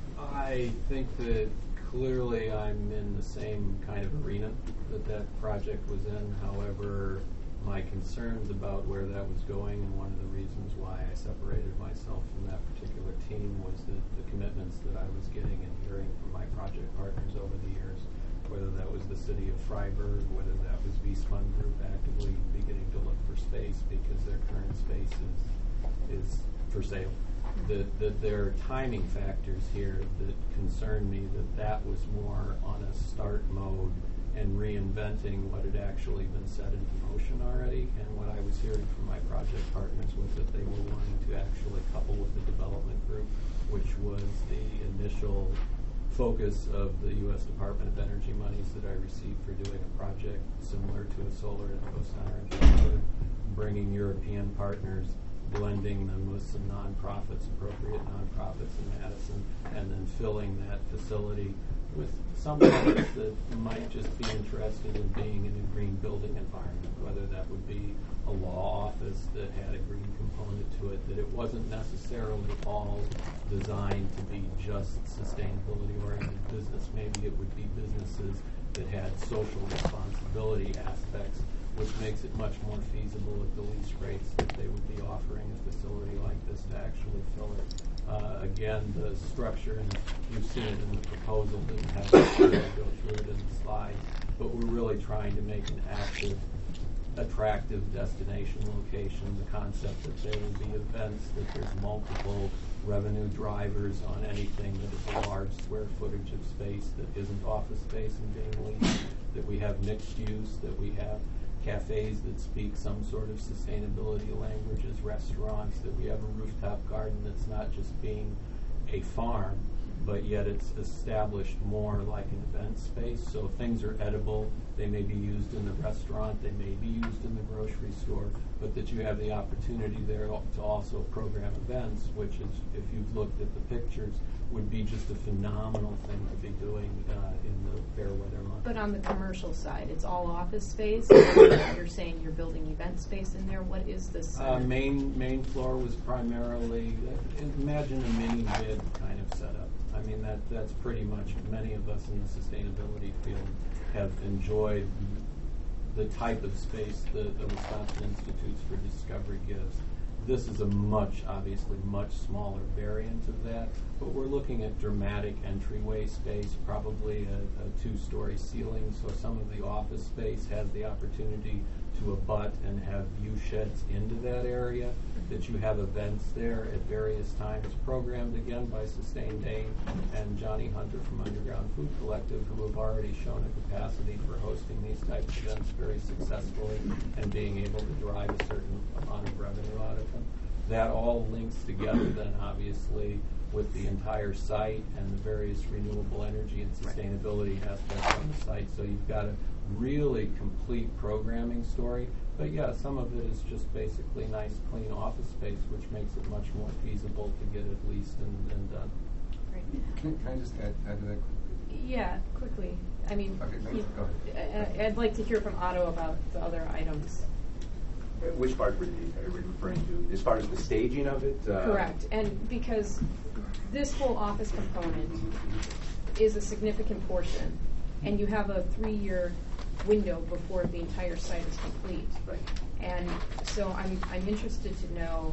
I think that clearly I'm in the same kind of arena that that project was in. However, my concerns about where that was going, and one of the reasons why I separated myself from that particular team, was that the commitments that I was getting and hearing from my project partners over the years, whether that was the city of Freiburg, whether that was Wiesmann Group actively beginning to look for space because their current space is, is for sale. That, that there are timing factors here that concern me, that that was more on a start mode and reinventing what had actually been set into motion already. And what I was hearing from my project partners was that they were wanting to actually couple with the development group, which was the initial focus of the U S Department of Energy monies that I received for doing a project similar to a solar info center in Pittsburgh, bringing European partners, blending them with some nonprofits, appropriate nonprofits in Madison, and then filling that facility with some folks that might just be interested in being in a green building environment, whether that would be a law office that had a green component to it, that it wasn't necessarily all designed to be just sustainability-oriented business. Maybe it would be businesses that had social responsibility aspects, which makes it much more feasible at the lease rates that they would be offering a facility like this to actually fill it. Uh, again, the structure, and you've seen it in the proposal, didn't have to go through it in the slides, but we're really trying to make an active, attractive destination location. The concept that there will be events, that there's multiple revenue drivers on anything that is a large square footage of space that isn't office space and being leased, that we have mixed use, that we have cafes that speak some sort of sustainability languages, restaurants, that we have a rooftop garden that's not just being a farm, but yet it's established more like an event space. So things are edible. They may be used in the restaurant. They may be used in the grocery store, but that you have the opportunity there to also program events, which is, if you've looked at the pictures, would be just a phenomenal thing to be doing uh, in the fair weather month. But on the commercial side, it's all office space. You're saying you're building event space in there. What is this? Uh, main main floor was primarily, uh, imagine a mini bid kind of setup. I mean, that that's pretty much, many of us in the sustainability field have enjoyed the type of space that the Wisconsin Institutes for Discovery gives. This is a much, obviously, much smaller variant of that, but we're looking at dramatic entryway space, probably a, a two-story ceiling, so some of the office space has the opportunity to abut and have view sheds into that area, that you have events there at various times, programmed again by Sustained Aim and Johnny Hunter from Underground Food Collective, who have already shown a capacity for hosting these types of events very successfully and being able to drive a certain amount of revenue out of them. That all links together then, obviously, with the entire site and the various renewable energy and sustainability aspects on the site. So you've got a really complete programming story. But yeah, some of it is just basically nice, clean office space, which makes it much more feasible to get it leased and, and done. Great. Can, can I just add, add to that quickly? Yeah, quickly. I mean, Okay, thanks. you- Go ahead. I- I'd like to hear from Otto about the other items. Which part were you, are we referring to? As far as the staging of it? Uh, Correct. And because this whole office component is a significant portion, and you have a three-year window before the entire site is complete. Right. And so I'm, I'm interested to know,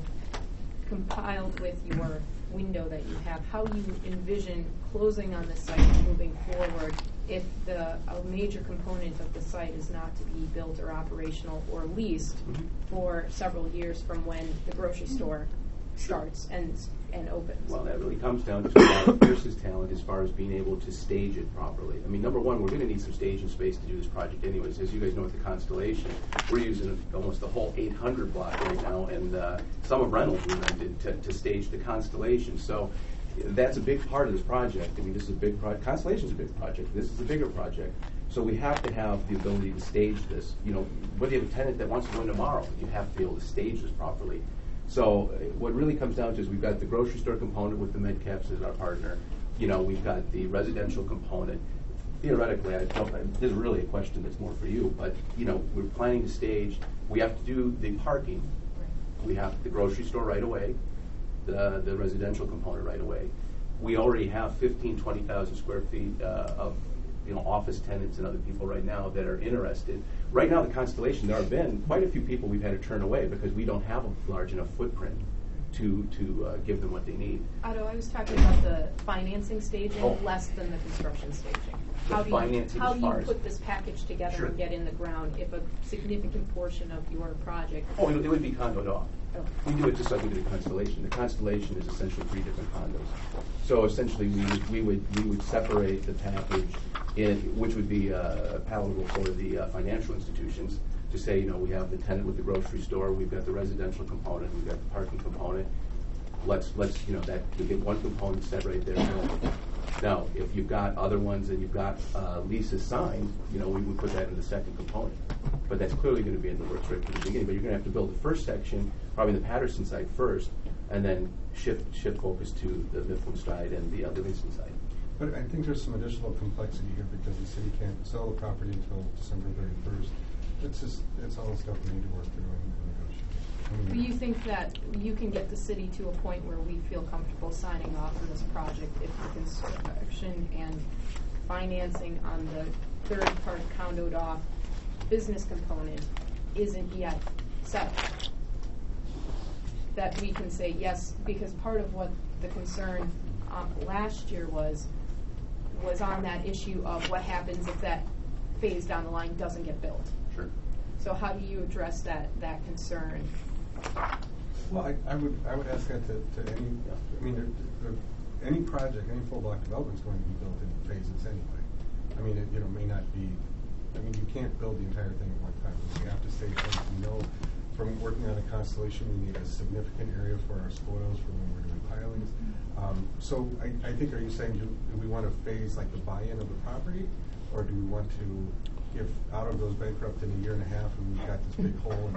compiled with your window that you have, how you envision closing on the site moving forward if the a major component of the site is not to be built or operational or leased Mm-hmm. for several years from when the grocery store starts and and opens. Well, that really comes down to uh, Pierce's talent as far as being able to stage it properly. I mean, number one, we're going to need some staging space to do this project anyways. As you guys know, with the Constellation, we're using almost the whole eight hundred block right now, and uh, some of Reynolds we rented to, to stage the Constellation. So that's a big part of this project. I mean, this is a big project. Constellation's a big project. This is a bigger project. So we have to have the ability to stage this. You know, whether you have a tenant that wants to go in tomorrow, you have to be able to stage this properly. So uh, what really comes down to is we've got the grocery store component with the MedCaps as our partner. You know, we've got the residential component. Theoretically, I don't, this is really a question that's more for you, but, you know, we're planning to stage, we have to do the parking. We have the grocery store right away, the, the residential component right away. We already have fifteen, twenty thousand square feet uh, of, you know, office tenants and other people right now that are interested. Right now, the Constellation, there have been quite a few people we've had to turn away because we don't have a large enough footprint to to uh, give them what they need. Otto, I was talking about the financing staging Oh. less than the construction staging. The How do you, financing how as do far you as- put this package together Sure. and get in the ground if a significant portion of your project? Oh, it, it would be condoed off. Oh. We do it just like we do the Constellation. The Constellation is essentially three different condos. So essentially, we would we would we would separate the package, in which would be uh, palatable for the uh, financial institutions to say, you know, we have the tenant with the grocery store, we've got the residential component, we've got the parking component. Let's let's you know that we get one component set right there. Now, if you've got other ones and you've got uh, leases signed, you know, we would put that in the second component. But that's clearly going to be in the works right from the beginning. But you're going to have to build the first section, probably the Patterson side first, and then shift shift focus to the Mifflin side and the uh, Livingston side. But I think there's some additional complexity here because the city can't sell the property until December thirty-first. It's just, it's all stuff we need to work through and negotiate. Do you think that you can get the city to a point where we feel comfortable signing off on this project if the construction and financing on the third part condoed off business component isn't yet set? That we can say yes, because part of what the concern um, last year was was on that issue of what happens if that phase down the line doesn't get built. Sure. So how do you address that, that concern? Well, I, I would I would ask that to, to any. I mean, there, there, any project, any full block development is going to be built in phases anyway. I mean, it you know may not be. I mean, you can't build the entire thing at one time. We have to stay close. We know from working on a constellation, we need a significant area for our spoils for when we're doing pilings. Um, so I, I think, are you saying do, do we want to phase like the buy-in of the property, or do we want to? If Otto goes bankrupt in a year and a half and we've got this big hole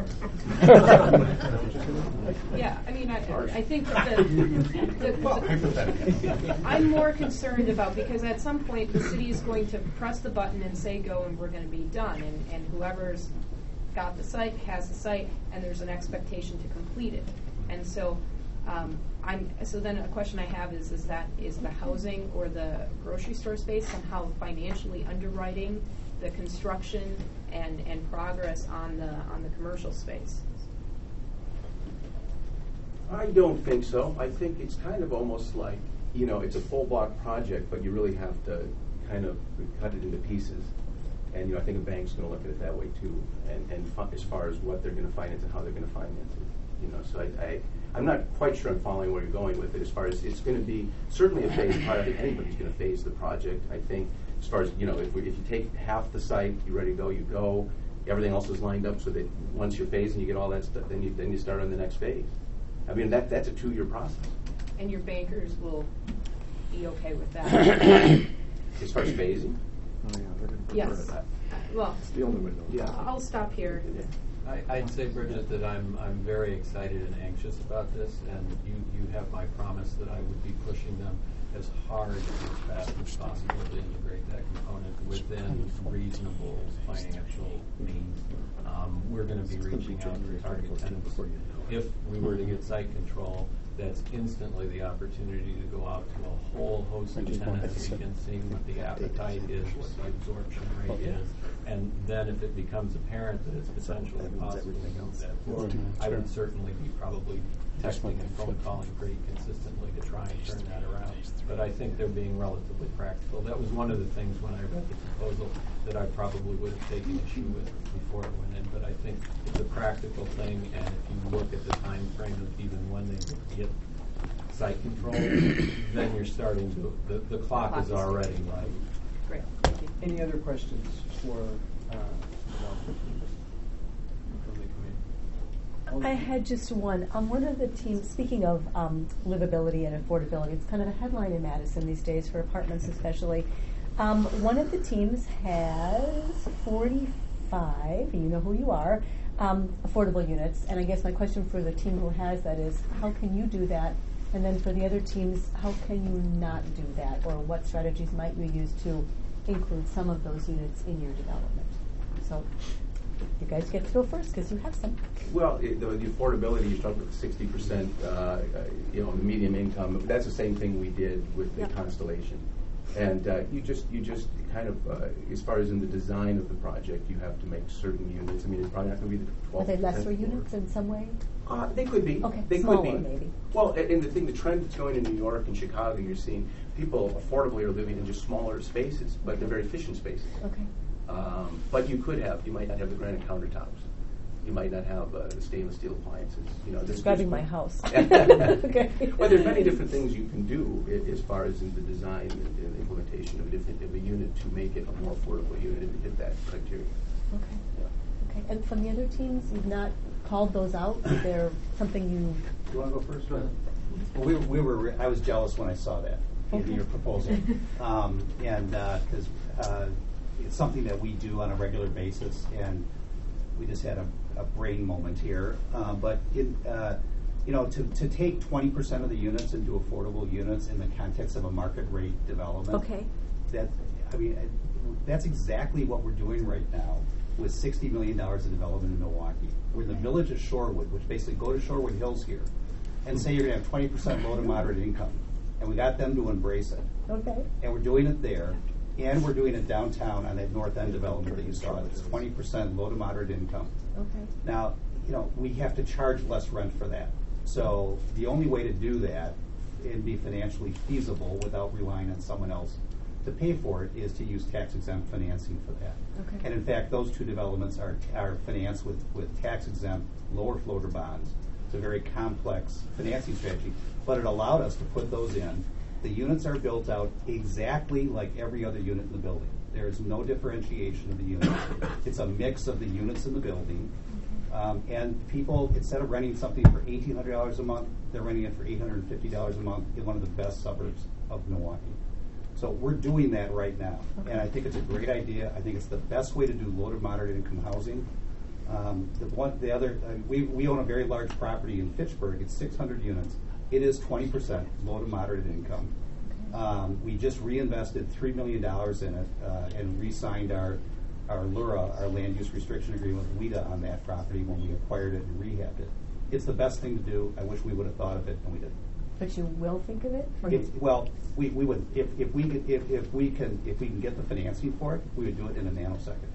in Yeah, I mean, I, I think that the, the, well, hypothetically. I'm more concerned about, because at some point the city is going to press the button and say go and we're going to be done, and, and whoever's got the site has the site, and there's an expectation to complete it. And so um, I'm so then a question I have is is that is the housing or the grocery store space somehow financially underwriting the construction and, and progress on the on the commercial space? I don't think so. I think it's kind of almost like, you know, it's a full block project, but you really have to kind of cut it into pieces. And, you know, I think a bank's going to look at it that way too, and, and fu- as far as what they're going to finance and how they're going to finance it. You know, so I, I, I'm not quite sure I'm following where you're going with it as far as it's going to be certainly a phased part. I think anybody's going to phase the project. I think as far as, you know, if, we, if you take half the site, you're ready to go, you go. Everything else is lined up so that once you're phased and you get all that stuff, then you then you start on the next phase. I mean, that that's a two-year process. And your bankers will be okay with that? As far as phasing? Oh, yeah, they're going to Yes. that. Well, It's the only way to Yeah. I'll stop here. I, I'd say, Bridget, that I'm I'm very excited and anxious about this, and you, you have my promise that I would be pushing them as hard and as fast as possible to integrate that component within reasonable financial means. Um, we're going to be reaching out to target tenants. If we were to get site control, that's instantly the opportunity to go out to a whole host of tenants. We can see what the appetite is, what the absorption rate is, and then if it becomes apparent that it's potentially possible to move that forward, I would certainly be probably texting and phone calling pretty consistently to try and turn that around. But I think they're being relatively practical. That was one of the things when I read the proposal that I probably would have taken issue with before it went in. But I think it's a practical thing, and if you look at the time frame of even when they would get site control, then you're starting to, the, the clock, clock is already right. Great, thank you. Any other questions for uh, from the committee? I had just one. Um, one of the teams, speaking of um, livability and affordability, it's kind of a headline in Madison these days for apartments especially. Um, one of the teams has forty-five, and you know who you are, um, affordable units. And I guess my question for the team who has that is, how can you do that? And then for the other teams, how can you not do that? Or what strategies might you use to include some of those units in your development? So you guys get to go first because you have some. Well, it, the, the affordability, you start with sixty percent, uh, you know, the medium income. That's the same thing we did with the Yep. Constellation. And uh, you just, you just kind of, uh, as far as in the design of the project, you have to make certain units. I mean, it's probably not going to be the Are twelve. they lesser units in some way? Uh, they could be. Okay, they smaller could be. maybe. Well, and, and the thing, the trend that's going in New York and Chicago, you're seeing people affordably are living in just smaller spaces, but they're very efficient spaces. Okay. Um, but you could have, you might not have the granite countertops. You might not have uh, the stainless steel appliances. You know, Describing my house. Okay. Well, there's many different things you can do I- as far as in the design and, and implementation of a, different, of a unit to make it a more affordable unit and hit that criteria. Okay. Okay. And from the other teams, you've not called those out? Is there something you? Do you want to go first? Well, we, we were. Re- I was jealous when I saw that in Okay. your proposal, um, and because uh, uh, it's something that we do on a regular basis, and we just had a, a brain moment here. Uh, but it, uh, you know, to, to take twenty percent of the units into affordable units in the context of a market rate development. Okay. That I mean, that's exactly what we're doing right now with sixty million dollars of development in Milwaukee. We're in the village of Shorewood, which basically go to Shorewood Hills here, and say you're going to have twenty percent low to moderate income. And we got them to embrace it. Okay. And we're doing it there. And we're doing it downtown on that North End development that you saw. That's twenty percent low to moderate income. Okay. Now, you know, we have to charge less rent for that. So the only way to do that and be financially feasible without relying on someone else to pay for it is to use tax exempt financing for that. Okay. And in fact, those two developments are, are financed with, with tax exempt lower floater bonds. It's a very complex financing strategy, but it allowed us to put those in. The units are built out exactly like every other unit in the building. There is no differentiation of the units. It's a mix of the units in the building. Um, and people, instead of renting something for eighteen hundred dollars a month, they're renting it for eight hundred fifty dollars a month in one of the best suburbs of Milwaukee. So we're doing that right now. Okay. And I think it's a great idea. I think it's the best way to do low to moderate income housing. Um, the one, the other, uh, we, we own a very large property in Fitchburg. It's six hundred units. It is twenty percent low to moderate income. Um, we just reinvested three million dollars in it uh, and re-signed our, our L U R A, our land use restriction agreement with WIDA on that property when we acquired it and rehabbed it. It's the best thing to do. I wish we would have thought of it, and we didn't. But you will think of it? Or If, well, we, we would, if, if we could- if, if we can if we can get the financing for it, we would do it in a nanosecond.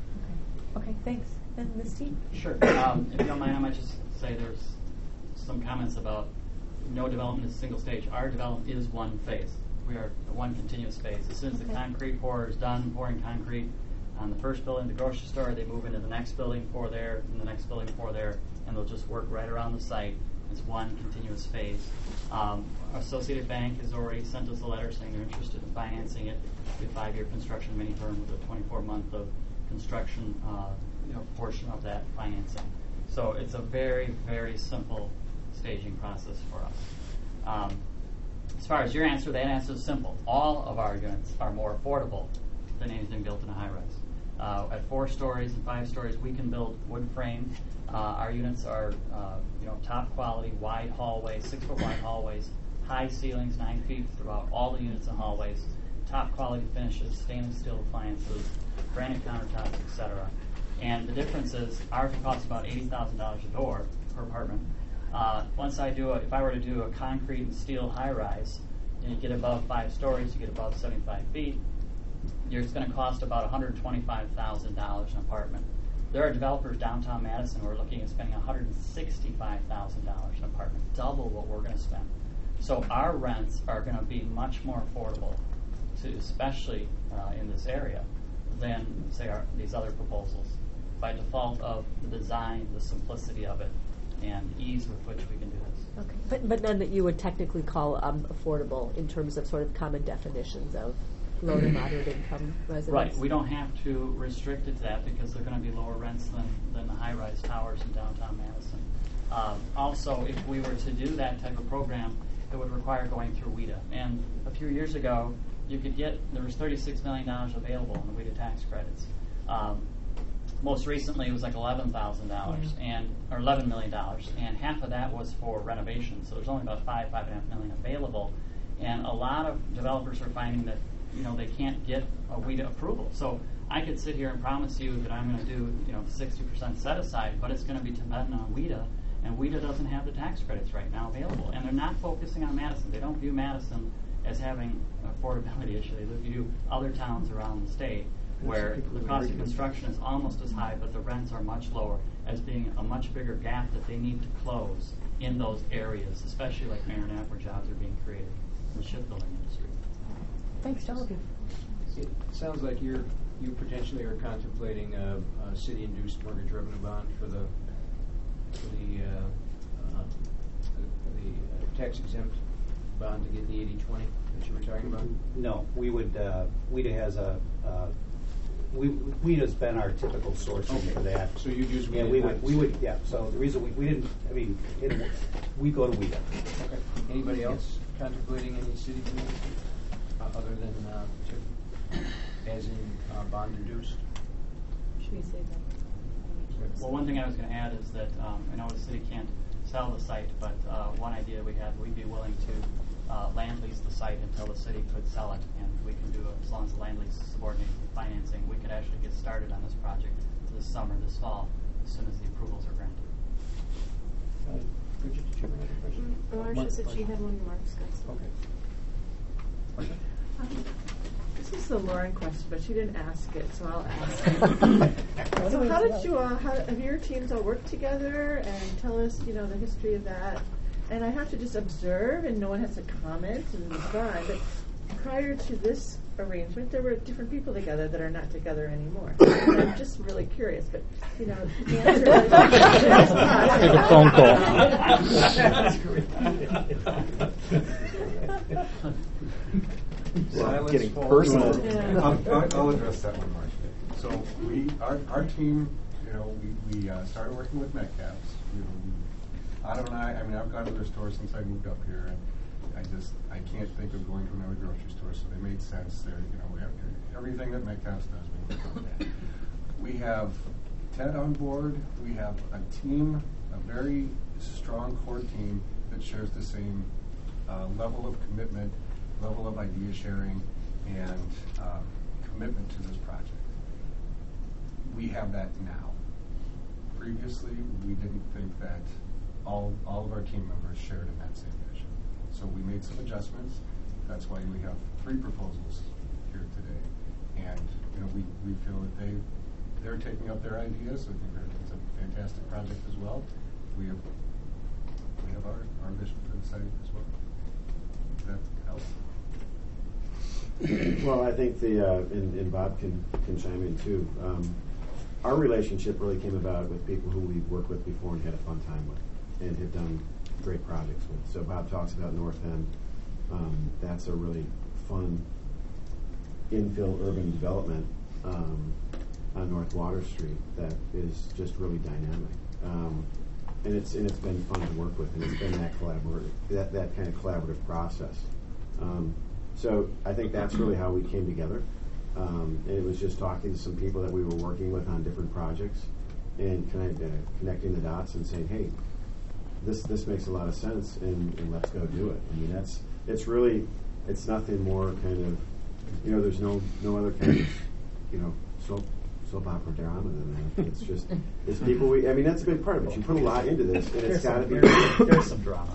Okay, thanks. And Misty? Sure. Um, if you don't mind, I might just say there's some comments about no development is a single stage. Our development is one phase. We are one continuous phase. As soon as the concrete pour is done, pouring concrete on the first building, the grocery store, they move into the next building, pour there, and the next building, pour there, and they'll just work right around the site. It's one continuous phase. Um, Associated Bank has already sent us a letter saying they're interested in financing it. A five-year construction mini firm with a twenty-four month of construction uh, you know, portion of that financing. So it's a very, very simple staging process for us. Um, as far as your answer, that answer is simple. All of our units are more affordable than anything built in a high-rise. Uh, at four stories and five stories, we can build wood frame. Uh, our units are, uh, you know, top quality, wide hallways, six-foot wide hallways, high ceilings, nine feet throughout all the units and hallways, top quality finishes, stainless steel appliances, granite countertops, et cetera. And the difference is ours will cost about eighty thousand dollars a door per apartment. Uh, once I do, a, if I were to do a concrete and steel high-rise, and you get above five stories, you get above seventy-five feet. It's going to cost about one hundred twenty-five thousand dollars an apartment. There are developers downtown Madison who are looking at spending one hundred sixty-five thousand dollars an apartment, double what we're going to spend. So our rents are going to be much more affordable, to, especially uh, in this area, than, say, our, these other proposals, by default of the design, the simplicity of it, and ease with which we can do this. Okay, but, but none that you would technically call um, affordable in terms of sort of common definitions of low to moderate income residents? Right. We don't have to restrict it to that because they're going to be lower rents than, than the high-rise towers in downtown Madison. Um, also, if we were to do that type of program, it would require going through WIDA. And a few years ago, you could get, there was thirty-six million dollars available in the WIDA tax credits. Um, most recently, it was like eleven thousand dollars, and or eleven million dollars, and half of that was for renovation. So there's only about five, five and a half million available. And a lot of developers are finding that, you know, they can't get a WIDA approval. So I could sit here and promise you that I'm going to do, you know, sixty percent set aside, but it's going to be dependent on WIDA, and WIDA doesn't have the tax credits right now available. And they're not focusing on Madison. They don't view Madison as having an affordability issue. They view other towns around the state where the cost of construction is almost as high, but the rents are much lower, as being a much bigger gap that they need to close in those areas, especially like Marinette, where jobs are being created in the shipbuilding industry. Thanks to all of you. It sounds like you're, you potentially are contemplating a, a city-induced mortgage revenue bond for the, for the, uh, uh, the, the uh, tax exempt bond to get the eighty twenty that you were talking about? No, we would, uh, WIDA has a, uh, we, WIDA's been our typical sourcing Okay. for that. So you'd use Yeah, WIDA, we not would, we would, yeah, so the reason we, we didn't, I mean, it, we go to WIDA. Okay. Anybody else contemplating any city financing uh, other than, uh, to, as in uh, bond induced? Should we say that? Well, one thing I was going to add is that um, I know the city can't sell the site, but uh, one idea we had, we'd be willing to uh, land lease the site until the city could sell it, and we can do it as long as the land lease is subordinated to financing. We could actually get started on this project this summer, this fall, as soon as the approvals are granted. Uh, Bridget, did you have another question? Marcia said she had one. Mark's got some. Okay. Um, this is the Lauren question, but she didn't ask it, so I'll ask it. So how did you, uh, how, have your teams all worked together, and tell us, you know, the history of that? And I have to just observe, and no one has to comment, and it's fine, but prior to this arrangement, there were different people together that are not together anymore. And I'm just really curious, but you know, the answer is Take a phone call. Well, getting personal. Yeah. I'll, I'll, I'll address that one, Mark. So we, our, our team, you know, we, we uh, started working with Metcalf's. You know, we, Otto and I, I mean, I've gone to their store since I moved up here, and I just, I can't think of going to another grocery store, so they made sense. They're, you know, we have everything that Metcalf's does, we work on that. We have Ted on board. We have a team, a very strong core team that shares the same uh, level of commitment, level of idea sharing, and um, commitment to this project. We have that now. Previously, we didn't think that all all of our team members shared in that same vision. So we made some adjustments. That's why we have three proposals here today. And you know, we, we feel that they they're taking up their ideas. So I think it's a fantastic project as well. We have we have our, our vision for the site as well. Does that help? Well, I think the uh, and, and Bob can, can chime in too. Um, our relationship really came about with people who we've worked with before and had a fun time with, and have done great projects with. So Bob talks about North End. Um, that's a really fun infill urban development um, on North Water Street that is just really dynamic. Um, and it's and it's been fun to work with, and it's been that collaborative, that, that kind of collaborative process. Um, So I think that's really how we came together. Um, and it was just talking to some people that we were working with on different projects and kind of uh, connecting the dots and saying, hey, this this makes a lot of sense, and, and let's go do it. I mean, that's it's really it's nothing more kind of, you know, there's no no other kind of, you know, soap soap opera drama than that. It's just it's people. We I mean, that's a big part of it. You put a lot into this, and it's got to be. There's, there's some drama.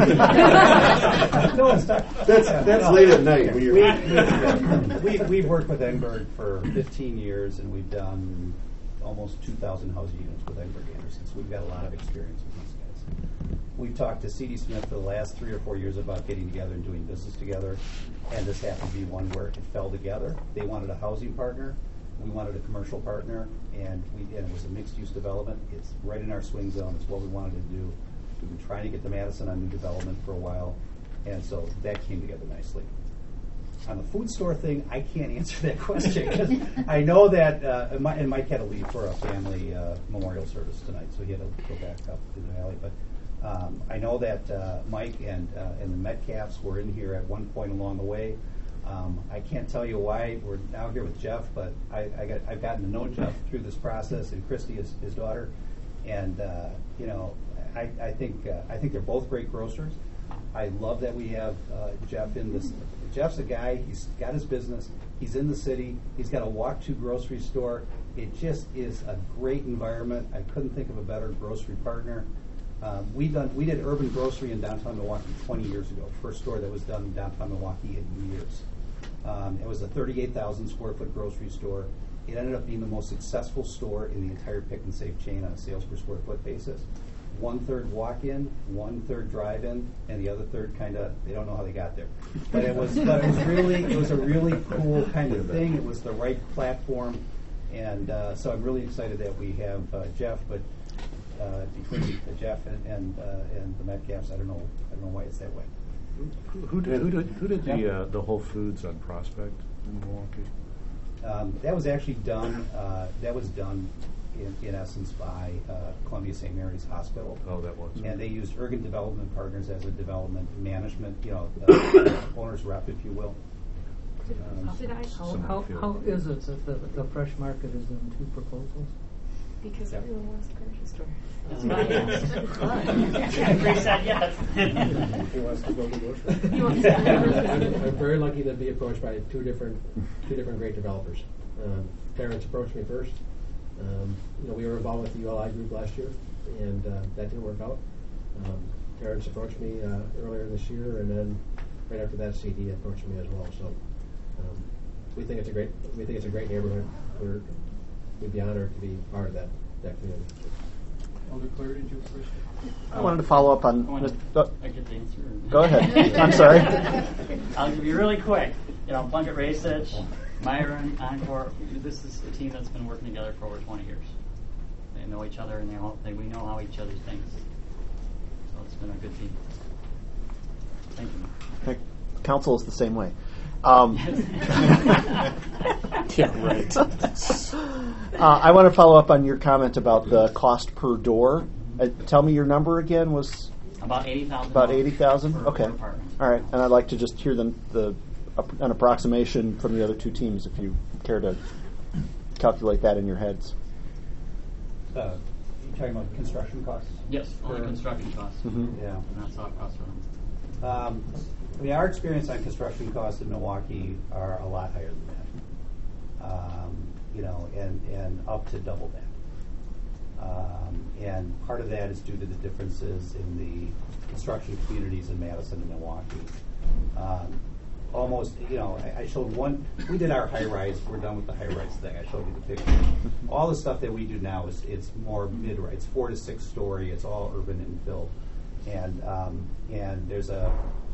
No, it's not. That's that's late at night. We, we, we, we've worked with Engberg for fifteen years, and we've done almost two thousand housing units with Engberg Anderson. So we've got a lot of experience with these guys. We've talked to C D Smith for the last three or four years about getting together and doing business together, and this happened to be one where it fell together. They wanted a housing partner. We wanted a commercial partner, and we and it was a mixed-use development. It's right in our swing zone. It's what we wanted to do. We've been trying to get to Madison on new development for a while, and so that came together nicely. On the food store thing, I can't answer that question because I know that uh, and, Mike, and Mike had to leave for a family uh, memorial service tonight, so he had to go back up to the valley. But um, I know that uh, Mike and uh, and the Metcalfs were in here at one point along the way. Um, I can't tell you why we're now here with Jeff, but I, I got, I've gotten to know Jeff through this process, and Christy is his daughter, and uh, you know, I, I think uh, I think they're both great grocers. I love that we have uh, Jeff in this. Jeff's a guy. He's got his business. He's in the city. He's got a walk-to grocery store. It just is a great environment. I couldn't think of a better grocery partner. Um, we done we did urban grocery in downtown Milwaukee twenty years ago. First store that was done in downtown Milwaukee in years. Um, it was a thirty-eight thousand square foot grocery store. It ended up being the most successful store in the entire Pick and Save chain on a sales per square foot basis. One third walk-in, one third drive-in, and the other third kind of they don't know how they got there. But it was but it was really it was a really cool kind of thing. It was the right platform, and uh, so I'm really excited that we have uh, Jeff. But uh, between uh, Jeff and and, uh, and the Metcalfs, I don't know I don't know why it's that way. Who, who did who did, who did the uh, the Whole Foods on Prospect in Milwaukee? Um, that was actually done. Uh, that was done in, in essence by uh, Columbia Saint Mary's Hospital. Oh, that was. And they used Ergen Development Partners as a development management, you know, uh, owner's rep, if you will. Um, Did I? How, how, how is it that the, the fresh market is in two proposals? Because everyone wants the grocery store. That's right. Jeffrey said yes. He wants to go to grocery. He wants to go to grocery. I'm, I'm very lucky to be approached by two different, two different great developers. Um, Terrence approached me first. Um, you know, we were involved with the U L I group last year, and uh, that didn't work out. Um, Terrence approached me uh, earlier this year, and then right after that, C D approached me as well. So um, we think it's a great, we think it's a great neighborhood. We're we'd be honored to be part of that that community. Alder Claire, did you first? I wanted to follow up on. I, wanted uh, I get the answer. Go ahead. I'm sorry. I'll give you really quick. you know, Plunkett Racich, Myron, Encore, this is a team that's been working together for over twenty years. They know each other, and they all, they, we know how each other thinks. So it's been a good team. Thank you. Okay. Council is the same way. Um, yeah, right. uh, I want to follow up on your comment about the cost per door. Uh, tell me your number again. Was about eighty thousand. About eighty thousand. Okay. Per All right. And I'd like to just hear the, the uh, an approximation from the other two teams, if you care to calculate that in your heads. Uh, you talking about construction costs? Yes, only Per- construction costs. Mm-hmm. Yeah. And that's all costs for them. Um, I mean, our experience on construction costs in Milwaukee are a lot higher than that. Um, you know, and, and up to double that. Um, and part of that is due to the differences in the construction communities in Madison and Milwaukee. Um, almost, you know, I, I showed one, we did our high-rise, we're done with the high-rise thing, I showed you the picture. All the stuff that we do now is it's more mid-rise, it's four to six story, it's all urban infill. And um, and there's a,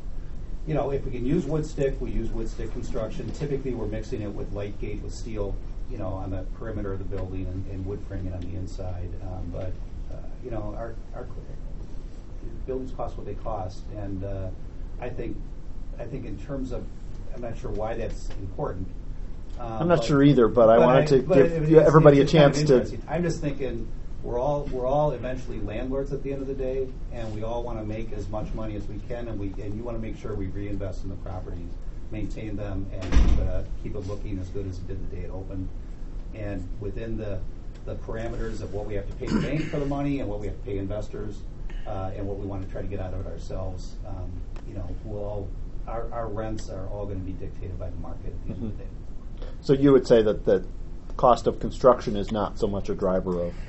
you know, if we can use wood stick, we use wood stick construction. Typically, we're mixing it with light gate with steel, you know, on the perimeter of the building and, and wood framing on the inside. Um, but uh, you know, our our buildings cost what they cost, and uh, I think I think in terms of, I'm not sure why that's important. Um, I'm not but, sure either, but, I wanted to but give it- you- it's- everybody it's a kind of chance to. interesting. I'm just thinking. We're all we're all eventually landlords at the end of the day, and we all want to make as much money as we can, and we and you want to make sure we reinvest in the properties, maintain them, and keep, uh, keep it looking as good as it did the day it opened. And within the the parameters of what we have to pay the bank for the money and what we have to pay investors, uh, and what we want to try to get out of it ourselves, um, you know, we'll all, our our rents are all going to be dictated by the market at the end of the day. So you would say that the cost of construction is not so much a driver of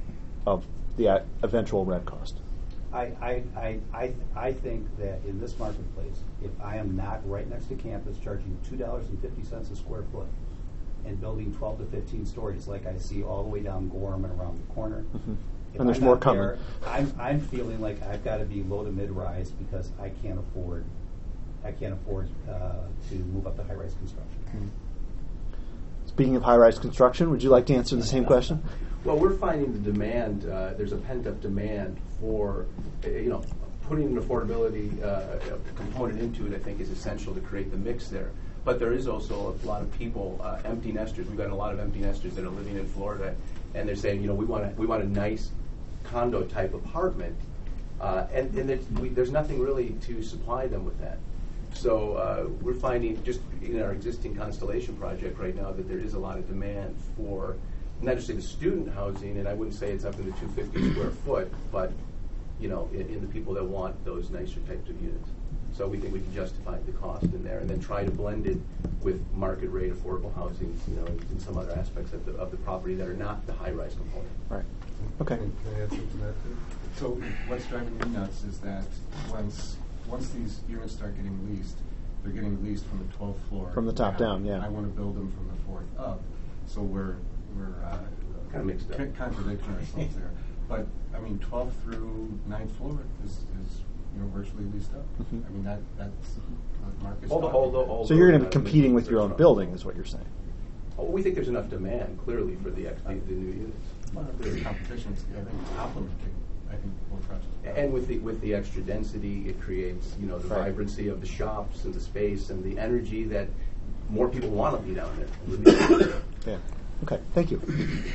of the a- eventual rent cost. I, I, I, I, I think that in this marketplace, if I am not right next to campus charging two dollars and fifty cents a square foot and building twelve to fifteen stories like I see all the way down Gorham and around the corner, Mm-hmm. if And there's I'm more not coming. there, I'm, I'm feeling like I've got to be low to mid-rise because I can't afford, I can't afford uh, to move up to high-rise construction. Mm-hmm. Speaking of high-rise construction, would you like to answer the same question? Well, we're finding the demand, uh, there's a pent-up demand for, uh, you know, putting an affordability uh, component into it, I think, is essential to create the mix there. But there is also a lot of people, uh, empty nesters. We've got a lot of empty nesters that are living in Florida, and they're saying, you know, we want a, we want a nice condo-type apartment, uh, and, and there's, we, there's nothing really to supply them with that. So uh, we're finding just in our existing Constellation project right now that there is a lot of demand for not just the student housing, and I wouldn't say it's up in the two hundred fifty square foot, but you know, in, in the people that want those nicer types of units. So we think we can justify the cost in there, and then try to blend it with market rate affordable housing, you know, in, in some other aspects of the of the property that are not the high rise component. Right. Okay. Can I answer to that too? So what's driving me nuts is that once once these units start getting leased, they're getting leased from the twelfth floor From the top down, yeah. I want to build them from the fourth up. So we're we're uh, kind of mixed up, con- contradicting ourselves there. But I mean, twelfth through ninth floor is, is you know virtually leased up. Mhm. I mean that that's what Mark is Although- talking although- about. although So you're going to uh, be competing with your own there's building, is what you're saying. Oh, we think there's enough demand, clearly, for the, ex- the, the new units. Well, if there's competition, it's, I think it's complementing. I think both projects. And with the with the extra density, it creates you know the Right. vibrancy of the shops and the space and the energy that more people want to be down there. Yeah. Okay. Thank you.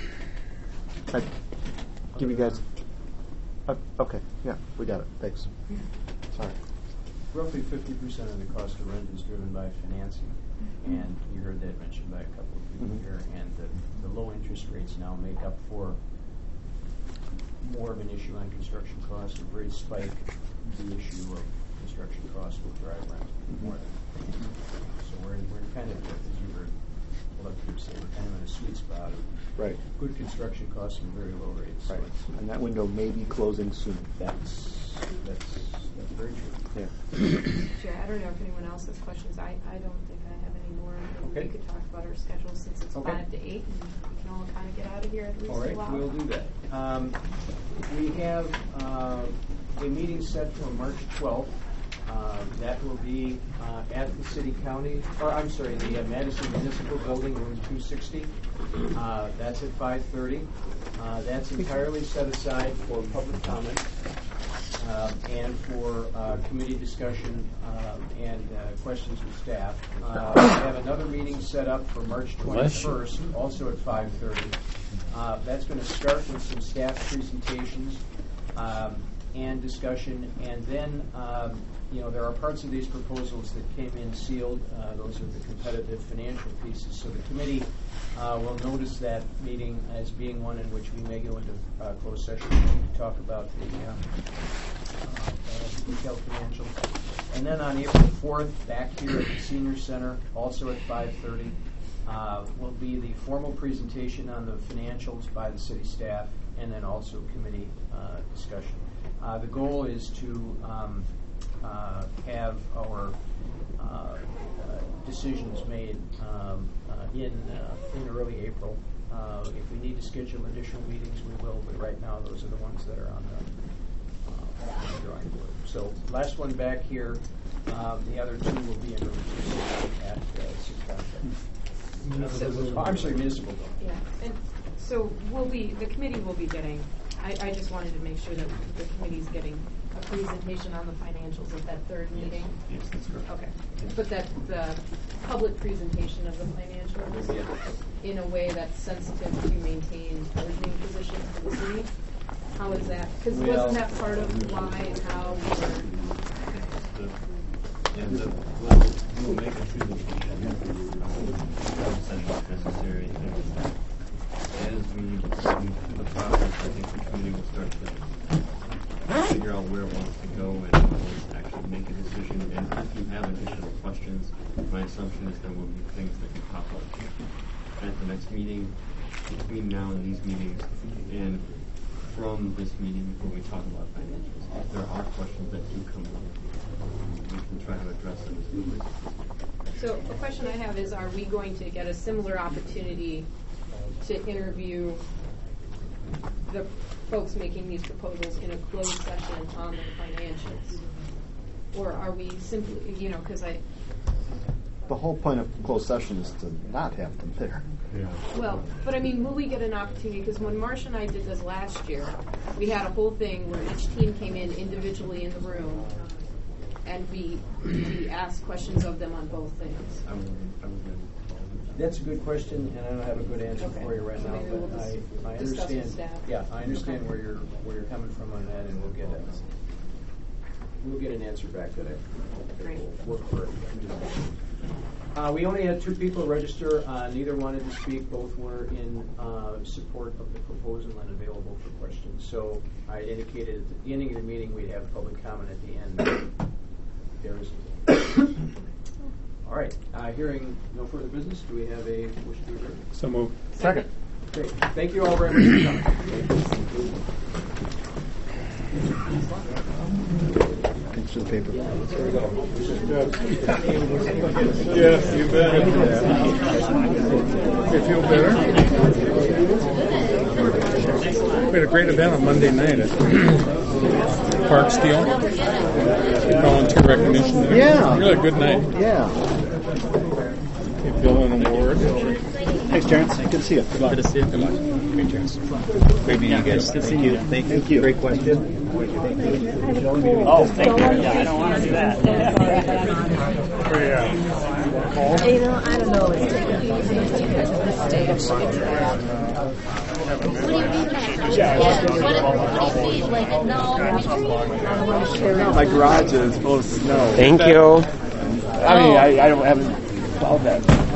I give you guys. Uh, okay. Yeah, we got it. Thanks. Sorry. Roughly fifty percent of the cost of rent is driven by financing, and you heard that mentioned by a couple of people Mhm. here. And the, the low interest rates now make up for more of an issue on construction costs. A great spike, the issue of construction costs will drive rent more than. So we're in, we're kind of, as you heard, what I keep saying, we're kind of in a sweet spot of Right. good construction costs and very low rates. So Right. it's- And that window may be closing soon. That's that's that's very true. Yeah. Chair, I don't know if anyone else has questions. I, I don't think I have any more. Maybe Okay. We could talk about our schedule since it's Okay. five to eight, and we can all kind of get out of here at least All right, a while. we'll do that. Um, we have uh, a meeting set for March twelfth Uh, that will be uh, at the City County, or I'm sorry, the uh, Madison Municipal Building, room two sixty. Uh, that's at five thirty. Uh, that's entirely set aside for public comment uh, and for uh, committee discussion uh, and uh, questions with staff. Uh, we have another meeting set up for March twenty-first, also at five thirty. Uh, that's going to start with some staff presentations um, and discussion, and then um, you know, there are parts of these proposals that came in sealed. Uh, those are the competitive financial pieces. So the committee uh, will notice that meeting as being one in which we may go into uh, closed session to talk about the uh, uh, detailed financials. And then on April fourth, back here at the Senior Center, also at five thirty, uh, will be the formal presentation on the financials by the city staff, and then also committee uh, discussion. Uh, the goal is to um, Uh, have our uh, uh, decisions made um, uh, in uh, in early April. Uh, if we need to schedule additional meetings, we will. But right now, those are the ones that are on the, uh, on the drawing board. So, last one back here. Um, the other two will be in at uh, City Council. Oh, I'm sorry, municipal. Yeah, and so we'll be the committee will be getting. I, I just wanted to make sure that the committee's getting a presentation on the financials at that third meeting. Yes, that's correct. Okay, but that the public presentation of the financials Yeah. in a way that's sensitive to maintain bargaining positions for the city. How is that? Because Well, wasn't that part of why and how we were? And the, we'll, we'll make a presentation if necessary. And as we move through the process, I think the committee will start to figure out where it wants to go and actually make a decision. And if you have additional questions, my assumption is there will be things that can pop up at the next meeting, between now and these meetings, and from this meeting when we talk about financials. If there are questions that do come up, we can try to address them as quickly as possible. So a question I have is, are we going to get a similar opportunity to interview the folks making these proposals in a closed session on the financials? Or are we simply, you know, because I... The whole point of closed session is to not have them there. Yeah. Well, but I mean, will we get an opportunity? Because when Marcia and I did this last year, we had a whole thing where each team came in individually in the room, and we we asked questions of them on both things. I would, I would That's a good question, and I don't have a good answer Okay. for you right So now. maybe we'll But I, just I discuss with understand. staff. Yeah, I understand Okay. where you're where you're coming from on that, and we'll get a, we'll get an answer back to that. Great. We'll work for it. Uh, we only had two people register. Uh, neither wanted to speak. Both were in uh, support of the proposal and available for questions. So I indicated at the beginning of the meeting we'd have public comment at the end. There is. All right. Uh, hearing no further business, do we have a wish to adjourn? So move. Second. Okay. Thank you all very much for coming. Thanks for the paper. Yeah, you bet. You feel better? We had a great event on Monday night at Park Steel. Volunteer recognition. Day. Yeah. Really a good night. Yeah. Gave Bill an award. Thanks, Terrence. Good to see you. Good luck. Good to see you. Good luck. Great chance. Great meeting you guys. Good Thank you. Thank, Thank you. Great question. Oh, thank you. Yeah, I don't want to do that. You know, I don't know. It's the stage. What do you mean that? Yeah. What, what do you mean? Like, no, My garage is full of snow. Thank you. I mean, I, I don't haven't solved that.